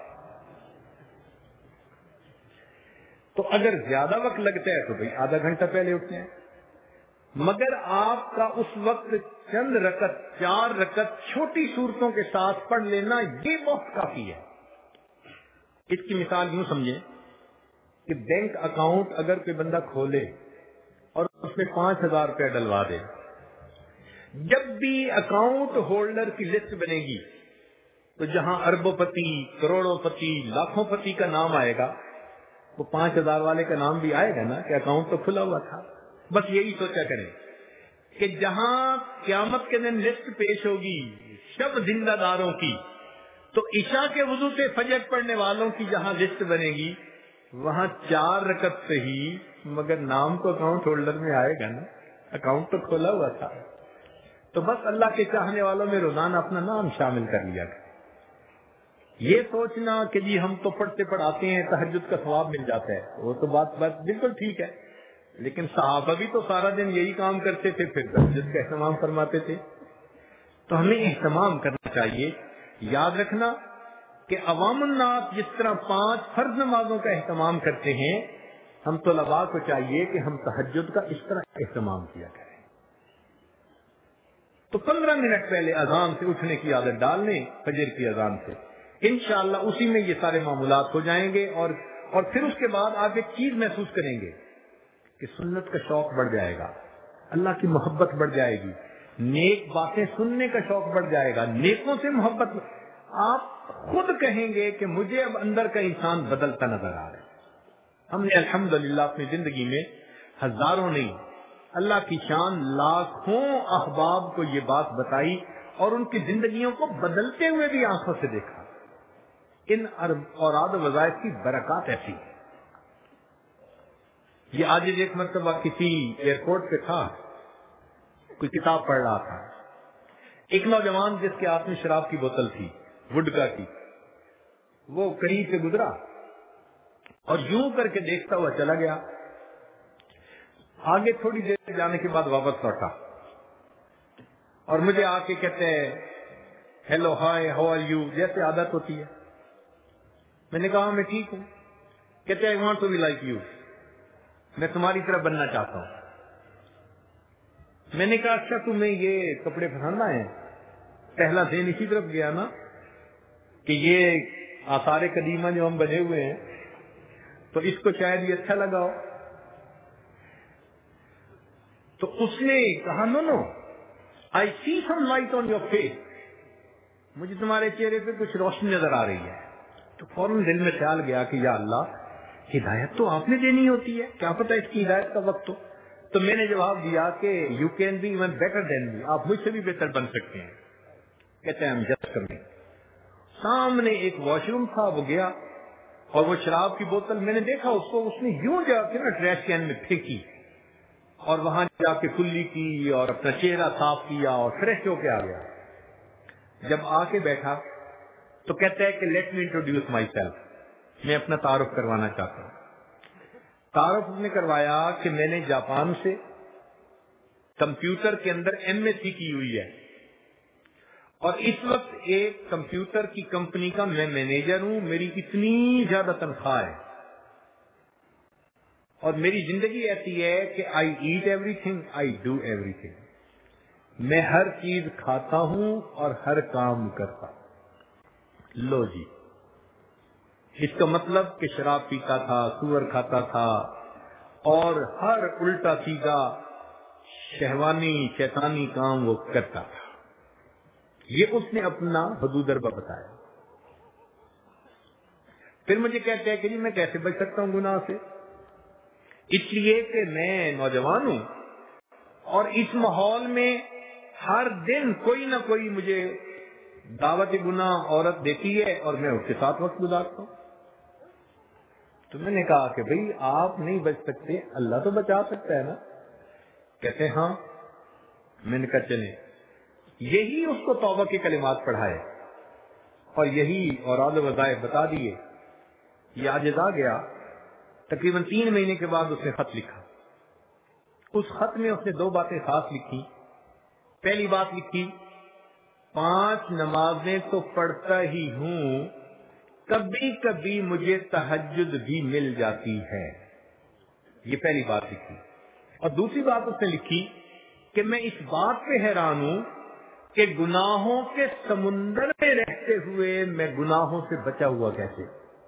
تو اگر زیادہ وقت لگتا ہے تو بھئی آدھا گھنٹہ پہلے اٹھتے ہیں. مگر آپ کا اس وقت چند رکعت، چار رکعت چھوٹی صورتوں کے ساتھ پڑھ لینا یہ بہت کافی ہے. اس کی مثال یوں سمجھیں کہ بینک اکاؤنٹ اگر کوئی بندہ کھولے اور اس میں پانچ ہزار روپے ڈلوا دے، جب بھی اکاؤنٹ ہولڈر کی لسٹ بنے گی تو جہاں اربوں پتی، کروڑوں پتی، لاکھوں پتی کا نام آئے گا، وہ پانچ ہزار والے کا نام بھی آئے گا نا کہ اکاؤنٹ تو کھلا ہوا تھا. بس یہی سوچا کریں کہ جہاں قیامت کے دن لسٹ پیش ہوگی شب زندہ داروں کی، تو عشاء کے وضو سے فجر پڑھنے والوں کی جہاں لسٹ بنے گی وہاں چار رکعت سے ہی، مگر نام تو اکاؤنٹ ہولڈر میں آئے گا نا، اکاؤنٹ تو کھولا ہوا تھا. تو بس اللہ کے چاہنے والوں میں روزانہ اپنا نام شامل کر لیا گیا. یہ سوچنا کہ جی ہم تو پڑھتے پڑھاتے ہیں تہجد کا ثواب مل جاتا ہے، وہ تو بات بات بالکل ٹھیک ہے، لیکن صحابہ بھی تو سارا دن یہی کام کرتے تھے، پھر تہجد کا اہتمام فرماتے تھے. تو ہمیں اہتمام کرنا چاہیے. یاد رکھنا کہ عوام الناس جس طرح پانچ فرض نمازوں کا اہتمام کرتے ہیں، ہم طلباء کو چاہیے کہ ہم تہجد کا اس طرح اہتمام کیا کریں. تو پندرہ منٹ پہلے اذان سے اٹھنے کی عادت ڈال لیں، فجر کی اذان سے انشاءاللہ اسی میں یہ سارے معمولات ہو جائیں گے. اور اور پھر اس کے بعد آپ ایک چیز محسوس کریں گے کہ سنت کا شوق بڑھ جائے گا، اللہ کی محبت بڑھ جائے گی، نیک باتیں سننے کا شوق بڑھ جائے گا، نیکوں سے محبت. آپ خود کہیں گے کہ مجھے اب اندر کا انسان بدلتا نظر آ رہا ہے. ہم نے الحمدللہ اپنی زندگی میں ہزاروں نہیں، اللہ کی شان لاکھوں احباب کو یہ بات بتائی اور ان کی زندگیوں کو بدلتے ہوئے بھی آنکھوں سے دیکھا. ان اوراد و وظائف کی برکات ایسی ہے. یہ آج ایک مرتبہ کسی ایئرپورٹ پہ تھا، کوئی کتاب پڑھ رہا تھا. ایک نوجوان جس کے ہاتھ میں شراب کی بوتل تھی، وڈکا کی، وہ قریب سے گزرا اور یوں کر کے دیکھتا ہوا چلا گیا. آگے تھوڑی دیر جانے کے بعد واپس لوٹا اور مجھے آ کے کہتے ہیں hello hi how are you, جیسے عادت ہوتی ہے. میں نے کہا میں ٹھیک ہوں. کہتے I want to be like you, میں تمہاری طرح بننا چاہتا ہوں. میں نے کہا اچھا تمہیں یہ کپڑے پسند آئے ہیں؟ پہلا ذہن اسی طرف گیا نا کہ یہ آثار قدیمہ جو ہم بنے ہوئے ہیں تو اس کو شاید یہ اچھا لگا ہو. تو اس نے کہا no no I see some light on your face, مجھے تمہارے چہرے پہ کچھ روشنی نظر آ رہی ہے. تو فوراً دل میں خیال گیا کہ یا اللہ ہدایت تو آپ نے دینی ہوتی ہے، کیا پتہ اس کی ہدایت کا وقت ہو۔ تو میں نے جواب دیا کہ you can be even better than me, آپ مجھ سے بھی بہتر بن سکتے ہیں۔ کہتے ہیں ہم جسٹ کریں۔ سامنے ایک واش روم تھا، وہ گیا اور وہ شراب کی بوتل میں نے دیکھا اس کو، اس نے یوں جا کے نا ٹریش کین میں پھینکی اور وہاں جا کے کلی کی اور اپنا چہرہ صاف کیا اور فریش ہو کے آ گیا۔ جب آ کے بیٹھا تو کہتا ہے کہ let me introduce myself, میں اپنا تعارف کروانا چاہتا ہوں۔ تعارف اس نے کروایا کہ میں نے جاپان سے کمپیوٹر کے اندر ایم ایس سی کی ہوئی ہے اور اس وقت ایک کمپیوٹر کی کمپنی کا میں مینیجر ہوں، میری اتنی زیادہ تنخواہ ہے اور میری زندگی ایسی ہے کہ I eat everything, I do everything, میں ہر چیز کھاتا ہوں اور ہر کام کرتا ہوں۔ لو جی، اس کا مطلب کہ شراب پیتا تھا، سور کھاتا تھا اور ہر الٹا سیدھا شہوانی شیطانی کام وہ کرتا تھا۔ یہ اس نے اپنا حدود اربع بتایا۔ پھر مجھے کہتے ہیں کہ جی میں کیسے بچ سکتا ہوں گناہ سے؟ اس لیے کہ میں نوجوان ہوں اور اس ماحول میں ہر دن کوئی نہ کوئی مجھے دعوت گناہ عورت دیتی ہے اور میں اس کے ساتھ وقت گزارتا ہوں۔ تو میں نے کہا کہ بھئی آپ نہیں بچ سکتے، اللہ تو بچا سکتا ہے نا۔ کہتے ہیں ہاں۔ میں نے کہا چلیں، یہی اس کو توبہ کے کلمات پڑھائے اور یہی اوراد وظائف بتا دیے۔ یہ عاجز آ گیا۔ تقریباً تین مہینے کے بعد اس نے خط لکھا۔ اس خط میں اس نے دو باتیں خاص لکھی۔ پہلی بات لکھی، پانچ نمازیں تو پڑھتا ہی ہوں، کبھی کبھی مجھے تہجد بھی مل جاتی ہے۔ یہ پہلی بات لکھی۔ اور دوسری بات اس نے لکھی کہ میں اس بات پہ حیران ہوں کہ گناہوں کے سمندر میں رہتے ہوئے میں گناہوں سے بچا ہوا کیسے۔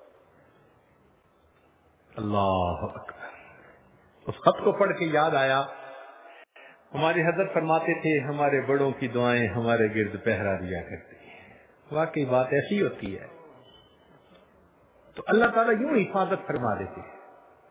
اللہ اکبر۔ اس خط کو پڑھ کے یاد آیا، ہمارے حضرت فرماتے تھے ہمارے بڑوں کی دعائیں ہمارے گرد پہرا دیا کرتی ہیں۔ واقعی بات ایسی ہوتی ہے۔ تو اللہ تعالیٰ یوں حفاظت فرما دیتے ہیں۔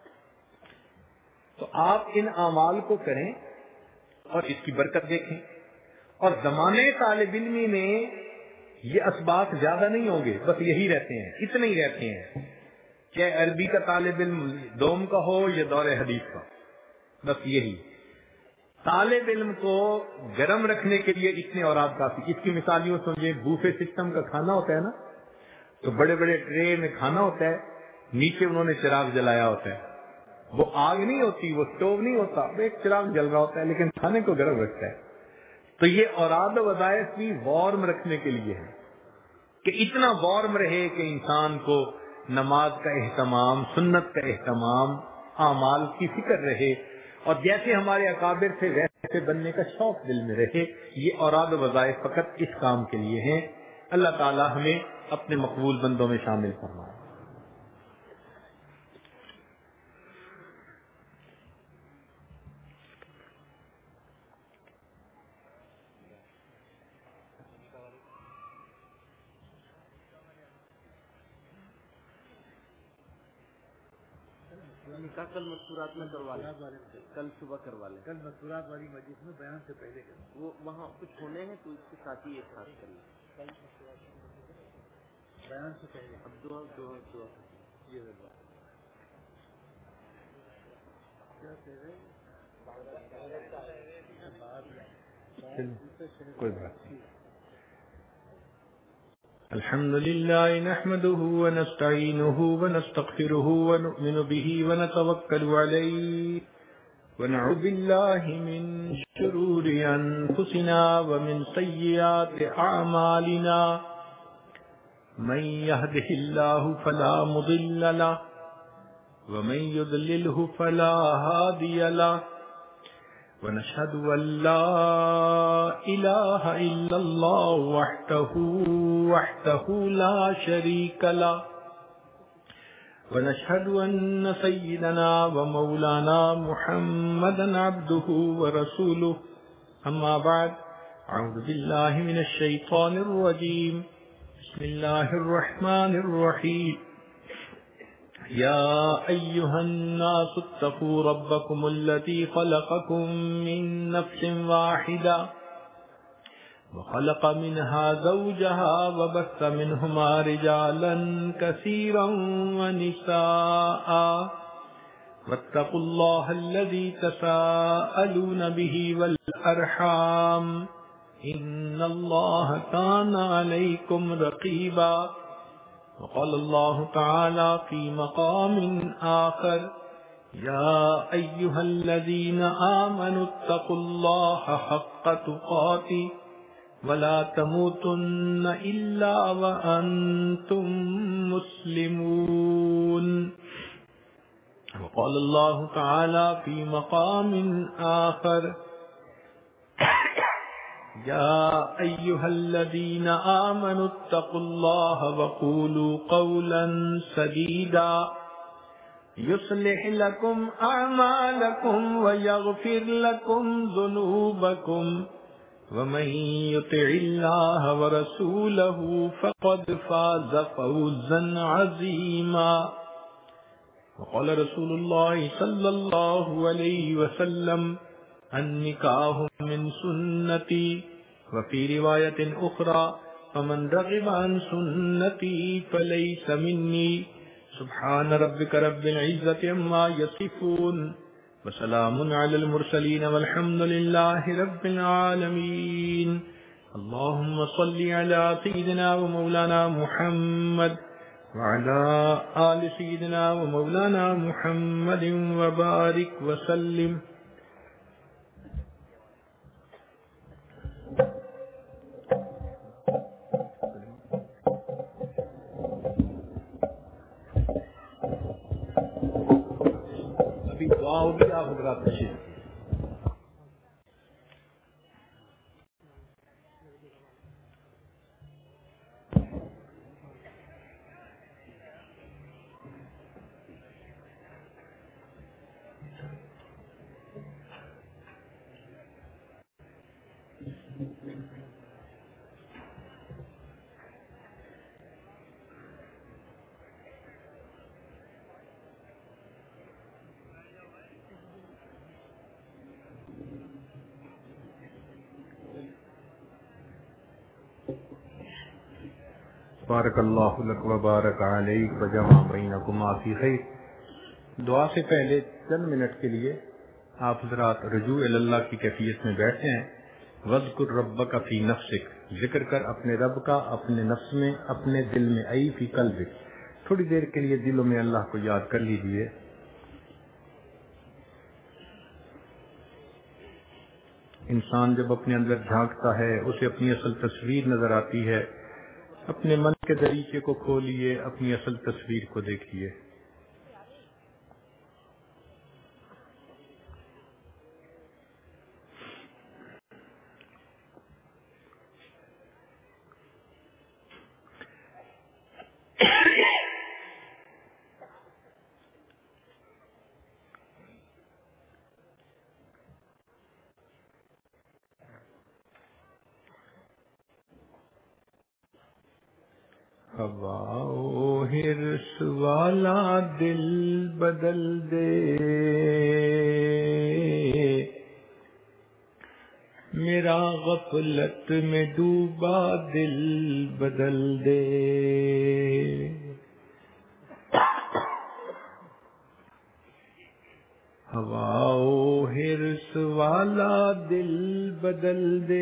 تو آپ ان اعمال کو کریں اور اس کی برکت دیکھیں۔ اور زمانے طالب علمی میں یہ اسباق زیادہ نہیں ہوں گے، بس یہی رہتے ہیں، اتنے ہی رہتے ہیں، چاہے عربی کا طالب علم دوم کا ہو یا دور حدیث کا، بس یہی۔ طالب علم کو گرم رکھنے کے لیے اتنے اوراد کافی۔ اس کی مثال یوں سمجھے، بوفے سسٹم کا کھانا ہوتا ہے نا، تو بڑے بڑے ٹرے میں کھانا ہوتا ہے، نیچے انہوں نے چراغ جلایا ہوتا ہے، وہ آگ نہیں ہوتی، وہ اسٹوو نہیں ہوتا، وہ ایک چراغ جل رہا ہوتا ہے لیکن کھانے کو گرم رکھتا ہے۔ تو یہ اوراد و وظائف بھی وارم رکھنے کے لیے ہے کہ اتنا وارم رہے کہ انسان کو نماز کا اہتمام، سنت کا اہتمام، اعمال کی فکر رہے اور جیسے ہمارے اکابر سے ویسے بننے کا شوق دل میں رہے۔ یہ اوراد و وظائف فقط اس کام کے لیے ہیں۔ اللہ تعالی ہمیں اپنے مقبول بندوں میں شامل فرمائے۔ نکاح کل مستورات میں کروا لیں، کل صبح کروا لیں، کل مستورات والی مجلس میں بیان سے پہلے کریں، وہ وہاں کچھ ہونے ہیں تو اس کے ساتھ ہی ایک ساتھ کر لیں، بیان سے پہلے۔ اب دعا دعا دعا یہ کوئی بات نہیں۔ الحمد لله نحمده ونستعينه ونستغفره ونؤمن به ونتوكل عليه ونعوذ بالله من شرور أنفسنا ومن سيئات أعمالنا من يهده الله فلا مضل له ومن يضلله فلا هادي له ونشهد أن لا إله إلا الله وحده وحده لا شريك له ونشهد أن سيدنا ومولانا محمدا عبده ورسوله أما بعد أعوذ بالله من الشيطان الرجيم بسم الله الرحمن الرحيم يا أيها الناس اتقوا ربكم الذي خلقكم من نفس واحدة وخلق منها زوجها وبث منهما رجالا كثيرا ونساء واتقوا الله الذي تساءلون به والأرحام إن الله كان عليكم رقيبا. وقال الله تعالى في مقام آخر يا أيها الذين آمنوا اتقوا الله حق تقاته ولا تموتن إلا وأنتم مسلمون. وقال الله تعالى في مقام آخر يا أيها الذين آمنوا اتقوا الله وقولوا قولا سديدا يصلح لكم أعمالكم ويغفر لكم ذنوبكم ومن يطع الله ورسوله فقد فاز فوزا عظيما. وقال رسول الله صلى الله عليه وسلم النکاح من سنتی وفي رواية أخرى فمن رغب عن سنتی فليس مني. سبحان ربك رب العزة عما يصفون وسلام على المرسلين والحمد لله رب العالمين. اللهم صل على سيدنا ومولانا محمد وعلى آل سيدنا ومولانا محمد وبارك وسلم. ابھی دعا ہوگی، آپ حضرات تشریف بارک اللہ لک و بارک علیک وجمع بینکما فی خیر. دعا سے پہلے چند منٹ کے لیے آپ حضرات رجوع اللہ کی کیفیت میں بیٹھے ہیں. وذکر ربک فی نفسک، ذکر کر اپنے رب کا اپنے نفس میں، اپنے دل میں. ای فی قلبک، تھوڑی دیر کے لیے دلوں میں اللہ کو یاد کر لیجئے. انسان جب اپنے اندر جھانکتا ہے اسے اپنی اصل تصویر نظر آتی ہے. اپنے من کے دریچے کو کھولیے، اپنی اصل تصویر کو دیکھیے. ہوا و حرص والا دل بدل دے، میرا غفلت میں ڈوبا دل بدل دے. ہوا و حرص والا دل بدل دے،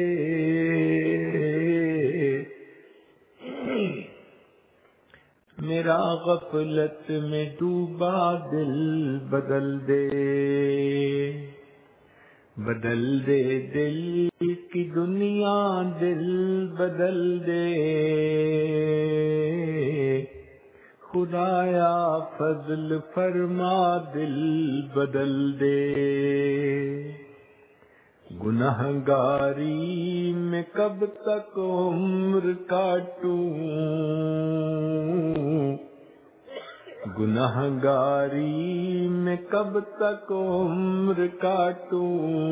میرا غفلت میں ڈوبا دل بدل دے. بدل دے دل کی دنیا دل بدل دے، خدایا فضل فرما دل بدل دے. گنہگاری میں کب تک عمر کاٹوں، گنہگاری میں کب تک عمر کاٹوں،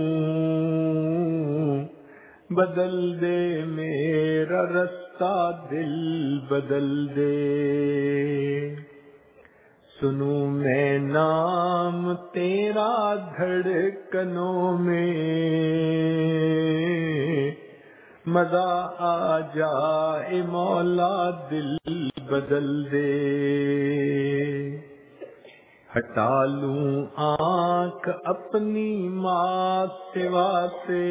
بدل دے میرا رستہ دل بدل دے. سنوں میں نام تیرا دھڑکنوں میں، مزہ آ جائے مولا دل بدل دے، ہٹا لوں آنکھ اپنی ماں سوا سے،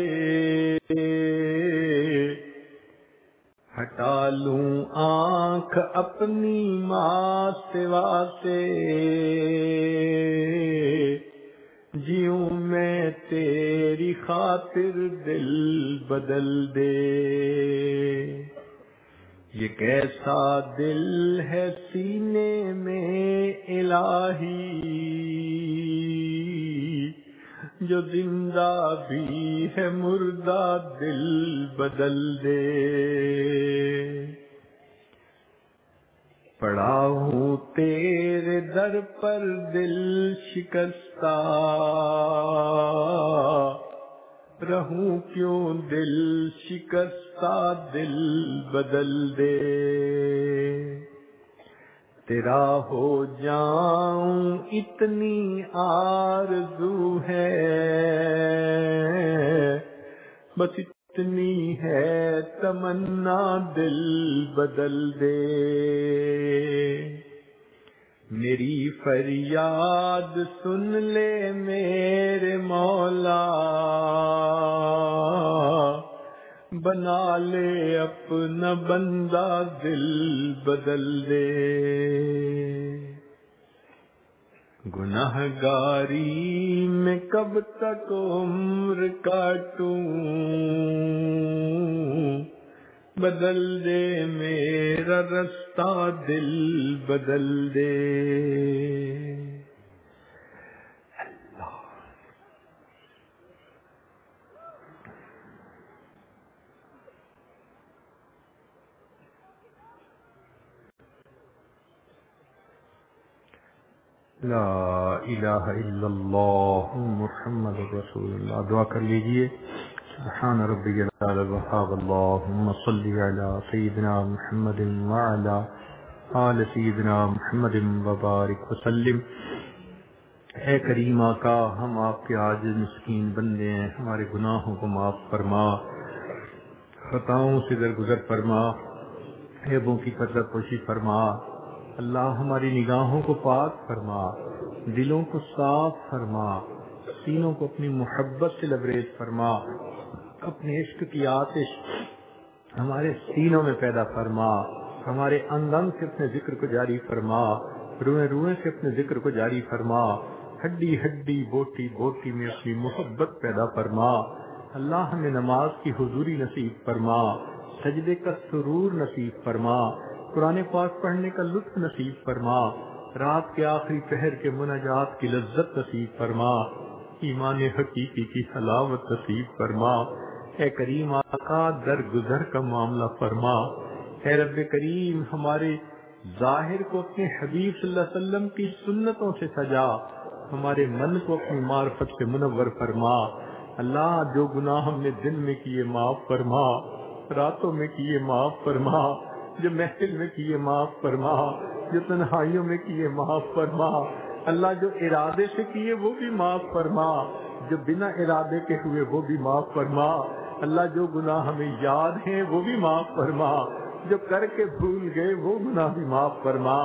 ہٹا لوں آنکھ اپنی ماں سوا سے، جیوں میں تیری خاطر دل بدل دے۔ یہ کیسا دل ہے سینے میں الہی، جو زندہ بھی ہے مردہ دل بدل دے۔ پڑا ہوں تیرے در پر دل شکستہ، رہوں کیوں دل شکستہ دل بدل دے۔ تیرا ہو جاؤں اتنی آرزو ہے، بس اتنی ہے تمنا دل بدل دے۔ میری فریاد سن لے میرے مولا، بنا لے اپنا بندہ دل بدل دے۔ گناہ گاری میں کب تک عمر کاٹوں، بدل دے میرا رستہ دل بدل دے۔ لا الہ الا اللہ محمد رسول اللہ۔ دعا کر لیجئے۔ سبحان ربی العلی الوہاب، اللہم صلی علی سیدنا محمد وعلی آل سیدنا محمد وبارک وسلم۔ اے کریم آقا، ہم آپ کے عاجز مسکین بندے ہیں، ہمارے گناہوں کو معاف فرما، خطاؤں سے درگزر فرما، عیبوں کی پردہ پوشی فرما۔ اللہ ہماری نگاہوں کو پاک فرما، دلوں کو صاف فرما، سینوں کو اپنی محبت سے لبریز فرما، اپنے عشق کی آتش ہمارے سینوں میں پیدا فرما، ہمارے انگ انگ سے اپنے ذکر کو جاری فرما، روئیں روئیں سے اپنے ذکر کو جاری فرما، ہڈی ہڈی بوٹی بوٹی میں اپنی محبت پیدا فرما۔ اللہ ہمیں نماز کی حضوری نصیب فرما، سجدے کا سرور نصیب فرما، قرآن پاک پڑھنے کا لطف نصیب فرما، رات کے آخری پہر کے مناجات کی لذت نصیب فرما، ایمان حقیقی کی حلاوت نصیب فرما۔ اے کریم آقا، درگزر کا معاملہ فرما۔ اے رب کریم، ہمارے ظاہر کو اپنے حبیب صلی اللہ علیہ وسلم کی سنتوں سے سجا، ہمارے من کو اپنی معرفت سے منور فرما۔ اللہ، جو گناہ ہم نے دن میں کیے معاف فرما، راتوں میں کیے معاف فرما، جو محفل میں کیے معاف فرما، جو تنہائیوں میں کیے معاف فرما۔ اللہ، جو ارادے سے کیے وہ بھی معاف فرما، جو بنا ارادے کے ہوئے وہ بھی معاف فرما۔ اللہ، جو گناہ ہمیں یاد ہیں وہ بھی معاف فرما، جو کر کے بھول گئے وہ گناہ بھی معاف فرما۔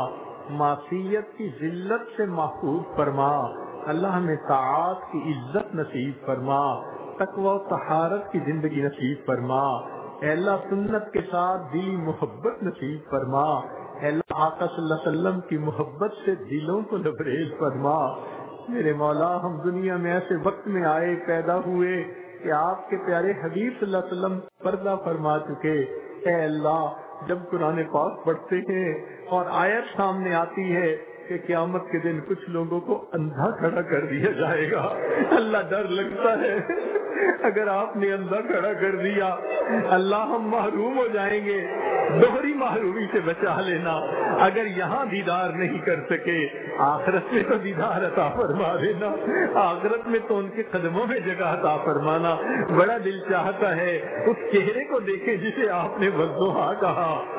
معصیت کی ذلت سے محفوظ فرما۔ اللہ، ہمیں طاعات کی عزت نصیب فرما، تقوی و طہارت کی زندگی نصیب فرما۔ اے اللہ، سنت کے ساتھ دلی محبت نصیب فرما۔ اے اللہ، آقا صلی اللہ علیہ وسلم کی محبت سے دلوں کو لبریز فرما۔ میرے مولا، ہم دنیا میں ایسے وقت میں آئے، پیدا ہوئے کہ آپ کے پیارے حبیب صلی اللہ علیہ وسلم پردہ فرما چکے۔ اے اللہ، جب قرآن پاک پڑھتے ہیں اور آیت سامنے آتی ہے کہ قیامت کے دن کچھ لوگوں کو اندھا کھڑا کر دیا جائے گا، اللہ ڈر لگتا ہے اگر آپ نے اندھا کھڑا کر دیا، اللہ ہم محروم ہو جائیں گے۔ دوہری محرومی سے بچا لینا۔ اگر یہاں دیدار نہیں کر سکے، آخرت میں تو دیدار عطا فرما دینا۔ آخرت میں تو ان کے قدموں میں جگہ عطا فرمانا۔ بڑا دل چاہتا ہے اس چہرے کو دیکھے جسے آپ نے والضحیٰ کہا،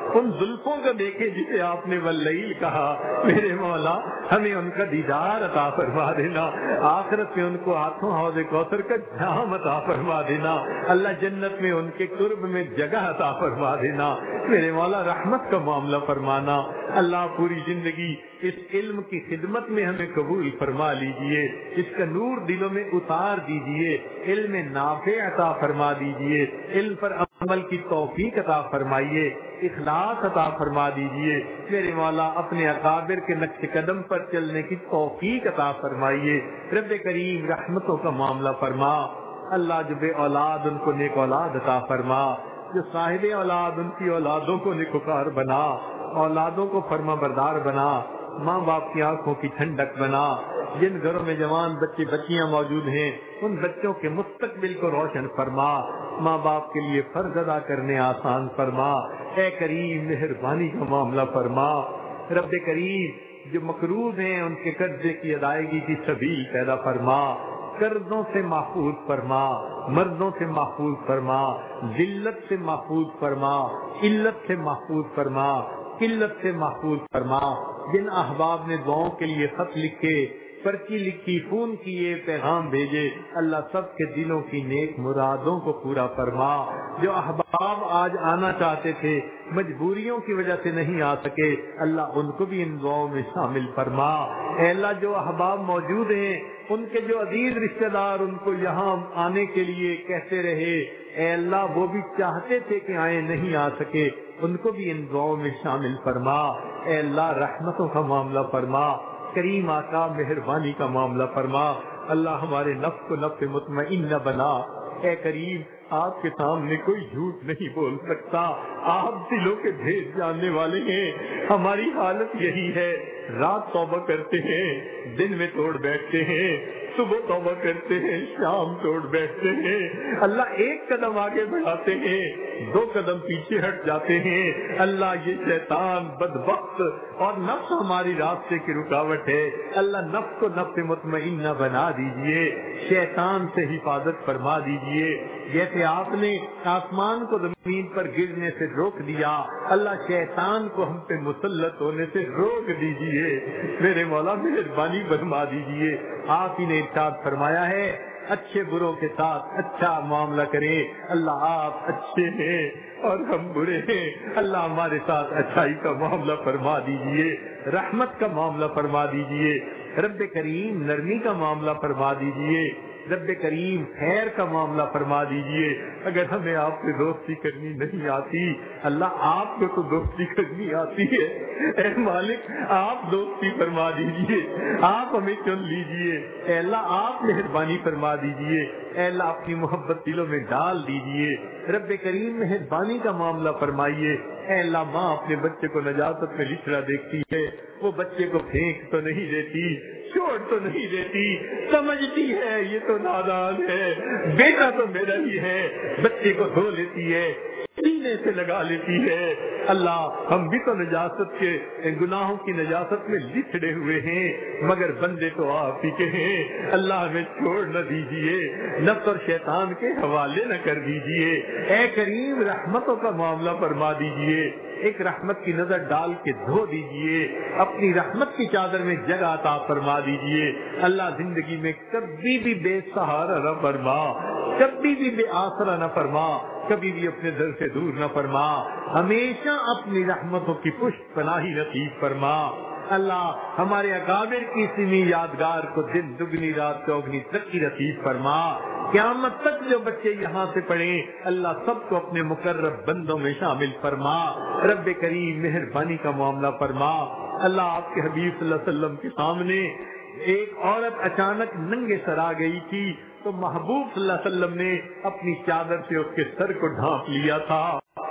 ان زلفوں کو دیکھے جسے آپ نے واللیل کہا. میرے مولا ہمیں ان کا دیدار عطا فرما دینا, آخرت میں ان کو ہاتھوں حوض کوثر کا جام عطا فرما دینا. اللہ جنت میں ان کے قرب میں جگہ عطا فرما دینا. میرے مولا رحمت کا معاملہ فرمانا. اللہ پوری زندگی اس علم کی خدمت میں ہمیں قبول فرما لیجئے, اس کا نور دلوں میں اتار دیجئے, علم نافع عطا فرما دیجئے, علم پر عمل کی توفیق عطا فرمائیے, اخلاص عطا فرما دیجئے. میرے مولا اپنے اکابر کے نقش قدم پر چلنے کی توفیق عطا فرمائیے. رب کریم رحمتوں کا معاملہ فرما. اللہ جو بے اولاد ان کو نیک اولاد عطا فرما, جو صاحب اولاد ان کی اولادوں کو نیکوکار بنا, اولادوں کو فرما بردار بنا, ماں باپ کی آنکھوں کی ٹھنڈک بنا. جن گھروں میں جوان بچے بچیاں موجود ہیں ان بچوں کے مستقبل کو روشن فرما, ماں باپ کے لیے فرض ادا کرنے آسان فرما. اے کریم مہربانی کا معاملہ فرما. رب کریم جو مقروض ہیں ان کے قرضے کی ادائیگی کی سبیل پیدا فرما, قرضوں سے محفوظ فرما, مرضوں سے محفوظ فرما, ذلت سے محفوظ فرما, علت سے محفوظ فرما, قلت سے محفوظ فرما. جن احباب نے دعاؤں کے لیے خط لکھے, پرچی لکھی, فون کیے, پیغام بھیجے, اللہ سب کے دلوں کی نیک مرادوں کو پورا فرما. جو احباب آج آنا چاہتے تھے مجبوریوں کی وجہ سے نہیں آ سکے, اللہ ان کو بھی ان دعاؤں میں شامل فرما. اے اللہ جو احباب موجود ہیں ان کے جو عزیز رشتہ دار ان کو یہاں آنے کے لیے کہتے رہے, اے اللہ وہ بھی چاہتے تھے کہ آئے نہیں آ سکے, ان کو بھی ان دعاؤں میں شامل فرما. اے اللہ رحمتوں کا معاملہ فرما. کریم آقا مہربانی کا معاملہ فرما. اللہ ہمارے نفس کو نفس مطمئنہ بنا. اے کریم آپ کے سامنے کوئی جھوٹ نہیں بول سکتا, آپ دلوں کے بھید جاننے والے ہیں. ہماری حالت یہی ہے, رات توبہ کرتے ہیں, دن میں توڑ بیٹھتے ہیں, صبح توبہ کرتے ہیں, شام توڑ بیٹھتے ہیں. اللہ ایک قدم آگے بڑھاتے ہیں, دو قدم پیچھے ہٹ جاتے ہیں. اللہ یہ شیطان بدبخت اور نفس ہماری راستے کی رکاوٹ ہے. اللہ نفس کو نفس مطمئنہ بنا دیجئے, شیطان سے حفاظت فرما دیجئے. جیسے آپ نے آسمان کو زمین پر گرنے سے روک دیا, اللہ شیطان کو ہم پہ مسلط ہونے سے روک دیجئے. میرے مولا مہربانی فرما دیجئے. آپ ہی نے ارشاد فرمایا ہے اچھے بروں کے ساتھ اچھا معاملہ کریں. اللہ آپ اچھے ہیں اور ہم برے ہیں, اللہ ہمارے ساتھ اچھائی کا معاملہ فرما دیجئے, رحمت کا معاملہ فرما دیجئے. رب کریم نرمی کا معاملہ فرما دیجئے. رب کریم خیر کا معاملہ فرما دیجئے. اگر ہمیں آپ سے دوستی کرنی نہیں آتی, اللہ آپ کو تو دوستی کرنی آتی ہے. اے مالک آپ دوستی فرما دیجئے, آپ ہمیں چن لیجئے. اے اللہ آپ مہربانی فرما دیجئے. اے اللہ اپنی محبت دلوں میں ڈال دیجئے. رب کریم مہربانی کا معاملہ فرمائیے. اے اللہ ماں اپنے بچے کو نجاست میں لچڑا دیکھتی ہے, وہ بچے کو پھینک تو نہیں دیتی, چھوڑ تو نہیں دیتی, سمجھتی ہے یہ تو نادان ہے, بیٹا تو میرا ہی ہے, بچے کو دھو لیتی ہے, سینے سے لگا لیتی ہے. اللہ ہم بھی تو نجاست کے گناہوں کی نجاست میں لچڑے ہوئے ہیں, مگر بندے تو آپ ہی کے ہیں. اللہ ہمیں چھوڑ نہ دیجیے, نفس اور شیطان کے حوالے نہ کر دیجیے. اے کریم رحمتوں کا معاملہ فرما دیجیے. ایک رحمت کی نظر ڈال کے دھو دیجیے, اپنی رحمت کی چادر میں جگہ عطا فرما دیجیے. اللہ زندگی میں کبھی بھی بے سہارا نہ فرما, کبھی بھی بے آسرا نہ فرما, کبھی بھی اپنے در سے دور نہ فرما. ہمیشہ اپنی رحمتوں کی پشت پناہی نصیب فرما. اللہ ہمارے اکابر کی سنی یادگار کو دن دگنی رات چوگنی ترقی نصیب فرما. قیامت تک جو بچے یہاں سے پڑھیں اللہ سب کو اپنے مقرب بندوں میں شامل فرما. رب کریم مہربانی کا معاملہ فرما. اللہ آپ کے حبیب صلی اللہ علیہ وسلم کے سامنے ایک عورت اچانک ننگے سر آ گئی تھی, تو محبوب صلی اللہ علیہ وسلم نے اپنی چادر سے اس کے سر کو ڈھانپ لیا تھا.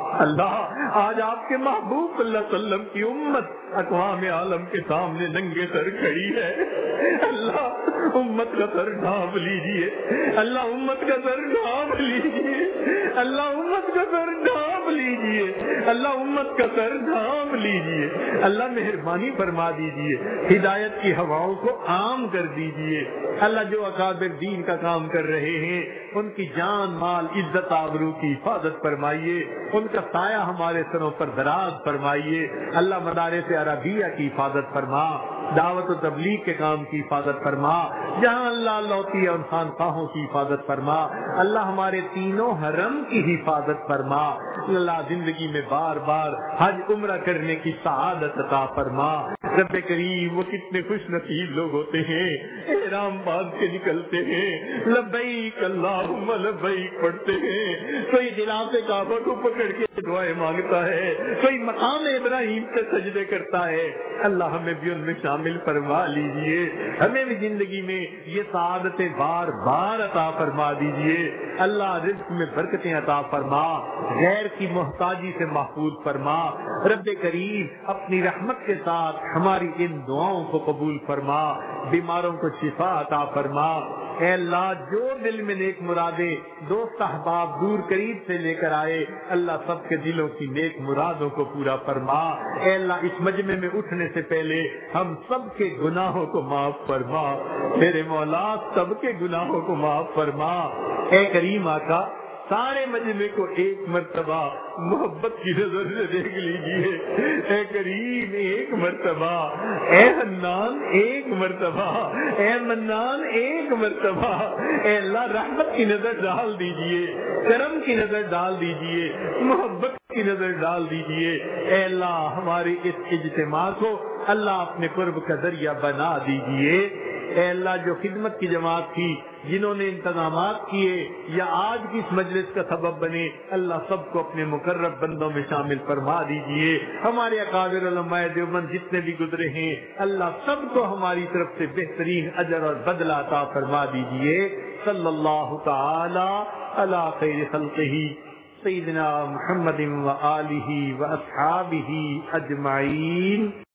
اللہ آج آپ کے محبوب صلی اللہ علیہ وسلم کی امت اقوام عالم کے سامنے ننگے سر کھڑی ہے. اللہ امت کا سر ڈھانپ لیجیے، اللہ امت کا سر ڈھانپ لیجیے، اللہ امت کا سر ڈھانپ لیجیے، اللہ امت کا سر ڈھانپ لیجیے، اللہ مہربانی فرما دیجیے، ہدایت کی ہواؤں کو عام کر دیجیے، اللہ جو اکابر دین کا کام کر رہے ہیں ان کی جان مال عزت آبرو کی حفاظت فرمائیے، ان کا سایہ ہمارے سروں پر دراز فرمائیے، اللہ مدارس عربیہ کی حفاظت فرما، دعوت و تبلیغ کے کام کی حفاظت فرما، جہاں اللہ لوتی ہے ان خانقاہوں کی حفاظت فرما، اللہ ہمارے تینوں حرم کی حفاظت فرما، اللہ زندگی میں بار بار حج عمرہ کرنے کی سعادت عطا فرما۔ رب کریم وہ کتنے خوش نصیب لوگ ہوتے ہیں، احرام باندھ کے نکلتے ہیں، لبیک اللہم لبیک پڑھتے ہیں، کوئی غلاف کعبہ کو پکڑ کے دعائیں مانگتا ہے، کوئی مقام ابراہیم سے سجدے کرتا ہے، اللہ ہمیں بھی ان میں شامل فرما لیجئے، ہمیں بھی زندگی میں یہ سعادتیں بار بار عطا فرما دیجئے، اللہ رزق میں برکتیں عطا فرما، غیر کی محتاجی سے محفوظ فرما، رب کریم اپنی رحمت کے ساتھ ہماری ان دعاؤں کو قبول فرما، بیماروں کو شفا عطا فرما، اے اللہ جو دل میں نیک مرادیں دوست احباب دور قریب سے لے کر آئے، اللہ سب کے دلوں کی نیک مرادوں کو پورا فرما، اے اللہ اس مجمع میں اٹھنے سے پہلے ہم سب کے گناہوں کو معاف فرما، میرے مولا سب کے گناہوں کو معاف فرما، اے کریم آقا سارے مجمع کو ایک مرتبہ محبت کی نظر سے دیکھ لیجئے، اے کریم ایک مرتبہ، اے حنان ایک مرتبہ، اے منان ایک مرتبہ، اے اللہ رحمت کی نظر ڈال دیجئے، کرم کی نظر ڈال دیجئے، محبت کی نظر ڈال دیجئے، اے اللہ ہمارے اس اجتماع کو اللہ اپنے قرب کا ذریعہ بنا دیجئے، اے اللہ جو خدمت کی جماعت تھی جنہوں نے انتظامات کیے یا آج کی اس مجلس کا سبب بنے، اللہ سب کو اپنے مقرب بندوں میں شامل فرما دیجئے، ہمارے اکابر علماء دیوبند جتنے بھی گزرے ہیں اللہ سب کو ہماری طرف سے بہترین اجر اور بدلہ عطا فرما دیجئے، صلی اللہ تعالی علی خیر خلقہ سیدنا محمد و آلہ و اصحابہ اجمعین۔